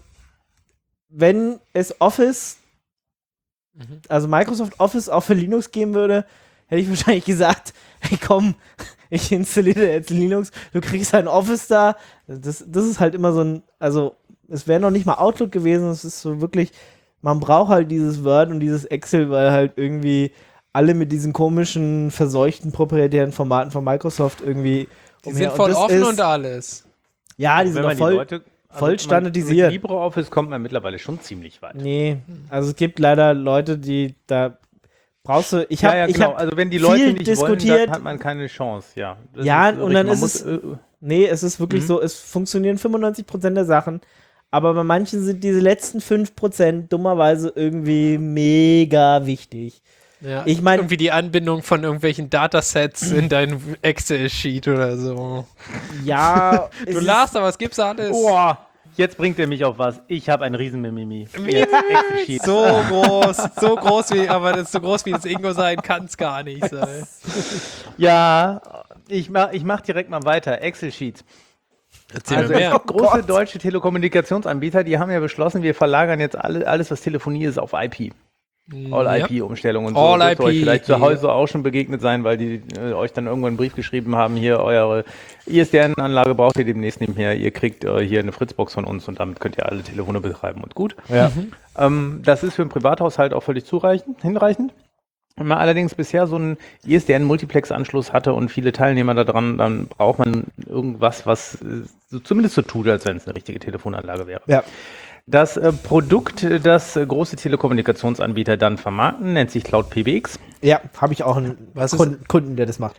wenn es Office, Mhm. also Microsoft Office auch für Linux geben würde, hätte ich wahrscheinlich gesagt, hey komm, ich installiere jetzt Linux, du kriegst ein Office da. Das, das ist halt immer so ein, also es wäre noch nicht mal Outlook gewesen, es ist so wirklich, man braucht halt dieses Word und dieses Excel, weil halt irgendwie alle mit diesen komischen, verseuchten, proprietären Formaten von Microsoft irgendwie Die umher- sind voll und das offen ist, und alles. ja, die Wenn sind man doch voll, die Leute, voll man- standardisiert. Mit LibreOffice kommt man mittlerweile schon ziemlich weit. Nee, also es gibt leider Leute, die da brauchst du, ich habe ja, ja, ich genau. hab Also wenn die viel Leute nicht diskutiert. wollen, dann hat man keine Chance, ja. Das Ja, ist und dann richtig. ist Man es- muss, äh, Nee, es ist wirklich Mhm. so, es funktionieren fünfundneunzig Prozent der Sachen, aber bei manchen sind diese letzten fünf Prozent dummerweise irgendwie mega wichtig. Ja, Ich mein- irgendwie die Anbindung von irgendwelchen Datasets in dein Excel-Sheet oder so. Ja, es Du ist- lachst, aber es gibt's alles. Oh, jetzt bringt er mich auf was. Ich habe ein Riesenmimimi. Jetzt Excel-Sheet. So groß, so groß wie, aber das so groß wie das Ingo sein kann es gar nicht sein. Ja, ich mach, ich mach direkt mal weiter. Excel-Sheets. Erzähl Also mir es mehr. gibt große Gott. deutsche Telekommunikationsanbieter, die haben ja beschlossen, wir verlagern jetzt alle, alles, was Telefonie ist, auf I P. All-I P-Umstellung und so. All Das wird euch I P. vielleicht zu Hause auch schon begegnet sein, weil die äh, euch dann irgendwann einen Brief geschrieben haben, hier eure I S D N-Anlage braucht ihr demnächst nicht mehr, ihr kriegt äh, hier eine Fritzbox von uns und damit könnt ihr alle Telefone betreiben und gut. Ja. Ähm, das ist für einen Privathaushalt auch völlig zureichend, hinreichend. Wenn man allerdings bisher so einen I S D N-Multiplex-Anschluss hatte und viele Teilnehmer daran, dann braucht man irgendwas, was äh, so zumindest so tut, als wenn es eine richtige Telefonanlage wäre. Ja. Das äh, Produkt, äh, das äh, große Telekommunikationsanbieter dann vermarkten, nennt sich Cloud P B X. Ja, habe ich auch einen Was ist- Kunden, Kunden, der das macht.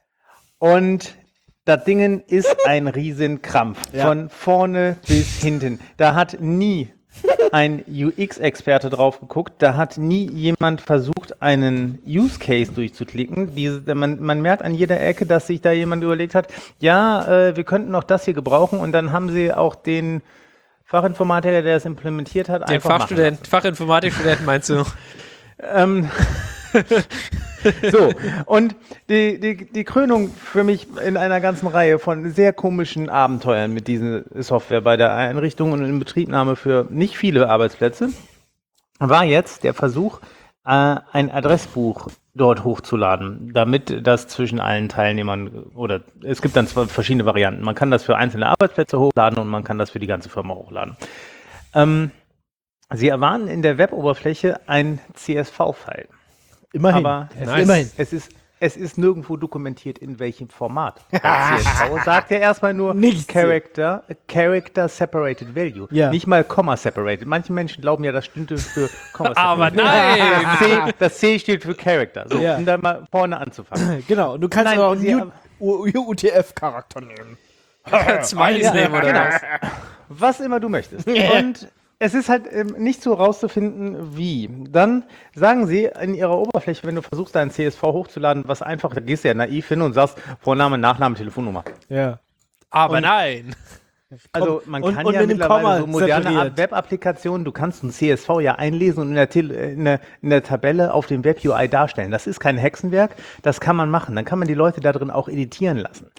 Und das Ding ist ein Riesenkrampf. Ja. Von vorne bis hinten. Da hat nie ein U X-Experte drauf geguckt. Da hat nie jemand versucht, einen Use Case durchzuklicken. Diese, man, man merkt an jeder Ecke, dass sich da jemand überlegt hat, ja, äh, wir könnten noch das hier gebrauchen. Und dann haben sie auch den Fachinformatiker, der das implementiert hat, Den einfach machen Fachstudent, Fachinformatikstudenten meinst du? Ähm, so, und die, die, die Krönung für mich in einer ganzen Reihe von sehr komischen Abenteuern mit dieser Software bei der Einrichtung und in Betriebnahme für nicht viele Arbeitsplätze war jetzt der Versuch, äh, ein Adressbuch dort hochzuladen, damit das zwischen allen Teilnehmern, oder es gibt dann zwei verschiedene Varianten. Man kann das für einzelne Arbeitsplätze hochladen und man kann das für die ganze Firma hochladen. Ähm, Sie erwarten in der Web-Oberfläche ein C S V-File. Immerhin. Aber es, Nice. Immerhin. es, ist, es ist nirgendwo dokumentiert, in welchem Format. Der C S V sagt ja erstmal nur Nichts. Character, Character Separated Value. Ja. Nicht mal Komma Separated. Manche Menschen glauben ja, das stünde für Komma Aber Separated. nein! Das C, das C steht für Character. So, Ja. um da mal vorne anzufangen. Genau, und du kannst Nein, aber auch sie einen haben- U T F-Charakter nehmen. Smileys nehmen oder genau. was? Was immer du möchtest. Und es ist halt ähm, nicht so rauszufinden, wie. Dann sagen sie in ihrer Oberfläche, wenn du versuchst, dein C S V hochzuladen, was einfach, da gehst du ja naiv hin und sagst Vorname, Nachname, Telefonnummer. Ja. Aber Und- nein. Also man Und- kann und ja mit dem mittlerweile Komma so moderne separiert. Web-Applikationen, du kannst ein C S V ja einlesen und in der, Tele- in der, in der Tabelle auf dem Web-U I darstellen. Das ist kein Hexenwerk, das kann man machen. Dann kann man die Leute da drin auch editieren lassen.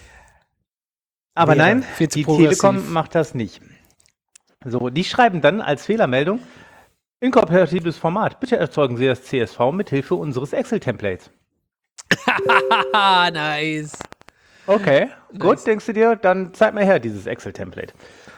Aber Wäre nein, viel zu die progressiv. Telekom macht das nicht. So, die schreiben dann als Fehlermeldung, inkompatibles Format. Bitte erzeugen Sie das C S V mit Hilfe unseres Excel-Templates. Haha, nice. Okay, Nice. gut, denkst du dir, dann zeig mal her dieses Excel-Template.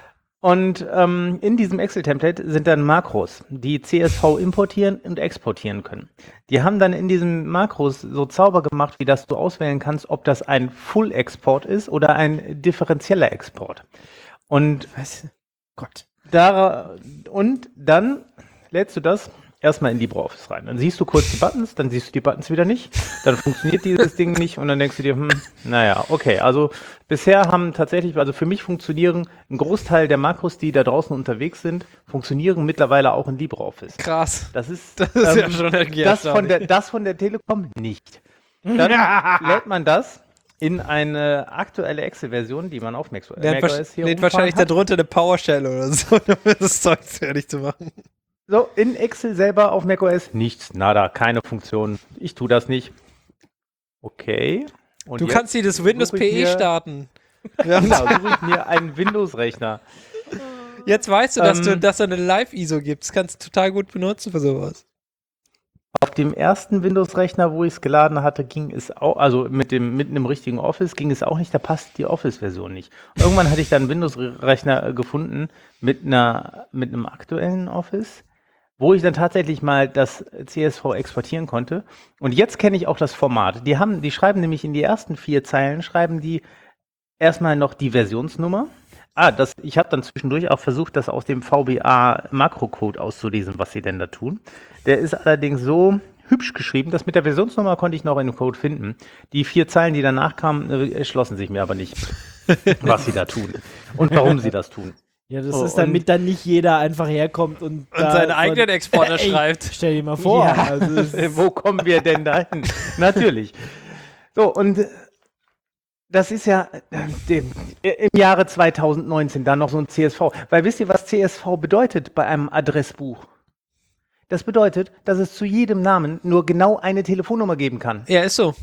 Und ähm, in diesem Excel-Template sind dann Makros, die C S V importieren und exportieren können. Die haben dann in diesen Makros so Zauber gemacht, wie dass du auswählen kannst, ob das ein Full-Export ist oder ein differenzieller Export. Und Was? Gott. Da, und dann lädst du das erstmal in LibreOffice rein. Dann siehst du kurz die Buttons, dann siehst du die Buttons wieder nicht, dann funktioniert dieses Ding nicht und dann denkst du dir, hm, naja, okay, also bisher haben tatsächlich, also für mich funktionieren ein Großteil der Makros, die da draußen unterwegs sind, funktionieren mittlerweile auch in LibreOffice. Krass. Das ist, Das ist ja ähm, schon irgendwie das von der, erstaunlich. das von der Telekom nicht. Dann lädt man das in eine aktuelle Excel-Version, die man auf Mac Der hat macOS hier lädt wahrscheinlich rumfahren hat. darunter eine PowerShell oder so, um das Zeug fertig zu machen. So, in Excel selber auf macOS nichts, nada, keine Funktion. Ich tue das nicht. Okay. Und Du jetzt kannst dir das Windows suche ich P E mir- starten. Genau, suche ich mir einen Windows-Rechner. Jetzt weißt du, dass, Ähm, du, dass da eine Live-I S O gibt. Das kannst du total gut benutzen für sowas. Auf dem ersten Windows-Rechner, wo ich es geladen hatte, ging es auch, also mit dem mit einem richtigen Office ging es auch nicht, da passt die Office-Version nicht. Irgendwann hatte ich dann einen Windows-Rechner äh, gefunden mit einer mit einem aktuellen Office, wo ich dann tatsächlich mal das C S V exportieren konnte. Und jetzt kenne ich auch das Format. Die haben, die schreiben nämlich in die ersten vier Zeilen, schreiben die erstmal noch die Versionsnummer. Ah, das, ich habe dann zwischendurch auch versucht, das aus dem V B A-Makrocode auszulesen, was sie denn da tun. Der ist allerdings so hübsch geschrieben, dass mit der Versionsnummer konnte ich noch in dem Code finden. Die vier Zeilen, die danach kamen, äh, erschlossen sich mir aber nicht, was sie da tun und warum sie das tun. Ja, das Oh, ist damit dann nicht jeder einfach herkommt und, Und seinen eigenen Exporter Ey, schreibt. Stell dir mal vor. Ja, Also, es ist- wo kommen wir denn dahin? Natürlich. So, und äh, das ist ja äh, dem, äh, im Jahre zweitausendneunzehn dann noch so ein C S V. Weil wisst ihr, was C S V bedeutet bei einem Adressbuch? Das bedeutet, dass es zu jedem Namen nur genau eine Telefonnummer geben kann. Ja, ist so.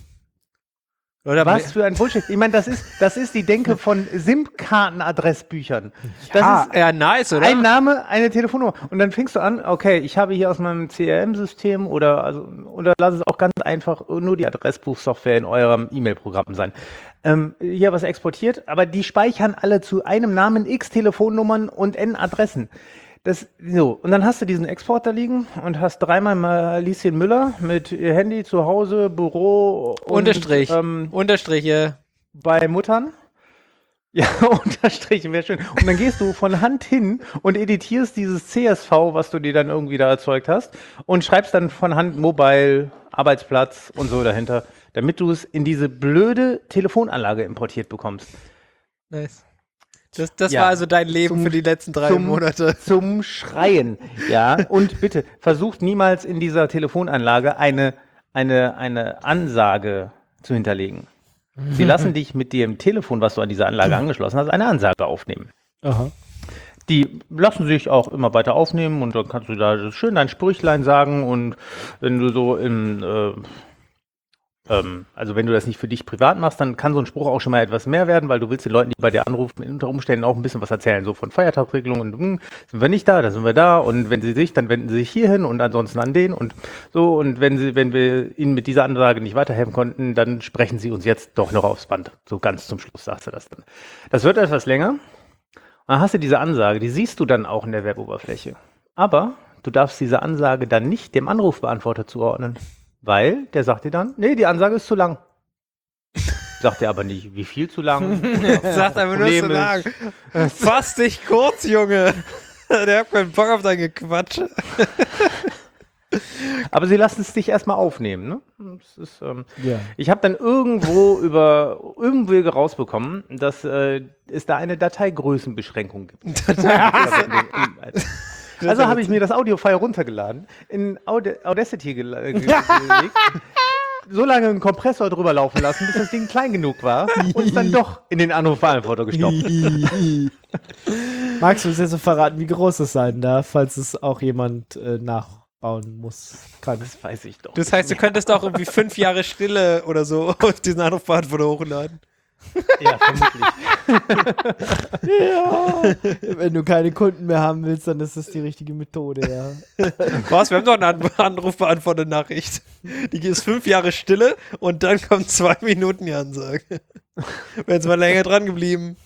Oder Was für ein Bullshit. Ich meine, das ist, das ist die Denke von SIM-Karten-Adressbüchern. Das Ah, ist ja, nice, oder? ein Name, eine Telefonnummer. Und dann fängst du an, okay, ich habe hier aus meinem C R M-System oder, also, oder lass es auch ganz einfach nur die Adressbuchsoftware in eurem E-Mail-Programm sein. Ähm, hier was exportiert, aber die speichern alle zu einem Namen x Telefonnummern und n Adressen. Das, so, und dann hast du diesen Export da liegen und hast dreimal mal Lieschen Müller mit ihr Handy zu Hause, Büro und Unterstrich. ähm, Unterstriche. bei Muttern. Ja, Unterstriche wäre schön. Und dann gehst du von Hand hin und editierst dieses C S V, was du dir dann irgendwie da erzeugt hast, und schreibst dann von Hand Mobile, Arbeitsplatz und so dahinter, damit du es in diese blöde Telefonanlage importiert bekommst. Nice. Das, das Ja. war also dein Leben Zum- für die letzten drei zum- Monate. Zum Schreien. Ja, und bitte, versucht niemals in dieser Telefonanlage eine, eine, eine Ansage zu hinterlegen. Sie lassen dich mit dem Telefon, was du an diese Anlage angeschlossen hast, eine Ansage aufnehmen. Aha. Die lassen sich auch immer weiter aufnehmen und dann kannst du da schön dein Sprüchlein sagen und wenn du so im, äh, ähm, also wenn du das nicht für dich privat machst, dann kann so ein Spruch auch schon mal etwas mehr werden, weil du willst den Leuten, die bei dir anrufen, unter Umständen auch ein bisschen was erzählen, so von Feiertagsregelungen und hm, sind wir nicht da, da sind wir da und wenn sie sich, dann wenden sie sich hierhin und ansonsten an den und so und wenn sie, wenn wir ihnen mit dieser Ansage nicht weiterhelfen konnten, dann sprechen sie uns jetzt doch noch aufs Band. So ganz zum Schluss sagst du das dann. Das wird etwas länger. Dann hast du diese Ansage, die siehst du dann auch in der Weboberfläche. Aber du darfst diese Ansage dann nicht dem Anrufbeantworter zuordnen, weil der sagt dir dann, nee, die Ansage ist zu lang. Sagt er aber nicht, wie viel zu lang. Sagt einfach nur so Problem lang. ist- Fass dich kurz, Junge. Der hat keinen Bock auf dein Gequatsche. Aber sie lassen es dich erstmal aufnehmen. Ne? Das ist, ähm, Ja. ich habe dann irgendwo über Umwege rausbekommen, dass äh, es da eine Dateigrößenbeschränkung gibt. Also habe ich mir das Audio-File runtergeladen, in Aud- Audacity gel- äh, gelegt, so lange einen Kompressor drüber laufen lassen, bis das Ding klein genug war und es dann doch in den Anrufbeantworter gestopft. Magst du uns jetzt so verraten, wie groß es sein darf, falls es auch jemand äh, nachbauen muss, kann? Das weiß ich doch. Das heißt, du könntest auch irgendwie fünf Jahre Stille oder so auf diesen Anrufbeantworter hochladen. Ja, vermutlich. Ja. Wenn du keine Kunden mehr haben willst, dann ist das die richtige Methode, ja. Was? Wir haben doch eine An- Anrufbeantworter-Nachricht. Die ist fünf Jahre Stille und dann kommt zwei Minuten die Ansage. Wären jetzt mal länger dran geblieben.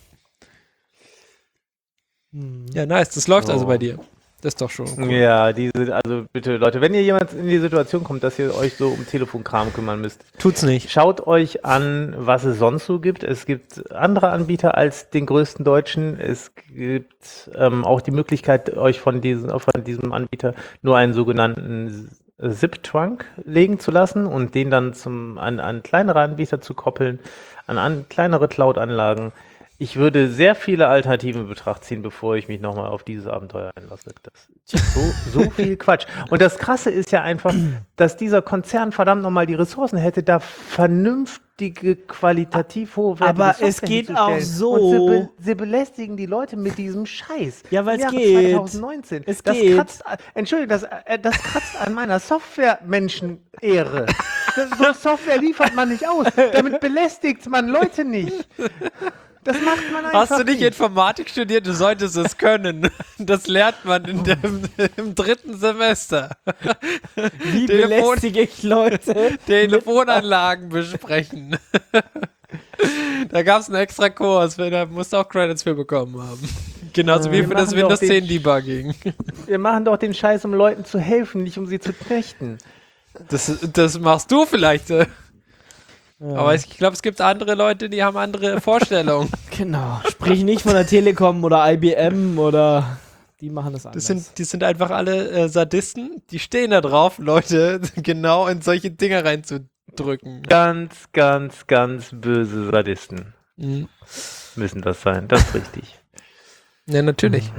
Hm. Ja, nice. Das läuft So. also bei dir. Das ist doch schon cool. Ja, diese, also bitte Leute, wenn ihr jemand in die Situation kommt, dass ihr euch so um Telefonkram kümmern müsst, Tut's nicht. schaut euch an, was es sonst so gibt. Es gibt andere Anbieter als den größten deutschen. Es gibt ähm, auch die Möglichkeit, euch von diesem, von diesem Anbieter nur einen sogenannten Zip-Trunk legen zu lassen und den dann zum, an, an kleinere Anbieter zu koppeln, an, an kleinere Cloud-Anlagen. Ich würde sehr viele Alternativen in Betracht ziehen, bevor ich mich nochmal auf dieses Abenteuer einlasse. Das ist so, so viel Quatsch. Und das Krasse ist ja einfach, dass dieser Konzern verdammt nochmal die Ressourcen hätte, da vernünftige, qualitativ hochwertige Aber Software es geht hinzustellen. auch so. Und sie, be sie belästigen die Leute mit diesem Scheiß. Ja, weil's Im Jahre geht. zwanzig neunzehn. Es das geht. Kratzt, Entschuldigung, das, äh, das kratzt an meiner Software-Menschen-Ehre. Das- So Software liefert man nicht aus. Damit belästigt man Leute nicht. Das macht man einfach Hast du nicht Informatik studiert? Du solltest es können. Das lernt man in dem, im dritten Semester. Wie Telefon- belästige ich Leute? Telefonanlagen besprechen. Da gab es einen extra Kurs, da musst du auch Credits für bekommen haben. Genauso wie Wir für das machen doch Windows den zehn Sch- Debugging. Wir machen doch den Scheiß, um Leuten zu helfen, nicht um sie zu knechten. Das, das machst du vielleicht. äh. Ja. Aber ich glaube, es gibt andere Leute, die haben andere Vorstellungen. Genau. Sprich nicht von der Telekom oder I B M oder die machen das anders. Das sind, die sind einfach alle äh, Sadisten, die stehen da drauf, Leute genau in solche Dinger reinzudrücken. Ganz, ganz, ganz böse Sadisten Mhm. müssen das sein. Das ist richtig. Ja, natürlich.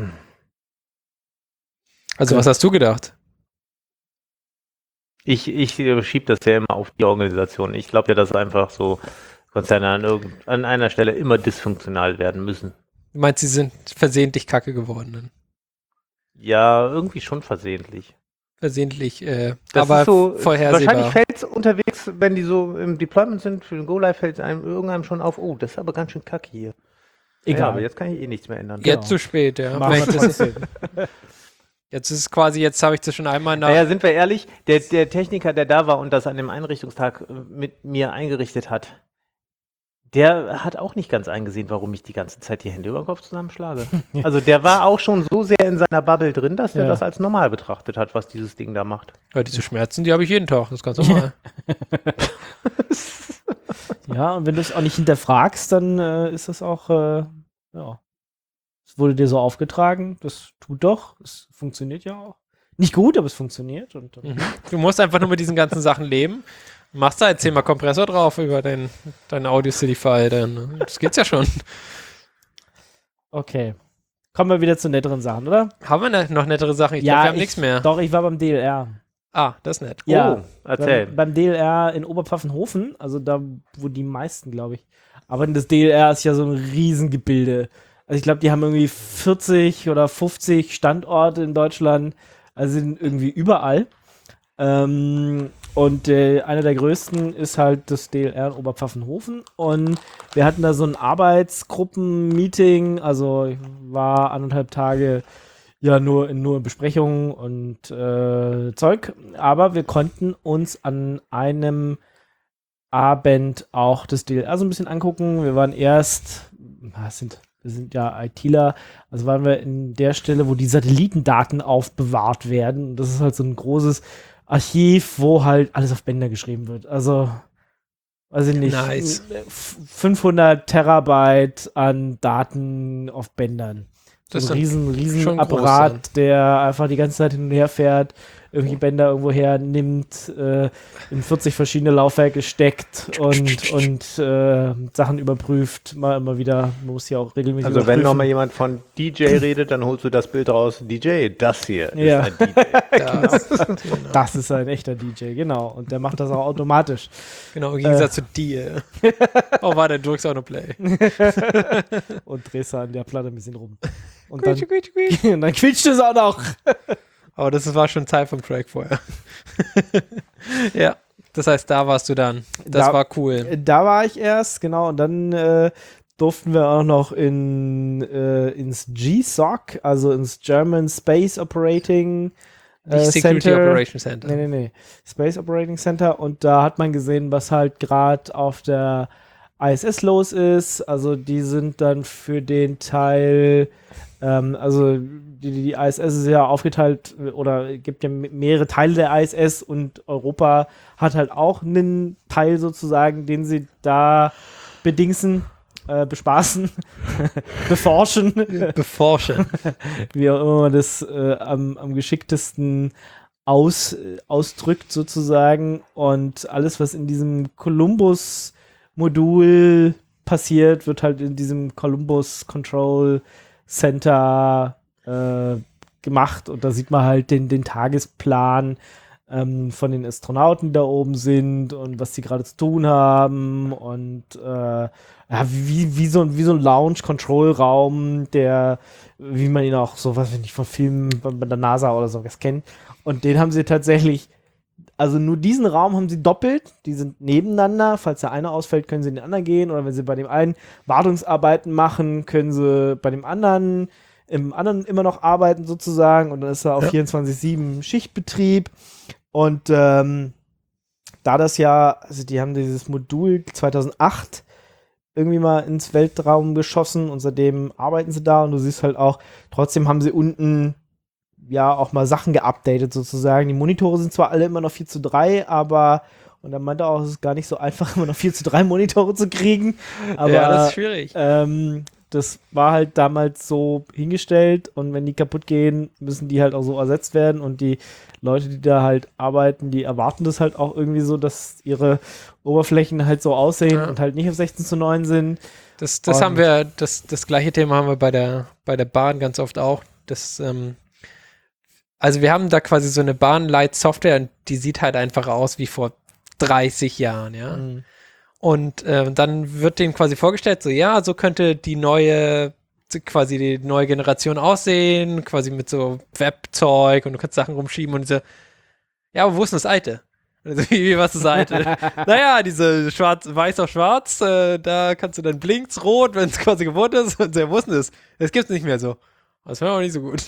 Also, was hast du gedacht? Ich, ich schiebe das ja immer auf die Organisation. Ich glaube ja, dass einfach so Konzerne an, irgend, an einer Stelle immer dysfunktional werden müssen. Du meinst, sie sind versehentlich kacke geworden? Dann? Ja, irgendwie schon versehentlich. Versehentlich, äh, Das aber ist so, vorhersehbar. wahrscheinlich fällt es unterwegs, wenn die so im Deployment sind, für den Go-Live fällt es einem irgendeinem schon auf, oh, das ist aber ganz schön kacke hier. Egal. Ja, aber jetzt kann ich eh nichts mehr ändern. Jetzt zu spät, ja. Machen wir Vielleicht ist es, trotzdem. jetzt ist es quasi, jetzt habe ich das schon einmal nach. Naja, sind wir ehrlich, der, der Techniker, der da war und das an dem Einrichtungstag äh, mit mir eingerichtet hat, der hat auch nicht ganz eingesehen, warum ich die ganze Zeit die Hände über den Kopf zusammenschlage. Also der war auch schon so sehr in seiner Bubble drin, dass er Ja. das als normal betrachtet hat, was dieses Ding da macht. Ja, diese Schmerzen, die habe ich jeden Tag, das ist ganz normal. Ja, und wenn du es auch nicht hinterfragst, dann äh, ist das auch, äh, ja. Es wurde dir so aufgetragen, das tut doch, es funktioniert ja auch. Nicht gut, aber es funktioniert. Und, dann- Mhm. Du musst einfach nur mit diesen ganzen Sachen leben. Machst da jetzt zehnmal Kompressor drauf über dein, dein Audio-City-File, dann das geht's ja schon. Okay. Kommen wir wieder zu netteren Sachen, oder? Haben wir ne, noch nettere Sachen? Ich glaube, wir haben ich- nichts mehr. Doch, ich war beim D L R. Ah, das ist nett. Ja, Oh, erzähl. Beim, beim D L R in Oberpfaffenhofen, also da, wo die meisten, glaube ich, arbeiten. Das D L R ist ja so ein Riesengebilde. Also ich glaube, die haben irgendwie vierzig oder fünfzig Standorte in Deutschland, also sind irgendwie überall. Ähm, und äh, einer der größten ist halt das D L R in Oberpfaffenhofen. Und wir hatten da so ein Arbeitsgruppen-Meeting, also ich war anderthalb Tage ja nur in nur Besprechungen und äh, Zeug, aber wir konnten uns an einem Abend auch das D L R so ein bisschen angucken. Wir waren erst, was sind, wir sind ja ITler, also waren wir in der Stelle, wo die Satellitendaten aufbewahrt werden. Das ist halt so ein großes Archiv, wo halt alles auf Bänder geschrieben wird. Also, weiß ich nicht, Nice. f- fünfhundert Terabyte an Daten auf Bändern. So Das ein ist riesen, riesen schon groß Apparat, dann. der einfach die ganze Zeit hin und her fährt. irgendwelche Bänder irgendwo hernimmt, äh, in vierzig verschiedene Laufwerke steckt und, und äh, Sachen überprüft, mal immer wieder, man muss ja auch regelmäßig Also wenn überprüfen. nochmal jemand von D J redet, dann holst du das Bild raus, D J, das hier Ja. ist ein D J. Das, genau. Das ist ein echter D J, genau. Und der macht das auch automatisch. Genau, im Gegensatz zu dir. Oh, warte, du drückst auch noch Play. Und drehst da an der Platte ein bisschen rum. Und dann, und dann quietscht es auch noch. Aber das war schon Teil vom Track vorher. Ja, das heißt, da warst du dann. Das Da- war cool. Da war ich erst, genau. Und dann äh, durften wir auch noch in, äh, ins G S O C, also ins German Space Operating äh, Nicht Security Center. Operation Center. Nee, nee, nee. Space Operating Center. Und da hat man gesehen, was halt gerade auf der I S S los ist. Also die sind dann für den Teil, ähm, also die, die I S S ist ja aufgeteilt oder gibt ja mehrere Teile der I S S und Europa hat halt auch einen Teil sozusagen, den sie da bedingsen, äh, bespaßen, beforschen. Beforschen. Wie auch immer man das äh, am, am geschicktesten aus, äh, ausdrückt sozusagen. Und alles, was in diesem Columbus-Modul passiert, wird halt in diesem Columbus Control Center äh, gemacht. Und da sieht man halt den, den Tagesplan ähm, von den Astronauten, die da oben sind und was die gerade zu tun haben. Und äh, ja, wie, wie, so, ein- wie so ein Lounge-Control-Raum, der, wie man ihn auch so, was weiß ich, von Filmen bei, bei der NASA oder sowas kennt. Und den haben sie tatsächlich, also nur diesen Raum haben sie doppelt. Die sind nebeneinander. Falls der eine ausfällt, können sie in den anderen gehen. Oder wenn sie bei dem einen Wartungsarbeiten machen, können sie bei dem anderen im anderen immer noch arbeiten sozusagen. Und dann ist er auf Ja. vierundzwanzig sieben Schichtbetrieb. Und ähm, da das ja, also die haben dieses Modul zweitausendacht irgendwie mal ins Weltraum geschossen und seitdem arbeiten sie da und du siehst halt auch, trotzdem haben sie unten ja auch mal Sachen geupdatet sozusagen. Die Monitore sind zwar alle immer noch vier zu drei, aber und er meinte auch, es ist gar nicht so einfach, immer noch vier zu drei Monitore zu kriegen. Aber ja, das ist schwierig. ähm, das war halt damals so hingestellt und wenn die kaputt gehen, müssen die halt auch so ersetzt werden und die Leute, die da halt arbeiten, die erwarten das halt auch irgendwie so, dass ihre Oberflächen halt so aussehen Ja. und halt nicht auf sechzehn zu neun sind. Das, das Und- haben wir, das, das gleiche Thema haben wir bei der, bei der Bahn ganz oft auch. Das, ähm, also wir haben da quasi so eine Bahn-Light-Software und die sieht halt einfach aus wie vor dreißig Jahren, ja. Mhm. Und äh, dann wird denen quasi vorgestellt, so ja, so könnte die neue, quasi die neue Generation aussehen, quasi mit so Webzeug und du kannst Sachen rumschieben und so, ja, aber wo ist denn das alte? Also, wie, wie was ist das alte? Naja, diese schwarz, weiß auf schwarz, äh, da kannst du dann blinkt's rot, wenn es quasi gewohnt ist und so, wo ist denn das? Das gibt's nicht mehr so. Das wäre auch nicht so gut.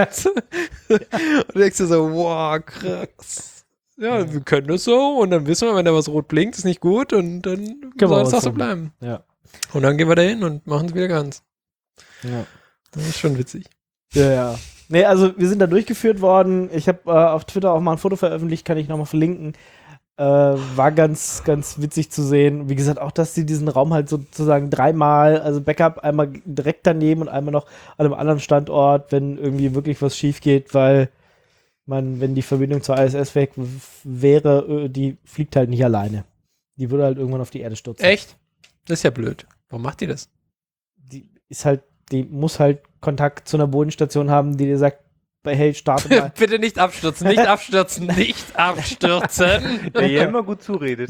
Und du denkst dir so, wow, krass. Ja, wir können das so und dann wissen wir, wenn da was rot blinkt, ist nicht gut und dann wir soll es was auch so tun. bleiben. Ja. Und dann gehen wir da hin und machen es wieder ganz. Ja. Das ist schon witzig. Ja, ja. Nee, also wir sind da durchgeführt worden. Ich habe äh, auf Twitter auch mal ein Foto veröffentlicht, kann ich nochmal verlinken. Äh, war ganz, ganz witzig zu sehen. Wie gesagt, auch, dass sie diesen Raum halt sozusagen dreimal, also Backup einmal direkt daneben und einmal noch an einem anderen Standort, wenn irgendwie wirklich was schief geht, weil man, wenn die Verbindung zur I S S weg w- wäre, äh, die fliegt halt nicht alleine. Die würde halt irgendwann auf die Erde stürzen. Echt? Das ist ja blöd. Warum macht die das? Die ist halt, die muss halt Kontakt zu einer Bodenstation haben, die dir sagt, hey, starte mal. Bitte nicht abstürzen, nicht abstürzen, nicht abstürzen. Der hier immer gut zuredet.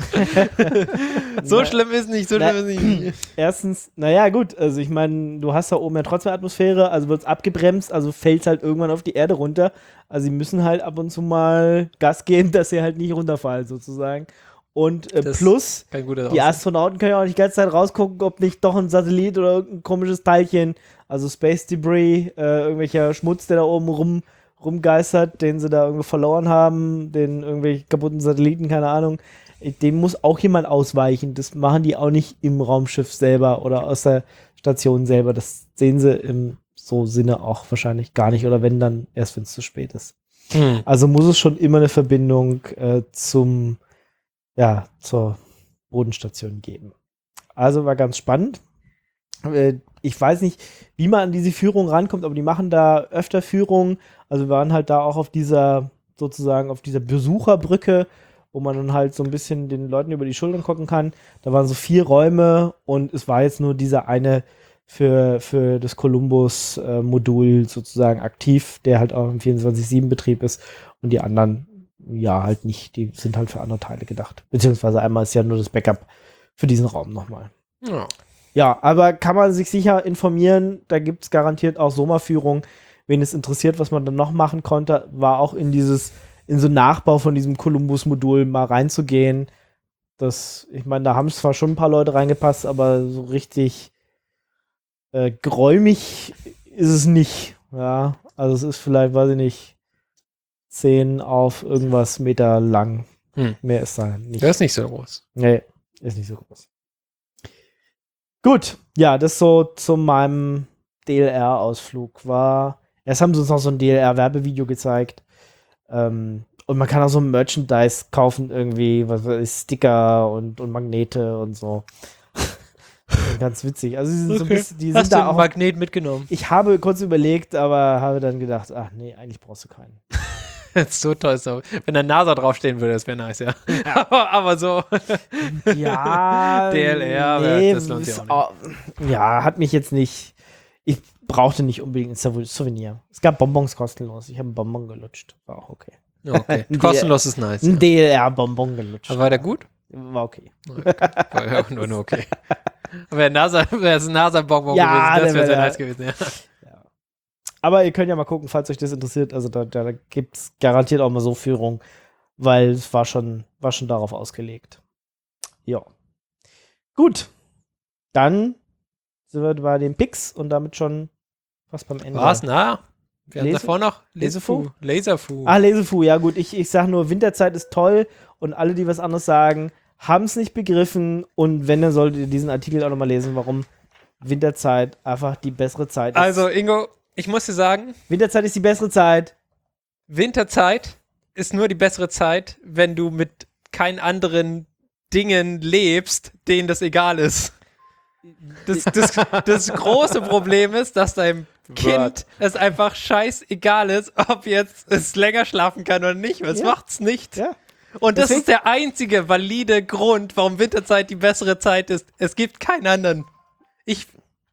So Na- schlimm ist nicht, so Na- schlimm ist nicht. Erstens, naja, gut, also ich meine, du hast da oben ja trotzdem Atmosphäre, also wird es abgebremst, also fällt es halt irgendwann auf die Erde runter. Also sie müssen halt ab und zu mal Gas geben, dass sie halt nicht runterfallen, sozusagen. Und äh, Das- plus, Kein guter die Aussehen. Astronauten können ja auch nicht die ganze Zeit rausgucken, ob nicht doch ein Satellit oder irgendein komisches Teilchen, also Space Debris, äh, irgendwelcher Schmutz, der da oben rum, rumgeistert, den sie da irgendwo verloren haben, den irgendwelche kaputten Satelliten, keine Ahnung, dem muss auch jemand ausweichen. Das machen die auch nicht im Raumschiff selber oder aus der Station selber. Das sehen sie im so Sinne auch wahrscheinlich gar nicht oder wenn dann erst, wenn es zu spät ist. Hm. Also muss es schon immer eine Verbindung äh, zum, ja, zur Bodenstation geben. Also war ganz spannend. Äh, ich weiß nicht, wie man an diese Führung rankommt, aber die machen da öfter Führungen. Also wir waren halt da auch auf dieser sozusagen auf dieser Besucherbrücke, wo man dann halt so ein bisschen den Leuten über die Schultern gucken kann. Da waren so vier Räume und es war jetzt nur dieser eine für, für das Columbus-Modul sozusagen aktiv, der halt auch im vierundzwanzig sieben Betrieb ist und die anderen, ja, halt nicht. Die sind halt für andere Teile gedacht. Beziehungsweise einmal ist ja nur das Backup für diesen Raum nochmal. Ja. Ja, aber kann man sich sicher informieren, da gibt es garantiert auch Sommerführung. Wen es interessiert, was man dann noch machen konnte, war auch in dieses, in so einen Nachbau von diesem Columbus-Modul mal reinzugehen. Das, ich meine, da haben zwar schon ein paar Leute reingepasst, aber so richtig äh, geräumig ist es nicht. Ja, also es ist vielleicht, weiß ich nicht, zehn auf irgendwas Meter lang. Hm. Mehr ist da nicht. Der ist nicht so groß. Nee, ist nicht so groß. Gut, ja, das so zu meinem D L R-Ausflug war. Erst haben sie uns noch so ein D L R-Werbevideo gezeigt. Ähm, und man kann auch so Merchandise kaufen, irgendwie, was weiß ich, Sticker und, und Magnete und so. Ganz witzig. Also, die sind so ein bisschen, die Hast sind du da einen auch. Magnet mitgenommen? Ich habe kurz überlegt, aber habe dann gedacht, ach nee, eigentlich brauchst du keinen. Das ist so toll. So. Wenn da NASA draufstehen würde, das wäre nice, ja. aber, aber so. Ja. D L R, nee, das lohnt sich ist auch au- Ja, hat mich jetzt nicht. Ich brauchte nicht unbedingt ein Sou- Souvenir. Es gab Bonbons kostenlos. Ich habe einen Bonbon gelutscht. War auch okay. Ja, okay. Ein Kostenlos ist nice. Ein Ja. D L R-Bonbon gelutscht. Aber war der gut? War okay. War ja auch nur, nur okay. Aber wäre NASA, wäre es ein NASA-Bonbon Ja, gewesen, das der wäre sehr wär- nice gewesen, ja. Aber ihr könnt ja mal gucken, falls euch das interessiert. Also da, da gibt es garantiert auch mal so Führung, weil es war schon, war schon darauf ausgelegt. Ja. Gut. Dann sind wir bei den Picks und damit schon fast beim Ende. Was? Na? Wir hatten Lese- davor noch Lesefu? Lesefu. Laserfu. Ah, Lesefu, ja gut. Ich, ich sag nur, Winterzeit ist toll und alle, die was anderes sagen, haben es nicht begriffen und wenn, dann solltet ihr diesen Artikel auch nochmal lesen, warum Winterzeit einfach die bessere Zeit ist. Also, Ingo, ich muss dir sagen, Winterzeit ist die bessere Zeit. Winterzeit ist nur die bessere Zeit, wenn du mit keinen anderen Dingen lebst, denen das egal ist. Das, das, das große Problem ist, dass deinem Kind es einfach scheißegal ist, ob jetzt es länger schlafen kann oder nicht. Es Ja. macht's nicht. Ja. Und das Deswegen- ist der einzige valide Grund, warum Winterzeit die bessere Zeit ist. Es gibt keinen anderen. Ich,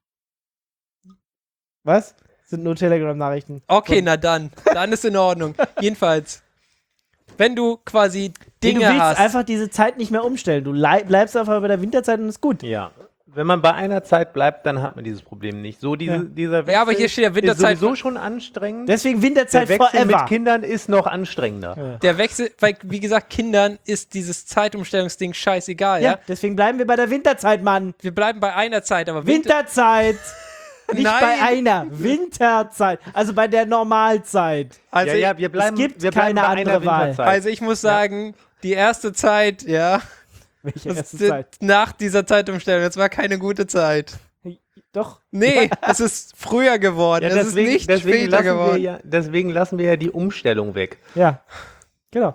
Was? Sind nur Telegram-Nachrichten. okay, na dann. Dann ist in Ordnung. Jedenfalls, wenn du quasi Nee, Dinge du willst hast. einfach diese Zeit nicht mehr umstellen. Du lei- bleibst einfach bei der Winterzeit und ist gut. Ja. Wenn man bei einer Zeit bleibt, dann hat man dieses Problem nicht. So diese, Ja. dieser Ja, aber hier steht ja Winterzeit- ist sowieso schon anstrengend. Deswegen Der Winterzeit Wechsel forever. mit Kindern ist noch anstrengender. Der Wechsel, weil, wie gesagt, Kindern ist dieses Zeitumstellungsding scheißegal, ja? Ja, deswegen bleiben wir bei der Winterzeit, Mann. Wir bleiben bei einer Zeit, aber Winter. Winterzeit. Nicht Nein. bei einer. Winterzeit. Also bei der Normalzeit. Also, ja, ja, wir bleiben, gibt wir bleiben keine bei einer andere Wahl. Winterzeit. also ich muss sagen, die erste Zeit, ja, Welche das, erste die- Zeit? nach dieser Zeitumstellung, das war keine gute Zeit. Doch. Nee, es ist früher geworden, Ja, es deswegen, ist nicht deswegen, später lassen wir geworden. ja, deswegen lassen wir ja die Umstellung weg. Ja. Genau.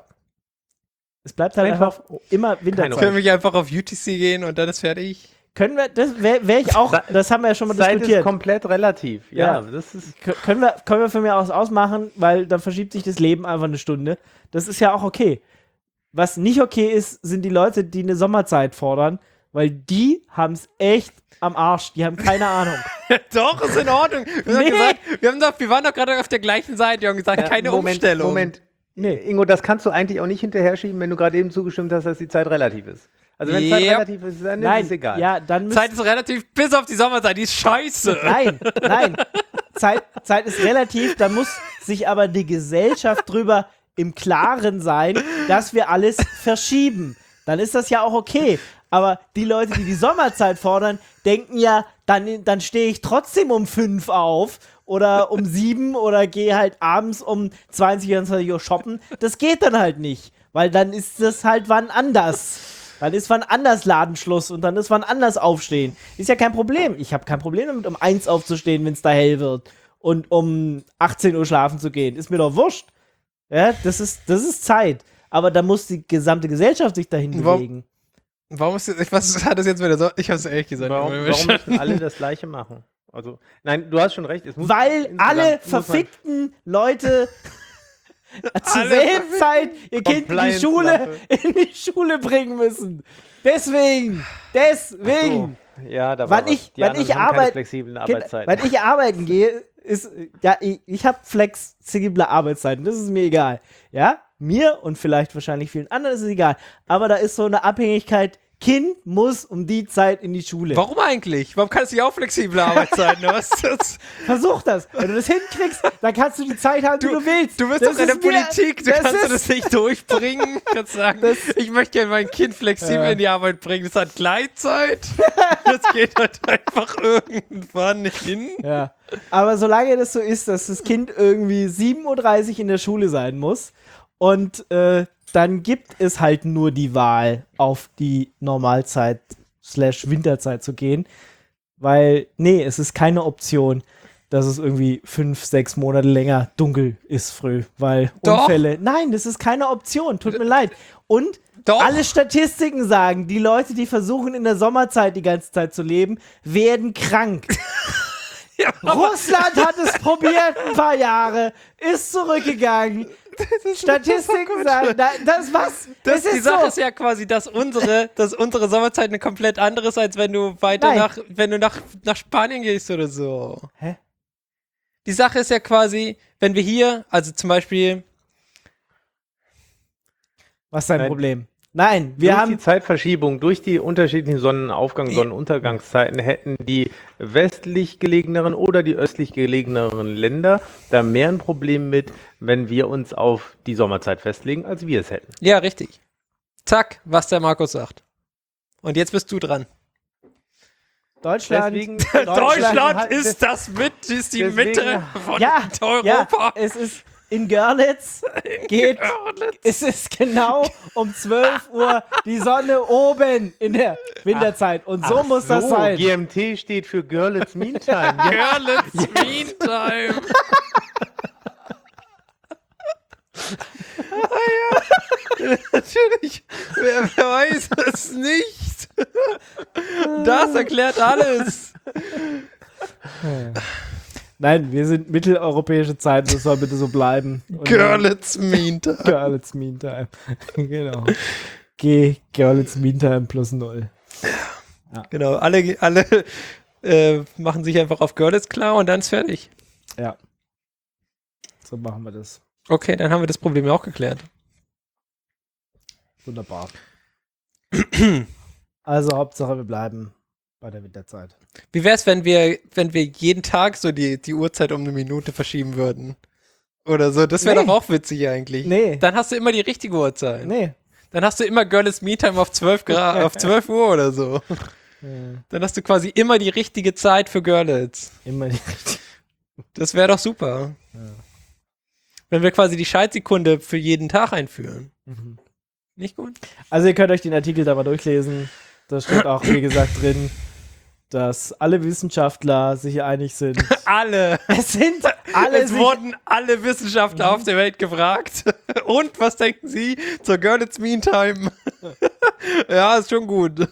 Es bleibt halt einfach, Einfach immer Ich Winterzeit. kann mich einfach auf U T C gehen und dann ist fertig. Können wir, das wäre wär ich auch, das haben wir ja schon mal Zeit ist diskutiert. komplett relativ. Ja, Ja. das ist. Kö- Können wir, können wir von mir aus ausmachen, weil dann verschiebt sich das Leben einfach eine Stunde. Das ist ja auch okay. Was nicht okay ist, sind die Leute, die eine Sommerzeit fordern, weil die haben es echt am Arsch. Die haben keine Ahnung. Doch, ist in Ordnung. Wir, haben Nee. gesagt, wir, haben doch, wir waren doch gerade auf der gleichen Seite und gesagt, keine Moment, Umstellung. Moment. Nee. Ingo, das kannst du eigentlich auch nicht hinterher schieben, wenn du gerade eben zugestimmt hast, dass die Zeit relativ ist. Also wenn Zeit Ja. relativ ist, dann Nein, ist es egal. ja, dann müsst, Zeit ist relativ, bis auf die Sommerzeit, die ist scheiße. Nein, nein. Zeit, Zeit ist relativ, da muss sich aber die Gesellschaft drüber im Klaren sein, dass wir alles verschieben. Dann ist das ja auch okay. Aber die Leute, die die Sommerzeit fordern, denken ja, dann, dann stehe ich trotzdem um fünf auf oder um sieben oder gehe halt abends um zwanzig, vierundzwanzig Uhr shoppen. Das geht dann halt nicht, weil dann ist das halt wann anders. Dann ist wann anders Ladenschluss und dann ist wann anders aufstehen. Ist ja kein Problem. Ich habe kein Problem damit, um eins aufzustehen, wenn es da hell wird und um achtzehn Uhr schlafen zu gehen. Ist mir doch wurscht. Ja, das ist, das ist Zeit. Aber da muss die gesamte Gesellschaft sich dahin Warum- bewegen. Warum ist das, was hat das jetzt wieder so? Ich hab's ehrlich gesagt. Warum, nicht mehr warum verstanden. müssen alle das Gleiche machen? Also, nein, du hast schon recht. Es muss Weil insgesamt alle muss man- verfickten Leute zur Alle selben Zeit ihr Kind in die Schule, Compliance-Waffe. in die Schule bringen müssen. Deswegen, deswegen. So, ja, da war Wann was. ich, Die wann anderen ich haben keine arbeite, flexiblen Kinder, Arbeitszeiten. wenn ich arbeiten gehe, ist, ja, ich, ich habe flexible Arbeitszeiten, das ist mir egal. Ja, mir und vielleicht wahrscheinlich vielen anderen ist es egal. Aber da ist so eine Abhängigkeit, Kind muss um die Zeit in die Schule. Warum eigentlich? Warum kannst du nicht auch flexible Arbeitszeiten? Was ist das? Versuch das. Wenn du das hinkriegst, dann kannst du die Zeit haben, die du willst. Du bist Das doch in der ist mir- Politik, du das kannst ist- das nicht durchbringen. Du kannst sagen, ich möchte gerne mein Kind flexibel Ja. in die Arbeit bringen. Das hat Gleitzeit. Das geht halt einfach irgendwann hin. Ja. Aber solange das so ist, dass das Kind irgendwie sieben Uhr dreißig in der Schule sein muss und äh, dann gibt es halt nur die Wahl, auf die Normalzeit slash Winterzeit zu gehen. Weil, nee, es ist keine Option, dass es irgendwie fünf, sechs Monate länger dunkel ist früh, weil Doch. Unfälle. Nein, das ist keine Option, tut mir leid. Und Doch. alle Statistiken sagen, die Leute, die versuchen in der Sommerzeit die ganze Zeit zu leben, werden krank. Ja, aber Russland hat es probiert ein paar Jahre, ist zurückgegangen. Statistiken sagen, da, das was? das, es ist die Sache so. ist ja quasi, dass unsere, dass unsere Sommerzeit eine komplett andere ist, als wenn du weiter Nein. nach, wenn du nach, nach Spanien gehst oder so. Hä? Die Sache ist ja quasi, wenn wir hier, also zum Beispiel, Was ist dein Nein. Problem? Nein, wir durch haben die Zeitverschiebung, durch die unterschiedlichen Sonnenaufgang-, Sonnenuntergangszeiten hätten die westlich gelegeneren oder die östlich gelegeneren Länder da mehr ein Problem mit, wenn wir uns auf die Sommerzeit festlegen, als wir es hätten. ja, richtig. Zack, was der Markus sagt. Und jetzt bist du dran. Deutschland. Deswegen- Deutschland hat- ist das mit, ist die deswegen- Mitte von Ja, ja, Europa. es ist in Görlitz geht, Görlitz. es ist genau um zwölf Uhr die Sonne oben in der Winterzeit und so muss das sein. G M T steht für Görlitz Meantime. Ja. Görlitz Meantime. ah, ja. Natürlich. Wer, wer weiß es nicht? Das erklärt alles. Nein, wir sind mitteleuropäische Zeit, das soll bitte so bleiben. Und Görlitz Meantime. Görlitz Meantime. Genau. G Görlitz Meantime plus null. Genau, alle, alle äh, machen sich einfach auf Görlitz klar und dann ist fertig. Ja. So machen wir das. Okay, dann haben wir das Problem ja auch geklärt. Wunderbar. Also Hauptsache wir bleiben bei der Winterzeit. Wie wär's, wenn wir, wenn wir jeden Tag so die, die Uhrzeit um eine Minute verschieben würden? Oder so, das wäre Nee. doch auch witzig eigentlich. Nee. Dann hast du immer die richtige Uhrzeit. Nee. Dann hast du immer Görlitz Meantime auf zwölf Grad, auf zwölf Uhr oder so. Dann hast du quasi immer die richtige Zeit für Görlitz. Immer die richtige. Das wäre doch super. Wenn wir quasi die Schaltsekunde für jeden Tag einführen. Mhm. Nicht gut? Also ihr könnt euch den Artikel da mal durchlesen. Da steht auch, wie gesagt, drin, dass alle Wissenschaftler sich hier einig sind. Alle. Es sind alle Es sich wurden alle Wissenschaftler auf der Welt gefragt. Und was denken Sie zur Görlitz Meantime? Ja, ist schon gut.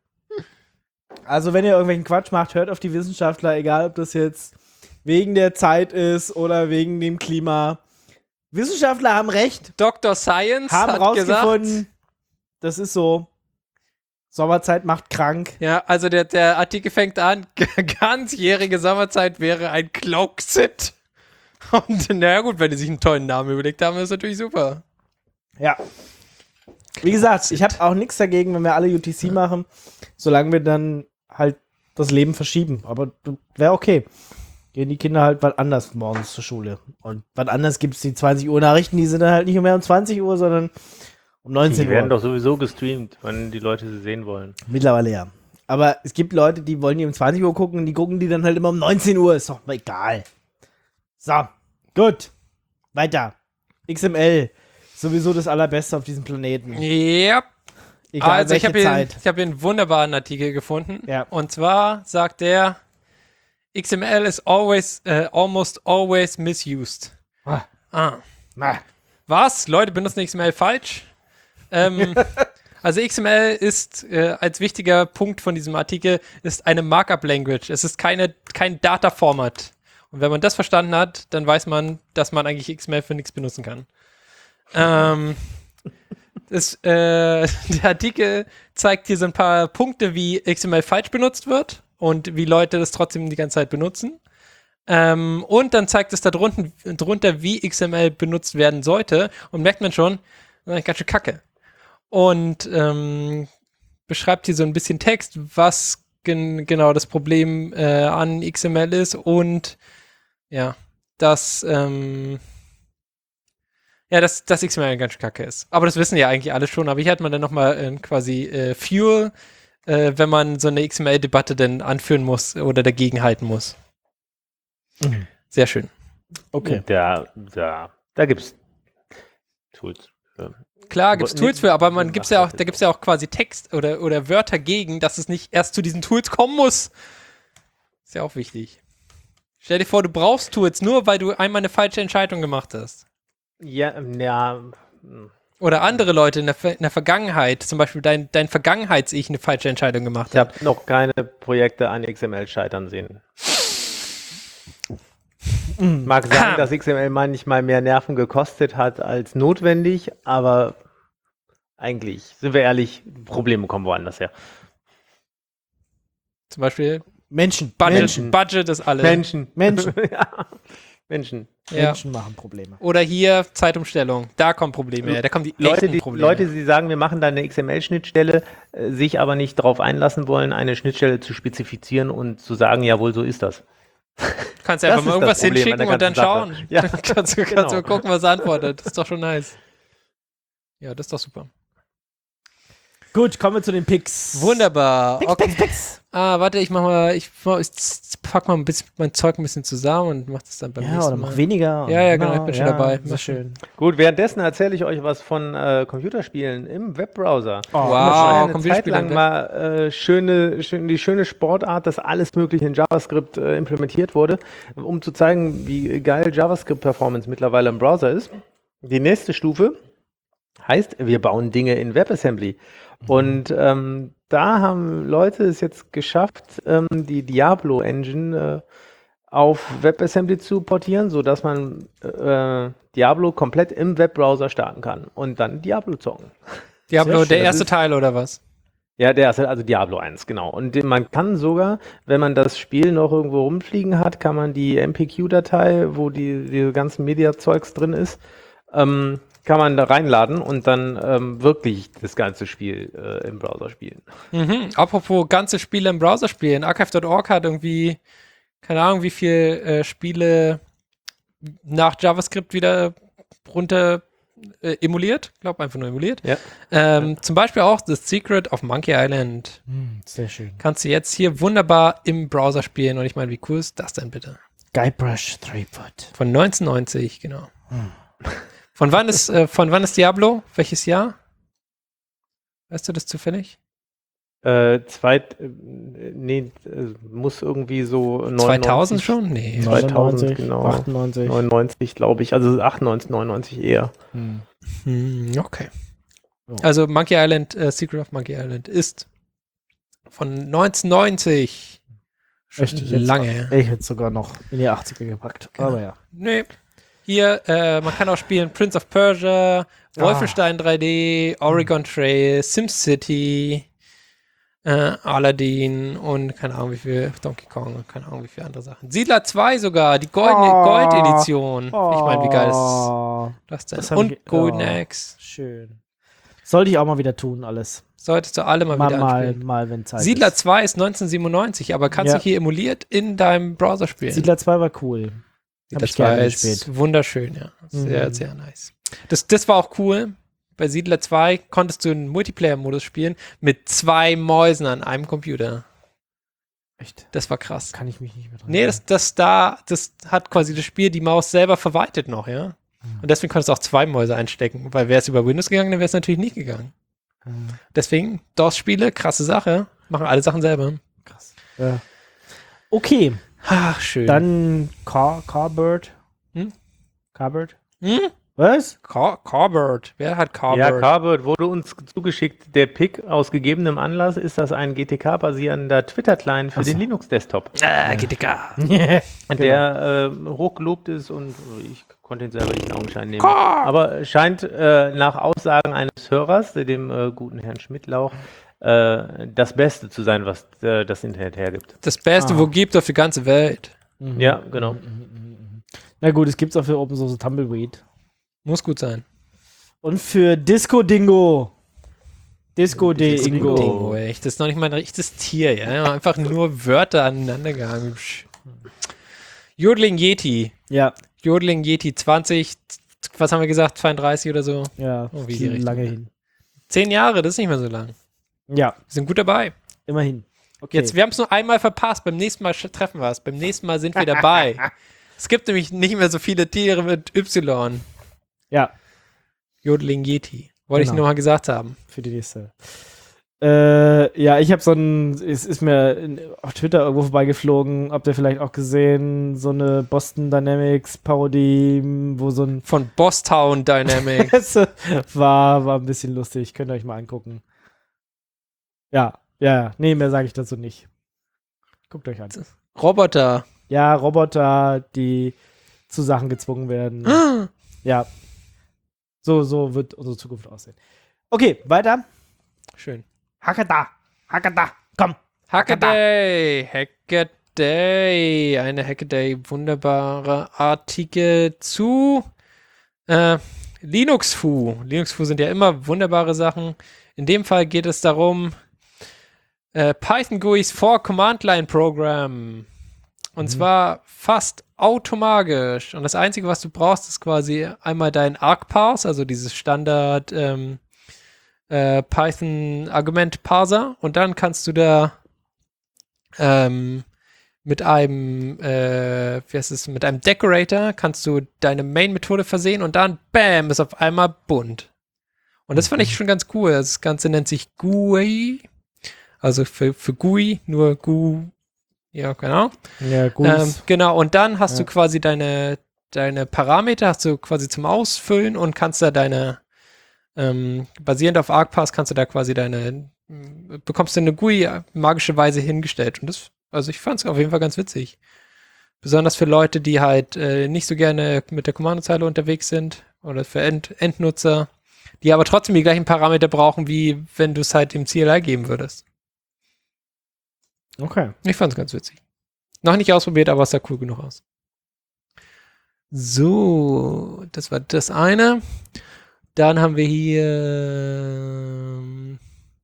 Also wenn ihr irgendwelchen Quatsch macht, hört auf die Wissenschaftler, egal ob das jetzt wegen der Zeit ist oder wegen dem Klima. Wissenschaftler haben recht, Doktor Science haben hat rausgefunden, gesagt, das ist so, Sommerzeit macht krank. ja, also der, der Artikel fängt an, ganzjährige Sommerzeit wäre ein Cloak-Sit. Und naja gut, wenn die sich einen tollen Namen überlegt haben, ist natürlich super. Ja. Wie gesagt, ich habe auch nichts dagegen, wenn wir alle U T C machen, solange wir dann halt das Leben verschieben. Aber wäre okay. Gehen die Kinder halt wann anders morgens zur Schule. Und wann anders gibt es die zwanzig Uhr Nachrichten, die sind dann halt nicht mehr um zwanzig Uhr, sondern um neunzehn Die werden Uhr. doch sowieso gestreamt, wenn die Leute sie sehen wollen. Mittlerweile ja. Aber es gibt Leute, die wollen die um zwanzig Uhr gucken und die gucken die dann halt immer um neunzehn Uhr. Ist doch mal egal. So, gut. Weiter. X M L. Sowieso das Allerbeste auf diesem Planeten. Ja. Egal Also ich welche habe hier, Zeit. ich hab hier einen wunderbaren Artikel gefunden. Ja. Und zwar sagt der, X M L is always, äh, almost always misused. Ah. Ah. Na. Was? Leute benutzen X M L falsch? Ähm, also X M L ist äh, als wichtiger Punkt von diesem Artikel ist eine Markup-Language. Es ist keine, kein Data-Format. Und wenn man das verstanden hat, dann weiß man, dass man eigentlich X M L für nichts benutzen kann. Ähm, das, äh, der Artikel zeigt hier so ein paar Punkte, wie X M L falsch benutzt wird und wie Leute das trotzdem die ganze Zeit benutzen. Ähm, und dann zeigt es da drunter, drunter, wie X M L benutzt werden sollte. Und merkt man schon, das ist ganz schön kacke. Und ähm, beschreibt hier so ein bisschen Text, was gen- genau das Problem äh, an X M L ist und ja, dass ähm, ja, dass, dass X M L ganz schön kacke ist. Aber das wissen ja eigentlich alle schon. Aber hier hat man dann nochmal äh, quasi äh, Fuel, äh, wenn man so eine X M L-Debatte dann anführen muss oder dagegen halten muss. Mhm. Sehr schön. Okay. Da, da, da gibt es Tools. für. Klar gibt es Aber- Tools für, aber man nee, gibt's macht ja auch, das da jetzt gibt es ja auch quasi Text oder, oder Wörter gegen, dass es nicht erst zu diesen Tools kommen muss. Ist ja auch wichtig. Stell dir vor, du brauchst Tools nur, weil du einmal eine falsche Entscheidung gemacht hast. Ja, ähm, ja. hm. Oder andere Leute in der, Ver- in der Vergangenheit, zum Beispiel dein, dein Vergangenheits-Ich eine falsche Entscheidung gemacht Ich hat. habe noch keine Projekte an X M L scheitern sehen. Mag sein, dass X M L manchmal mehr Nerven gekostet hat als notwendig, aber eigentlich, sind wir ehrlich, Probleme kommen woanders her. Zum Beispiel Menschen. Budget, Menschen. Budget ist alles. Menschen. Menschen. ja. Menschen. Ja. Menschen machen Probleme. Oder hier Zeitumstellung, da kommen Probleme her, da kommen die Leute, echten die, Probleme. Leute, die sagen, wir machen da eine X M L-Schnittstelle, äh, sich aber nicht darauf einlassen wollen, eine Schnittstelle zu spezifizieren und zu sagen, jawohl, so ist das. Du kannst Das einfach mal ist irgendwas das Problem hinschicken an der und dann ganzen schauen. Sache. Ja, Dann kannst du, kannst genau. du gucken, was er antwortet. Das ist doch schon nice. Ja, das ist doch super. Gut, kommen wir zu den Picks. Wunderbar. Picks, Okay. Picks, Picks. Ah, warte, ich mach mal, ich, ich pack mal ein bisschen mein Zeug ein bisschen zusammen und mach das dann beim Ja, nächsten oder Mal. mach weniger. Ja, ja, genau, ich bin schon dabei. So schön. Gut, währenddessen erzähle ich euch was von äh, Computerspielen im Webbrowser. Oh, Wow. Das war ja eine Computerspiele Zeit im lang mal äh, schöne, schön, die schöne Sportart, dass alles Mögliche in JavaScript äh, implementiert wurde, um zu zeigen, wie geil JavaScript-Performance mittlerweile im Browser ist. Die nächste Stufe heißt, wir bauen Dinge in WebAssembly. Und ähm, da haben Leute es jetzt geschafft, ähm, die Diablo-Engine äh, auf WebAssembly zu portieren, sodass man äh, Diablo komplett im Webbrowser starten kann und dann Diablo zocken. Diablo, Sehr schön. der Das erste ist- Teil oder was? Ja, der ist also Diablo eins, genau. Und den- man kann sogar, wenn man das Spiel noch irgendwo rumfliegen hat, kann man die M P Q-Datei, wo die, die ganzen Media-Zeugs drin ist, ähm, kann man da reinladen und dann ähm, wirklich das ganze Spiel äh, im Browser spielen. Mhm. Apropos ganze Spiele im Browser spielen. archive Punkt org hat irgendwie, keine Ahnung, wie viele äh, Spiele nach JavaScript wieder runter äh, emuliert. Ich glaube einfach nur emuliert. Ja. Ähm, Zum Beispiel auch The Secret of Monkey Island. Hm, sehr schön. Kannst du jetzt hier wunderbar im Browser spielen. Und ich meine, wie cool ist das denn bitte? Guybrush Threepwood. Von neunzehnhundertneunzig, genau. Von wann ist, äh, von wann ist Diablo? Welches Jahr? Weißt du das zufällig? Äh, zweit, äh, nee, äh, muss irgendwie so neunundneunzig, zweitausend schon? Nee. zweitausend, genau. achtundneunzig. neunundneunzig, glaube ich. Also achtundneunzig, neunundneunzig eher. Hm. Hm, okay. Ja. Also Monkey Island, äh, Secret of Monkey Island ist von neunzehnhundertneunzig. Schon Echt, ich hätt's- lange her. Ich hätte es sogar noch in die achtziger gepackt. Genau. Aber ja. Nee. Hier, äh, man kann auch spielen Prince of Persia, Wolfenstein drei D, Oregon Trail, SimCity, äh, Aladdin und keine Ahnung wie viel, Donkey Kong, keine Ahnung wie viele andere Sachen. Siedler zwei sogar, die goldene Oh. Gold-Edition. Ich meine, wie geil ist Oh, das denn? das hab Und ich- Golden oh. Axe. schön. Sollte ich auch mal wieder tun, alles. Solltest du alle mal, Mal, wieder mal, anspielen. mal, wenn Zeit Siedler ist. zwei ist neunzehnhundertsiebenundneunzig, aber kannst Ja. du hier emuliert in deinem Browser spielen. Siedler zwei war cool. Hab ich gerne gespielt. ist wunderschön, ja. Sehr, Mhm. sehr nice. Das, das war auch cool. Bei Siedler zwei konntest du einen Multiplayer-Modus spielen mit zwei Mäusen an einem Computer. Echt? Das war krass. Kann ich mich nicht mehr dran Nee, das, das da, das hat quasi das Spiel die Maus selber verwaltet noch, ja. Mhm. Und deswegen konntest du auch zwei Mäuse einstecken, weil wäre es über Windows gegangen, dann wäre es natürlich nicht gegangen. erinnern. Deswegen, DOS-Spiele, krasse Sache, machen alle Sachen selber. Krass. Ja. Okay, Ach, schön. dann Car, Carbird. Hm? Carbird? hm? Was? Car Carbird. Wer hat Carbird? Ja, Carbird wurde uns zugeschickt. Der Pick aus gegebenem Anlass ist das ein G T K-basierender Twitter-Client für Ach so. den Linux-Desktop. Ah, G T K. Der äh, hochgelobt ist und ich konnte ihn selber nicht in Augenschein nehmen. Aber scheint äh, nach Aussagen eines Hörers, dem äh, guten Herrn Schmidtlauch, äh, das Beste zu sein, was äh, das Internet hergibt. Das Beste, Ah. wo gibt auf die ganze Welt. Mhm. Ja, genau. Na gut, es gibt es auch für Open Source Tumbleweed. Muss gut sein. Und für Disco Dingo. Disco Dingo. Dingo, echt. Das ist noch nicht mal ein richtiges Tier, ja. Einfach nur Wörter aneinander gehangen. Jodeling Yeti. Ja, Jodeling Yeti zwanzig, was haben wir gesagt, zweiunddreißig oder so? ja, Oh, wie viel die lange Richtung. hin. Zehn Jahre, das ist nicht mehr so lang. Ja, Wir sind gut dabei. immerhin. Okay. Jetzt, wir haben es nur einmal verpasst, beim nächsten Mal sch- treffen wir es. Beim nächsten Mal sind wir dabei. Es gibt nämlich nicht mehr so viele Tiere mit Y. Ja, Jodeling Yeti. Wollte ich Genau. nur mal gesagt haben. für die nächste. Äh, ja, ich habe so ein, es ist mir in, auf Twitter irgendwo vorbeigeflogen, habt ihr vielleicht auch gesehen, so eine Boston Dynamics Parodie, wo so ein Von Bosstown Dynamics. war, war ein bisschen lustig, könnt ihr euch mal angucken. Ja, ja, ja, nee, mehr sage ich dazu nicht. Guckt euch an. Roboter. Ja, Roboter, die zu Sachen gezwungen werden. Ja. So, so wird unsere Zukunft aussehen. Okay, weiter. Schön. Hakada, Hakada, komm. Hackaday, Hackaday, eine Hackaday, wunderbare Artikel zu äh, LinuxFu. LinuxFu sind ja immer wunderbare Sachen. In dem Fall geht es darum, äh, Python G U Is for Command Line Program. Und zwar fast automatisch. Und das Einzige, was du brauchst, ist quasi einmal dein ArcParse, also dieses Standard ähm, äh, Python Argument Parser. Und dann kannst du da ähm, mit einem, äh, wie heißt es, mit einem Decorator kannst du deine Main-Methode versehen und dann, bam, ist auf einmal bunt. Und das fand ich schon ganz cool. Das Ganze nennt sich G U I. Also für, für G U I, nur G U I. Ja, genau. Ja, gut. Ähm, genau, und dann hast Ja. du quasi deine, deine Parameter, hast du quasi zum Ausfüllen und kannst da deine, ähm, basierend auf ArcParse kannst du da quasi deine, m, bekommst du eine G U I magischerweise hingestellt. Und das, also ich fand es auf jeden Fall ganz witzig. Besonders für Leute, die halt äh, nicht so gerne mit der Kommandozeile unterwegs sind oder für End Endnutzer, die aber trotzdem die gleichen Parameter brauchen, wie wenn du es halt im C L I geben würdest. Okay. Ich fand es ganz witzig. Noch nicht ausprobiert, aber es sah cool genug aus. So, das war das eine. Dann haben wir hier ähm,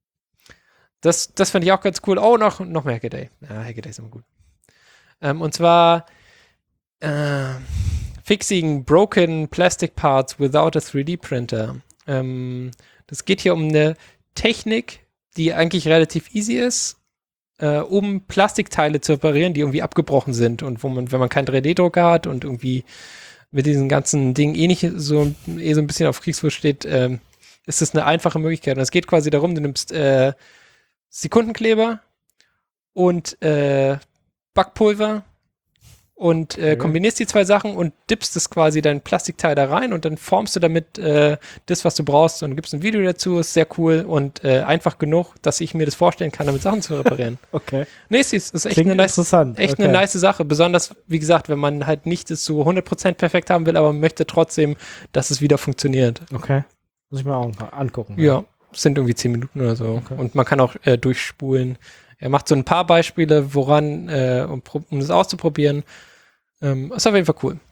das, das fand ich auch ganz cool. Oh, noch, noch mehr Hackaday. Ja, Hackaday ist immer gut. Ähm, und zwar äh, Fixing Broken Plastic Parts Without a drei D Printer. Ähm, das geht hier um eine Technik, die eigentlich relativ easy ist, äh, um Plastikteile zu reparieren, die irgendwie abgebrochen sind und wo man, wenn man keinen drei D-Drucker hat und irgendwie mit diesen ganzen Dingen eh nicht so, eh so ein bisschen auf Kriegsfuß steht, ähm, ist das eine einfache Möglichkeit. Und es geht quasi darum, du nimmst äh, Sekundenkleber und äh, Backpulver und äh, Okay. kombinierst die zwei Sachen und dippst das quasi dein Plastikteil da rein und dann formst du damit äh, das, was du brauchst und gibst ein Video dazu, ist sehr cool und äh, einfach genug, dass ich mir das vorstellen kann, damit Sachen zu reparieren. Okay. Nee, es ist, ist echt, Klingt eine nice, interessant. echt okay. eine nice Sache, besonders, wie gesagt, wenn man halt nicht das so hundert Prozent perfekt haben will, aber man möchte trotzdem, dass es wieder funktioniert. Okay. Muss ich mir auch angucken. Ja, es sind irgendwie zehn Minuten oder so. Okay. Und man kann auch äh, durchspulen. Er macht so ein paar Beispiele, woran, äh, um, pro- um das auszuprobieren. Ähm, ist auf jeden Fall cool.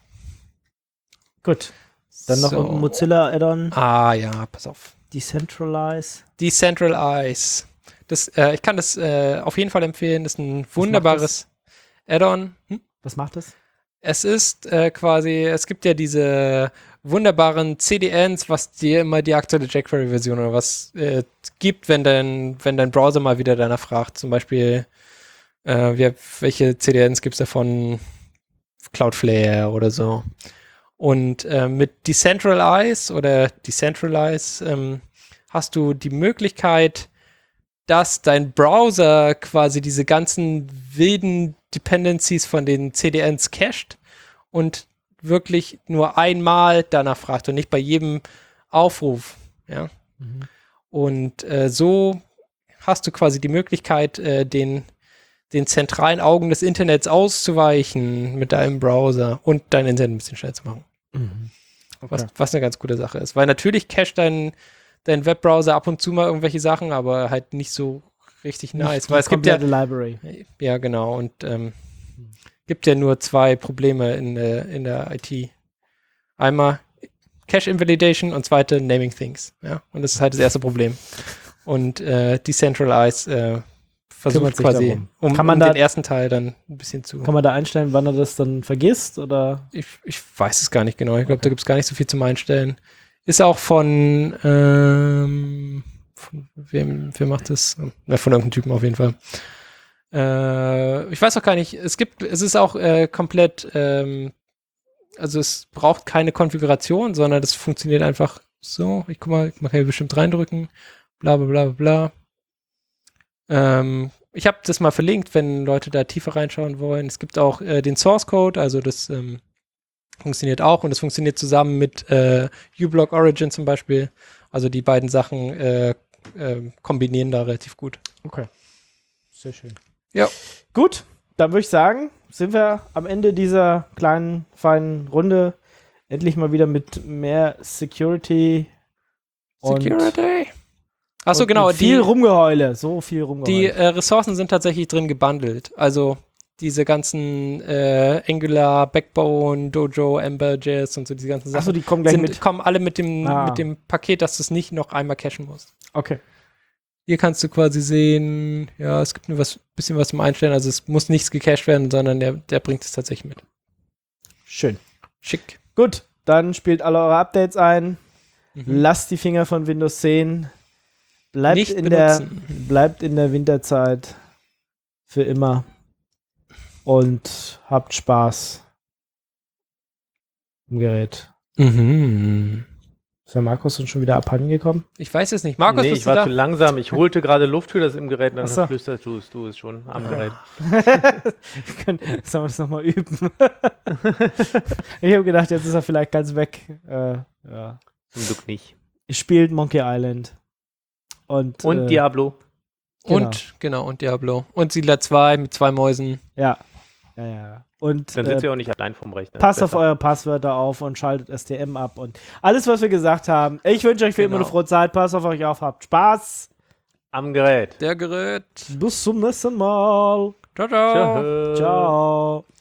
Gut. Dann noch So. irgendein Mozilla-Add-on. Ah ja, pass auf. Decentralize. Decentralize. Das, äh, ich kann das äh, auf jeden Fall empfehlen. Das ist ein wunderbares Add-on. Hm? Was macht das? Es ist äh, quasi, es gibt ja diese wunderbaren C D Ns, was dir immer die aktuelle jQuery-Version oder was äh, gibt, wenn dein, wenn dein Browser mal wieder danach fragt. Zum Beispiel, äh, wie, welche C D Ns gibt es davon? Cloudflare oder so. Und äh, mit Decentralize oder Decentralize ähm, hast du die Möglichkeit, dass dein Browser quasi diese ganzen wilden Dependencies von den C D Ns cached und wirklich nur einmal danach fragt und nicht bei jedem Aufruf. Ja? Mhm. Und äh, so hast du quasi die Möglichkeit, äh, den, den zentralen Augen des Internets auszuweichen mit deinem Browser und dein Internet ein bisschen schnell zu machen. Mhm. was, was eine ganz gute Sache ist. Weil natürlich cached dein, dein Webbrowser ab und zu mal irgendwelche Sachen, aber halt nicht so richtig nice. Nicht Weil die es gibt ja, Library. ja genau, und ähm, gibt ja nur zwei Probleme in, äh, in der I T. Einmal Cache Invalidation und zweite Naming Things. Ja? Und das ist halt das erste Problem. Und äh, Decentralize äh, versucht Kümmert sich quasi, darum. um, Kann man um da- den ersten Teil dann ein bisschen zu. Kann man da einstellen, wann er das dann vergisst? Oder? Ich, ich weiß es gar nicht genau. Ich glaube, da gibt es gar nicht so viel zum Einstellen. Ist auch von, ähm, von wem, wer macht das? Ja, von irgendeinem Typen auf jeden Fall. Äh, ich weiß auch gar nicht. Es gibt, es ist auch äh, komplett, ähm, also es braucht keine Konfiguration, sondern das funktioniert einfach so. Ich guck mal, man kann hier bestimmt reindrücken. Bla bla bla bla. Ähm, ich habe das mal verlinkt, wenn Leute da tiefer reinschauen wollen. Es gibt auch äh, den Source Code, also das ähm, funktioniert auch und es funktioniert zusammen mit äh, uBlock Origin zum Beispiel. Also die beiden Sachen äh, äh, kombinieren da relativ gut. Okay. Sehr schön. Ja. Gut, dann würde ich sagen, sind wir am Ende dieser kleinen, feinen Runde endlich mal wieder mit mehr Security. Security. Achso, und genau. mit viel Die, Rumgeheule. So viel die Rumgeheule. äh, Ressourcen sind tatsächlich drin gebundelt. Also diese ganzen äh, Angular, Backbone, Dojo, Ember.js und so diese ganzen Sachen. Achso, die kommen gleich sind, mit. kommen alle mit dem, Ah. mit dem Paket, dass du es nicht noch einmal cachen musst. Okay. Hier kannst du quasi sehen, ja, es gibt nur was, bisschen was zum Einstellen, also es muss nichts gecached werden, sondern der, der bringt es tatsächlich mit. Schön. Schick. Gut, dann spielt alle eure Updates ein. Mhm. Lasst die Finger von Windows zehn. Bleibt Nicht in, der, benutzen. bleibt in der Winterzeit für immer. Und habt Spaß im Gerät. Mhm. Ist der Markus schon wieder abhanden gekommen? Ich weiß es nicht. Markus, nee, bist ich du war da? zu langsam. Ich holte gerade Luft für das im Gerät und dann Ach so. flüsterst du es, du es schon am Gerät. Können- Sollen wir das nochmal üben? Ich habe gedacht, jetzt ist er vielleicht ganz weg. Äh, ja. Zum Glück nicht. Spielt Monkey Island. Und, Und äh, Diablo. genau. Und, genau, und Diablo. Und Siedler zwei mit zwei Mäusen. Ja. Ja, ja. Und Dann äh, sitzt ihr auch nicht allein vom Rechner. passt auf Besser. eure Passwörter auf und schaltet S T M ab und alles, was wir gesagt haben. Ich wünsche euch für immer Genau. eine frohe Zeit. Passt auf euch auf, habt Spaß. Am Gerät. Der Gerät. Bis zum nächsten Mal. Ciao, ciao. Tschö. Ciao.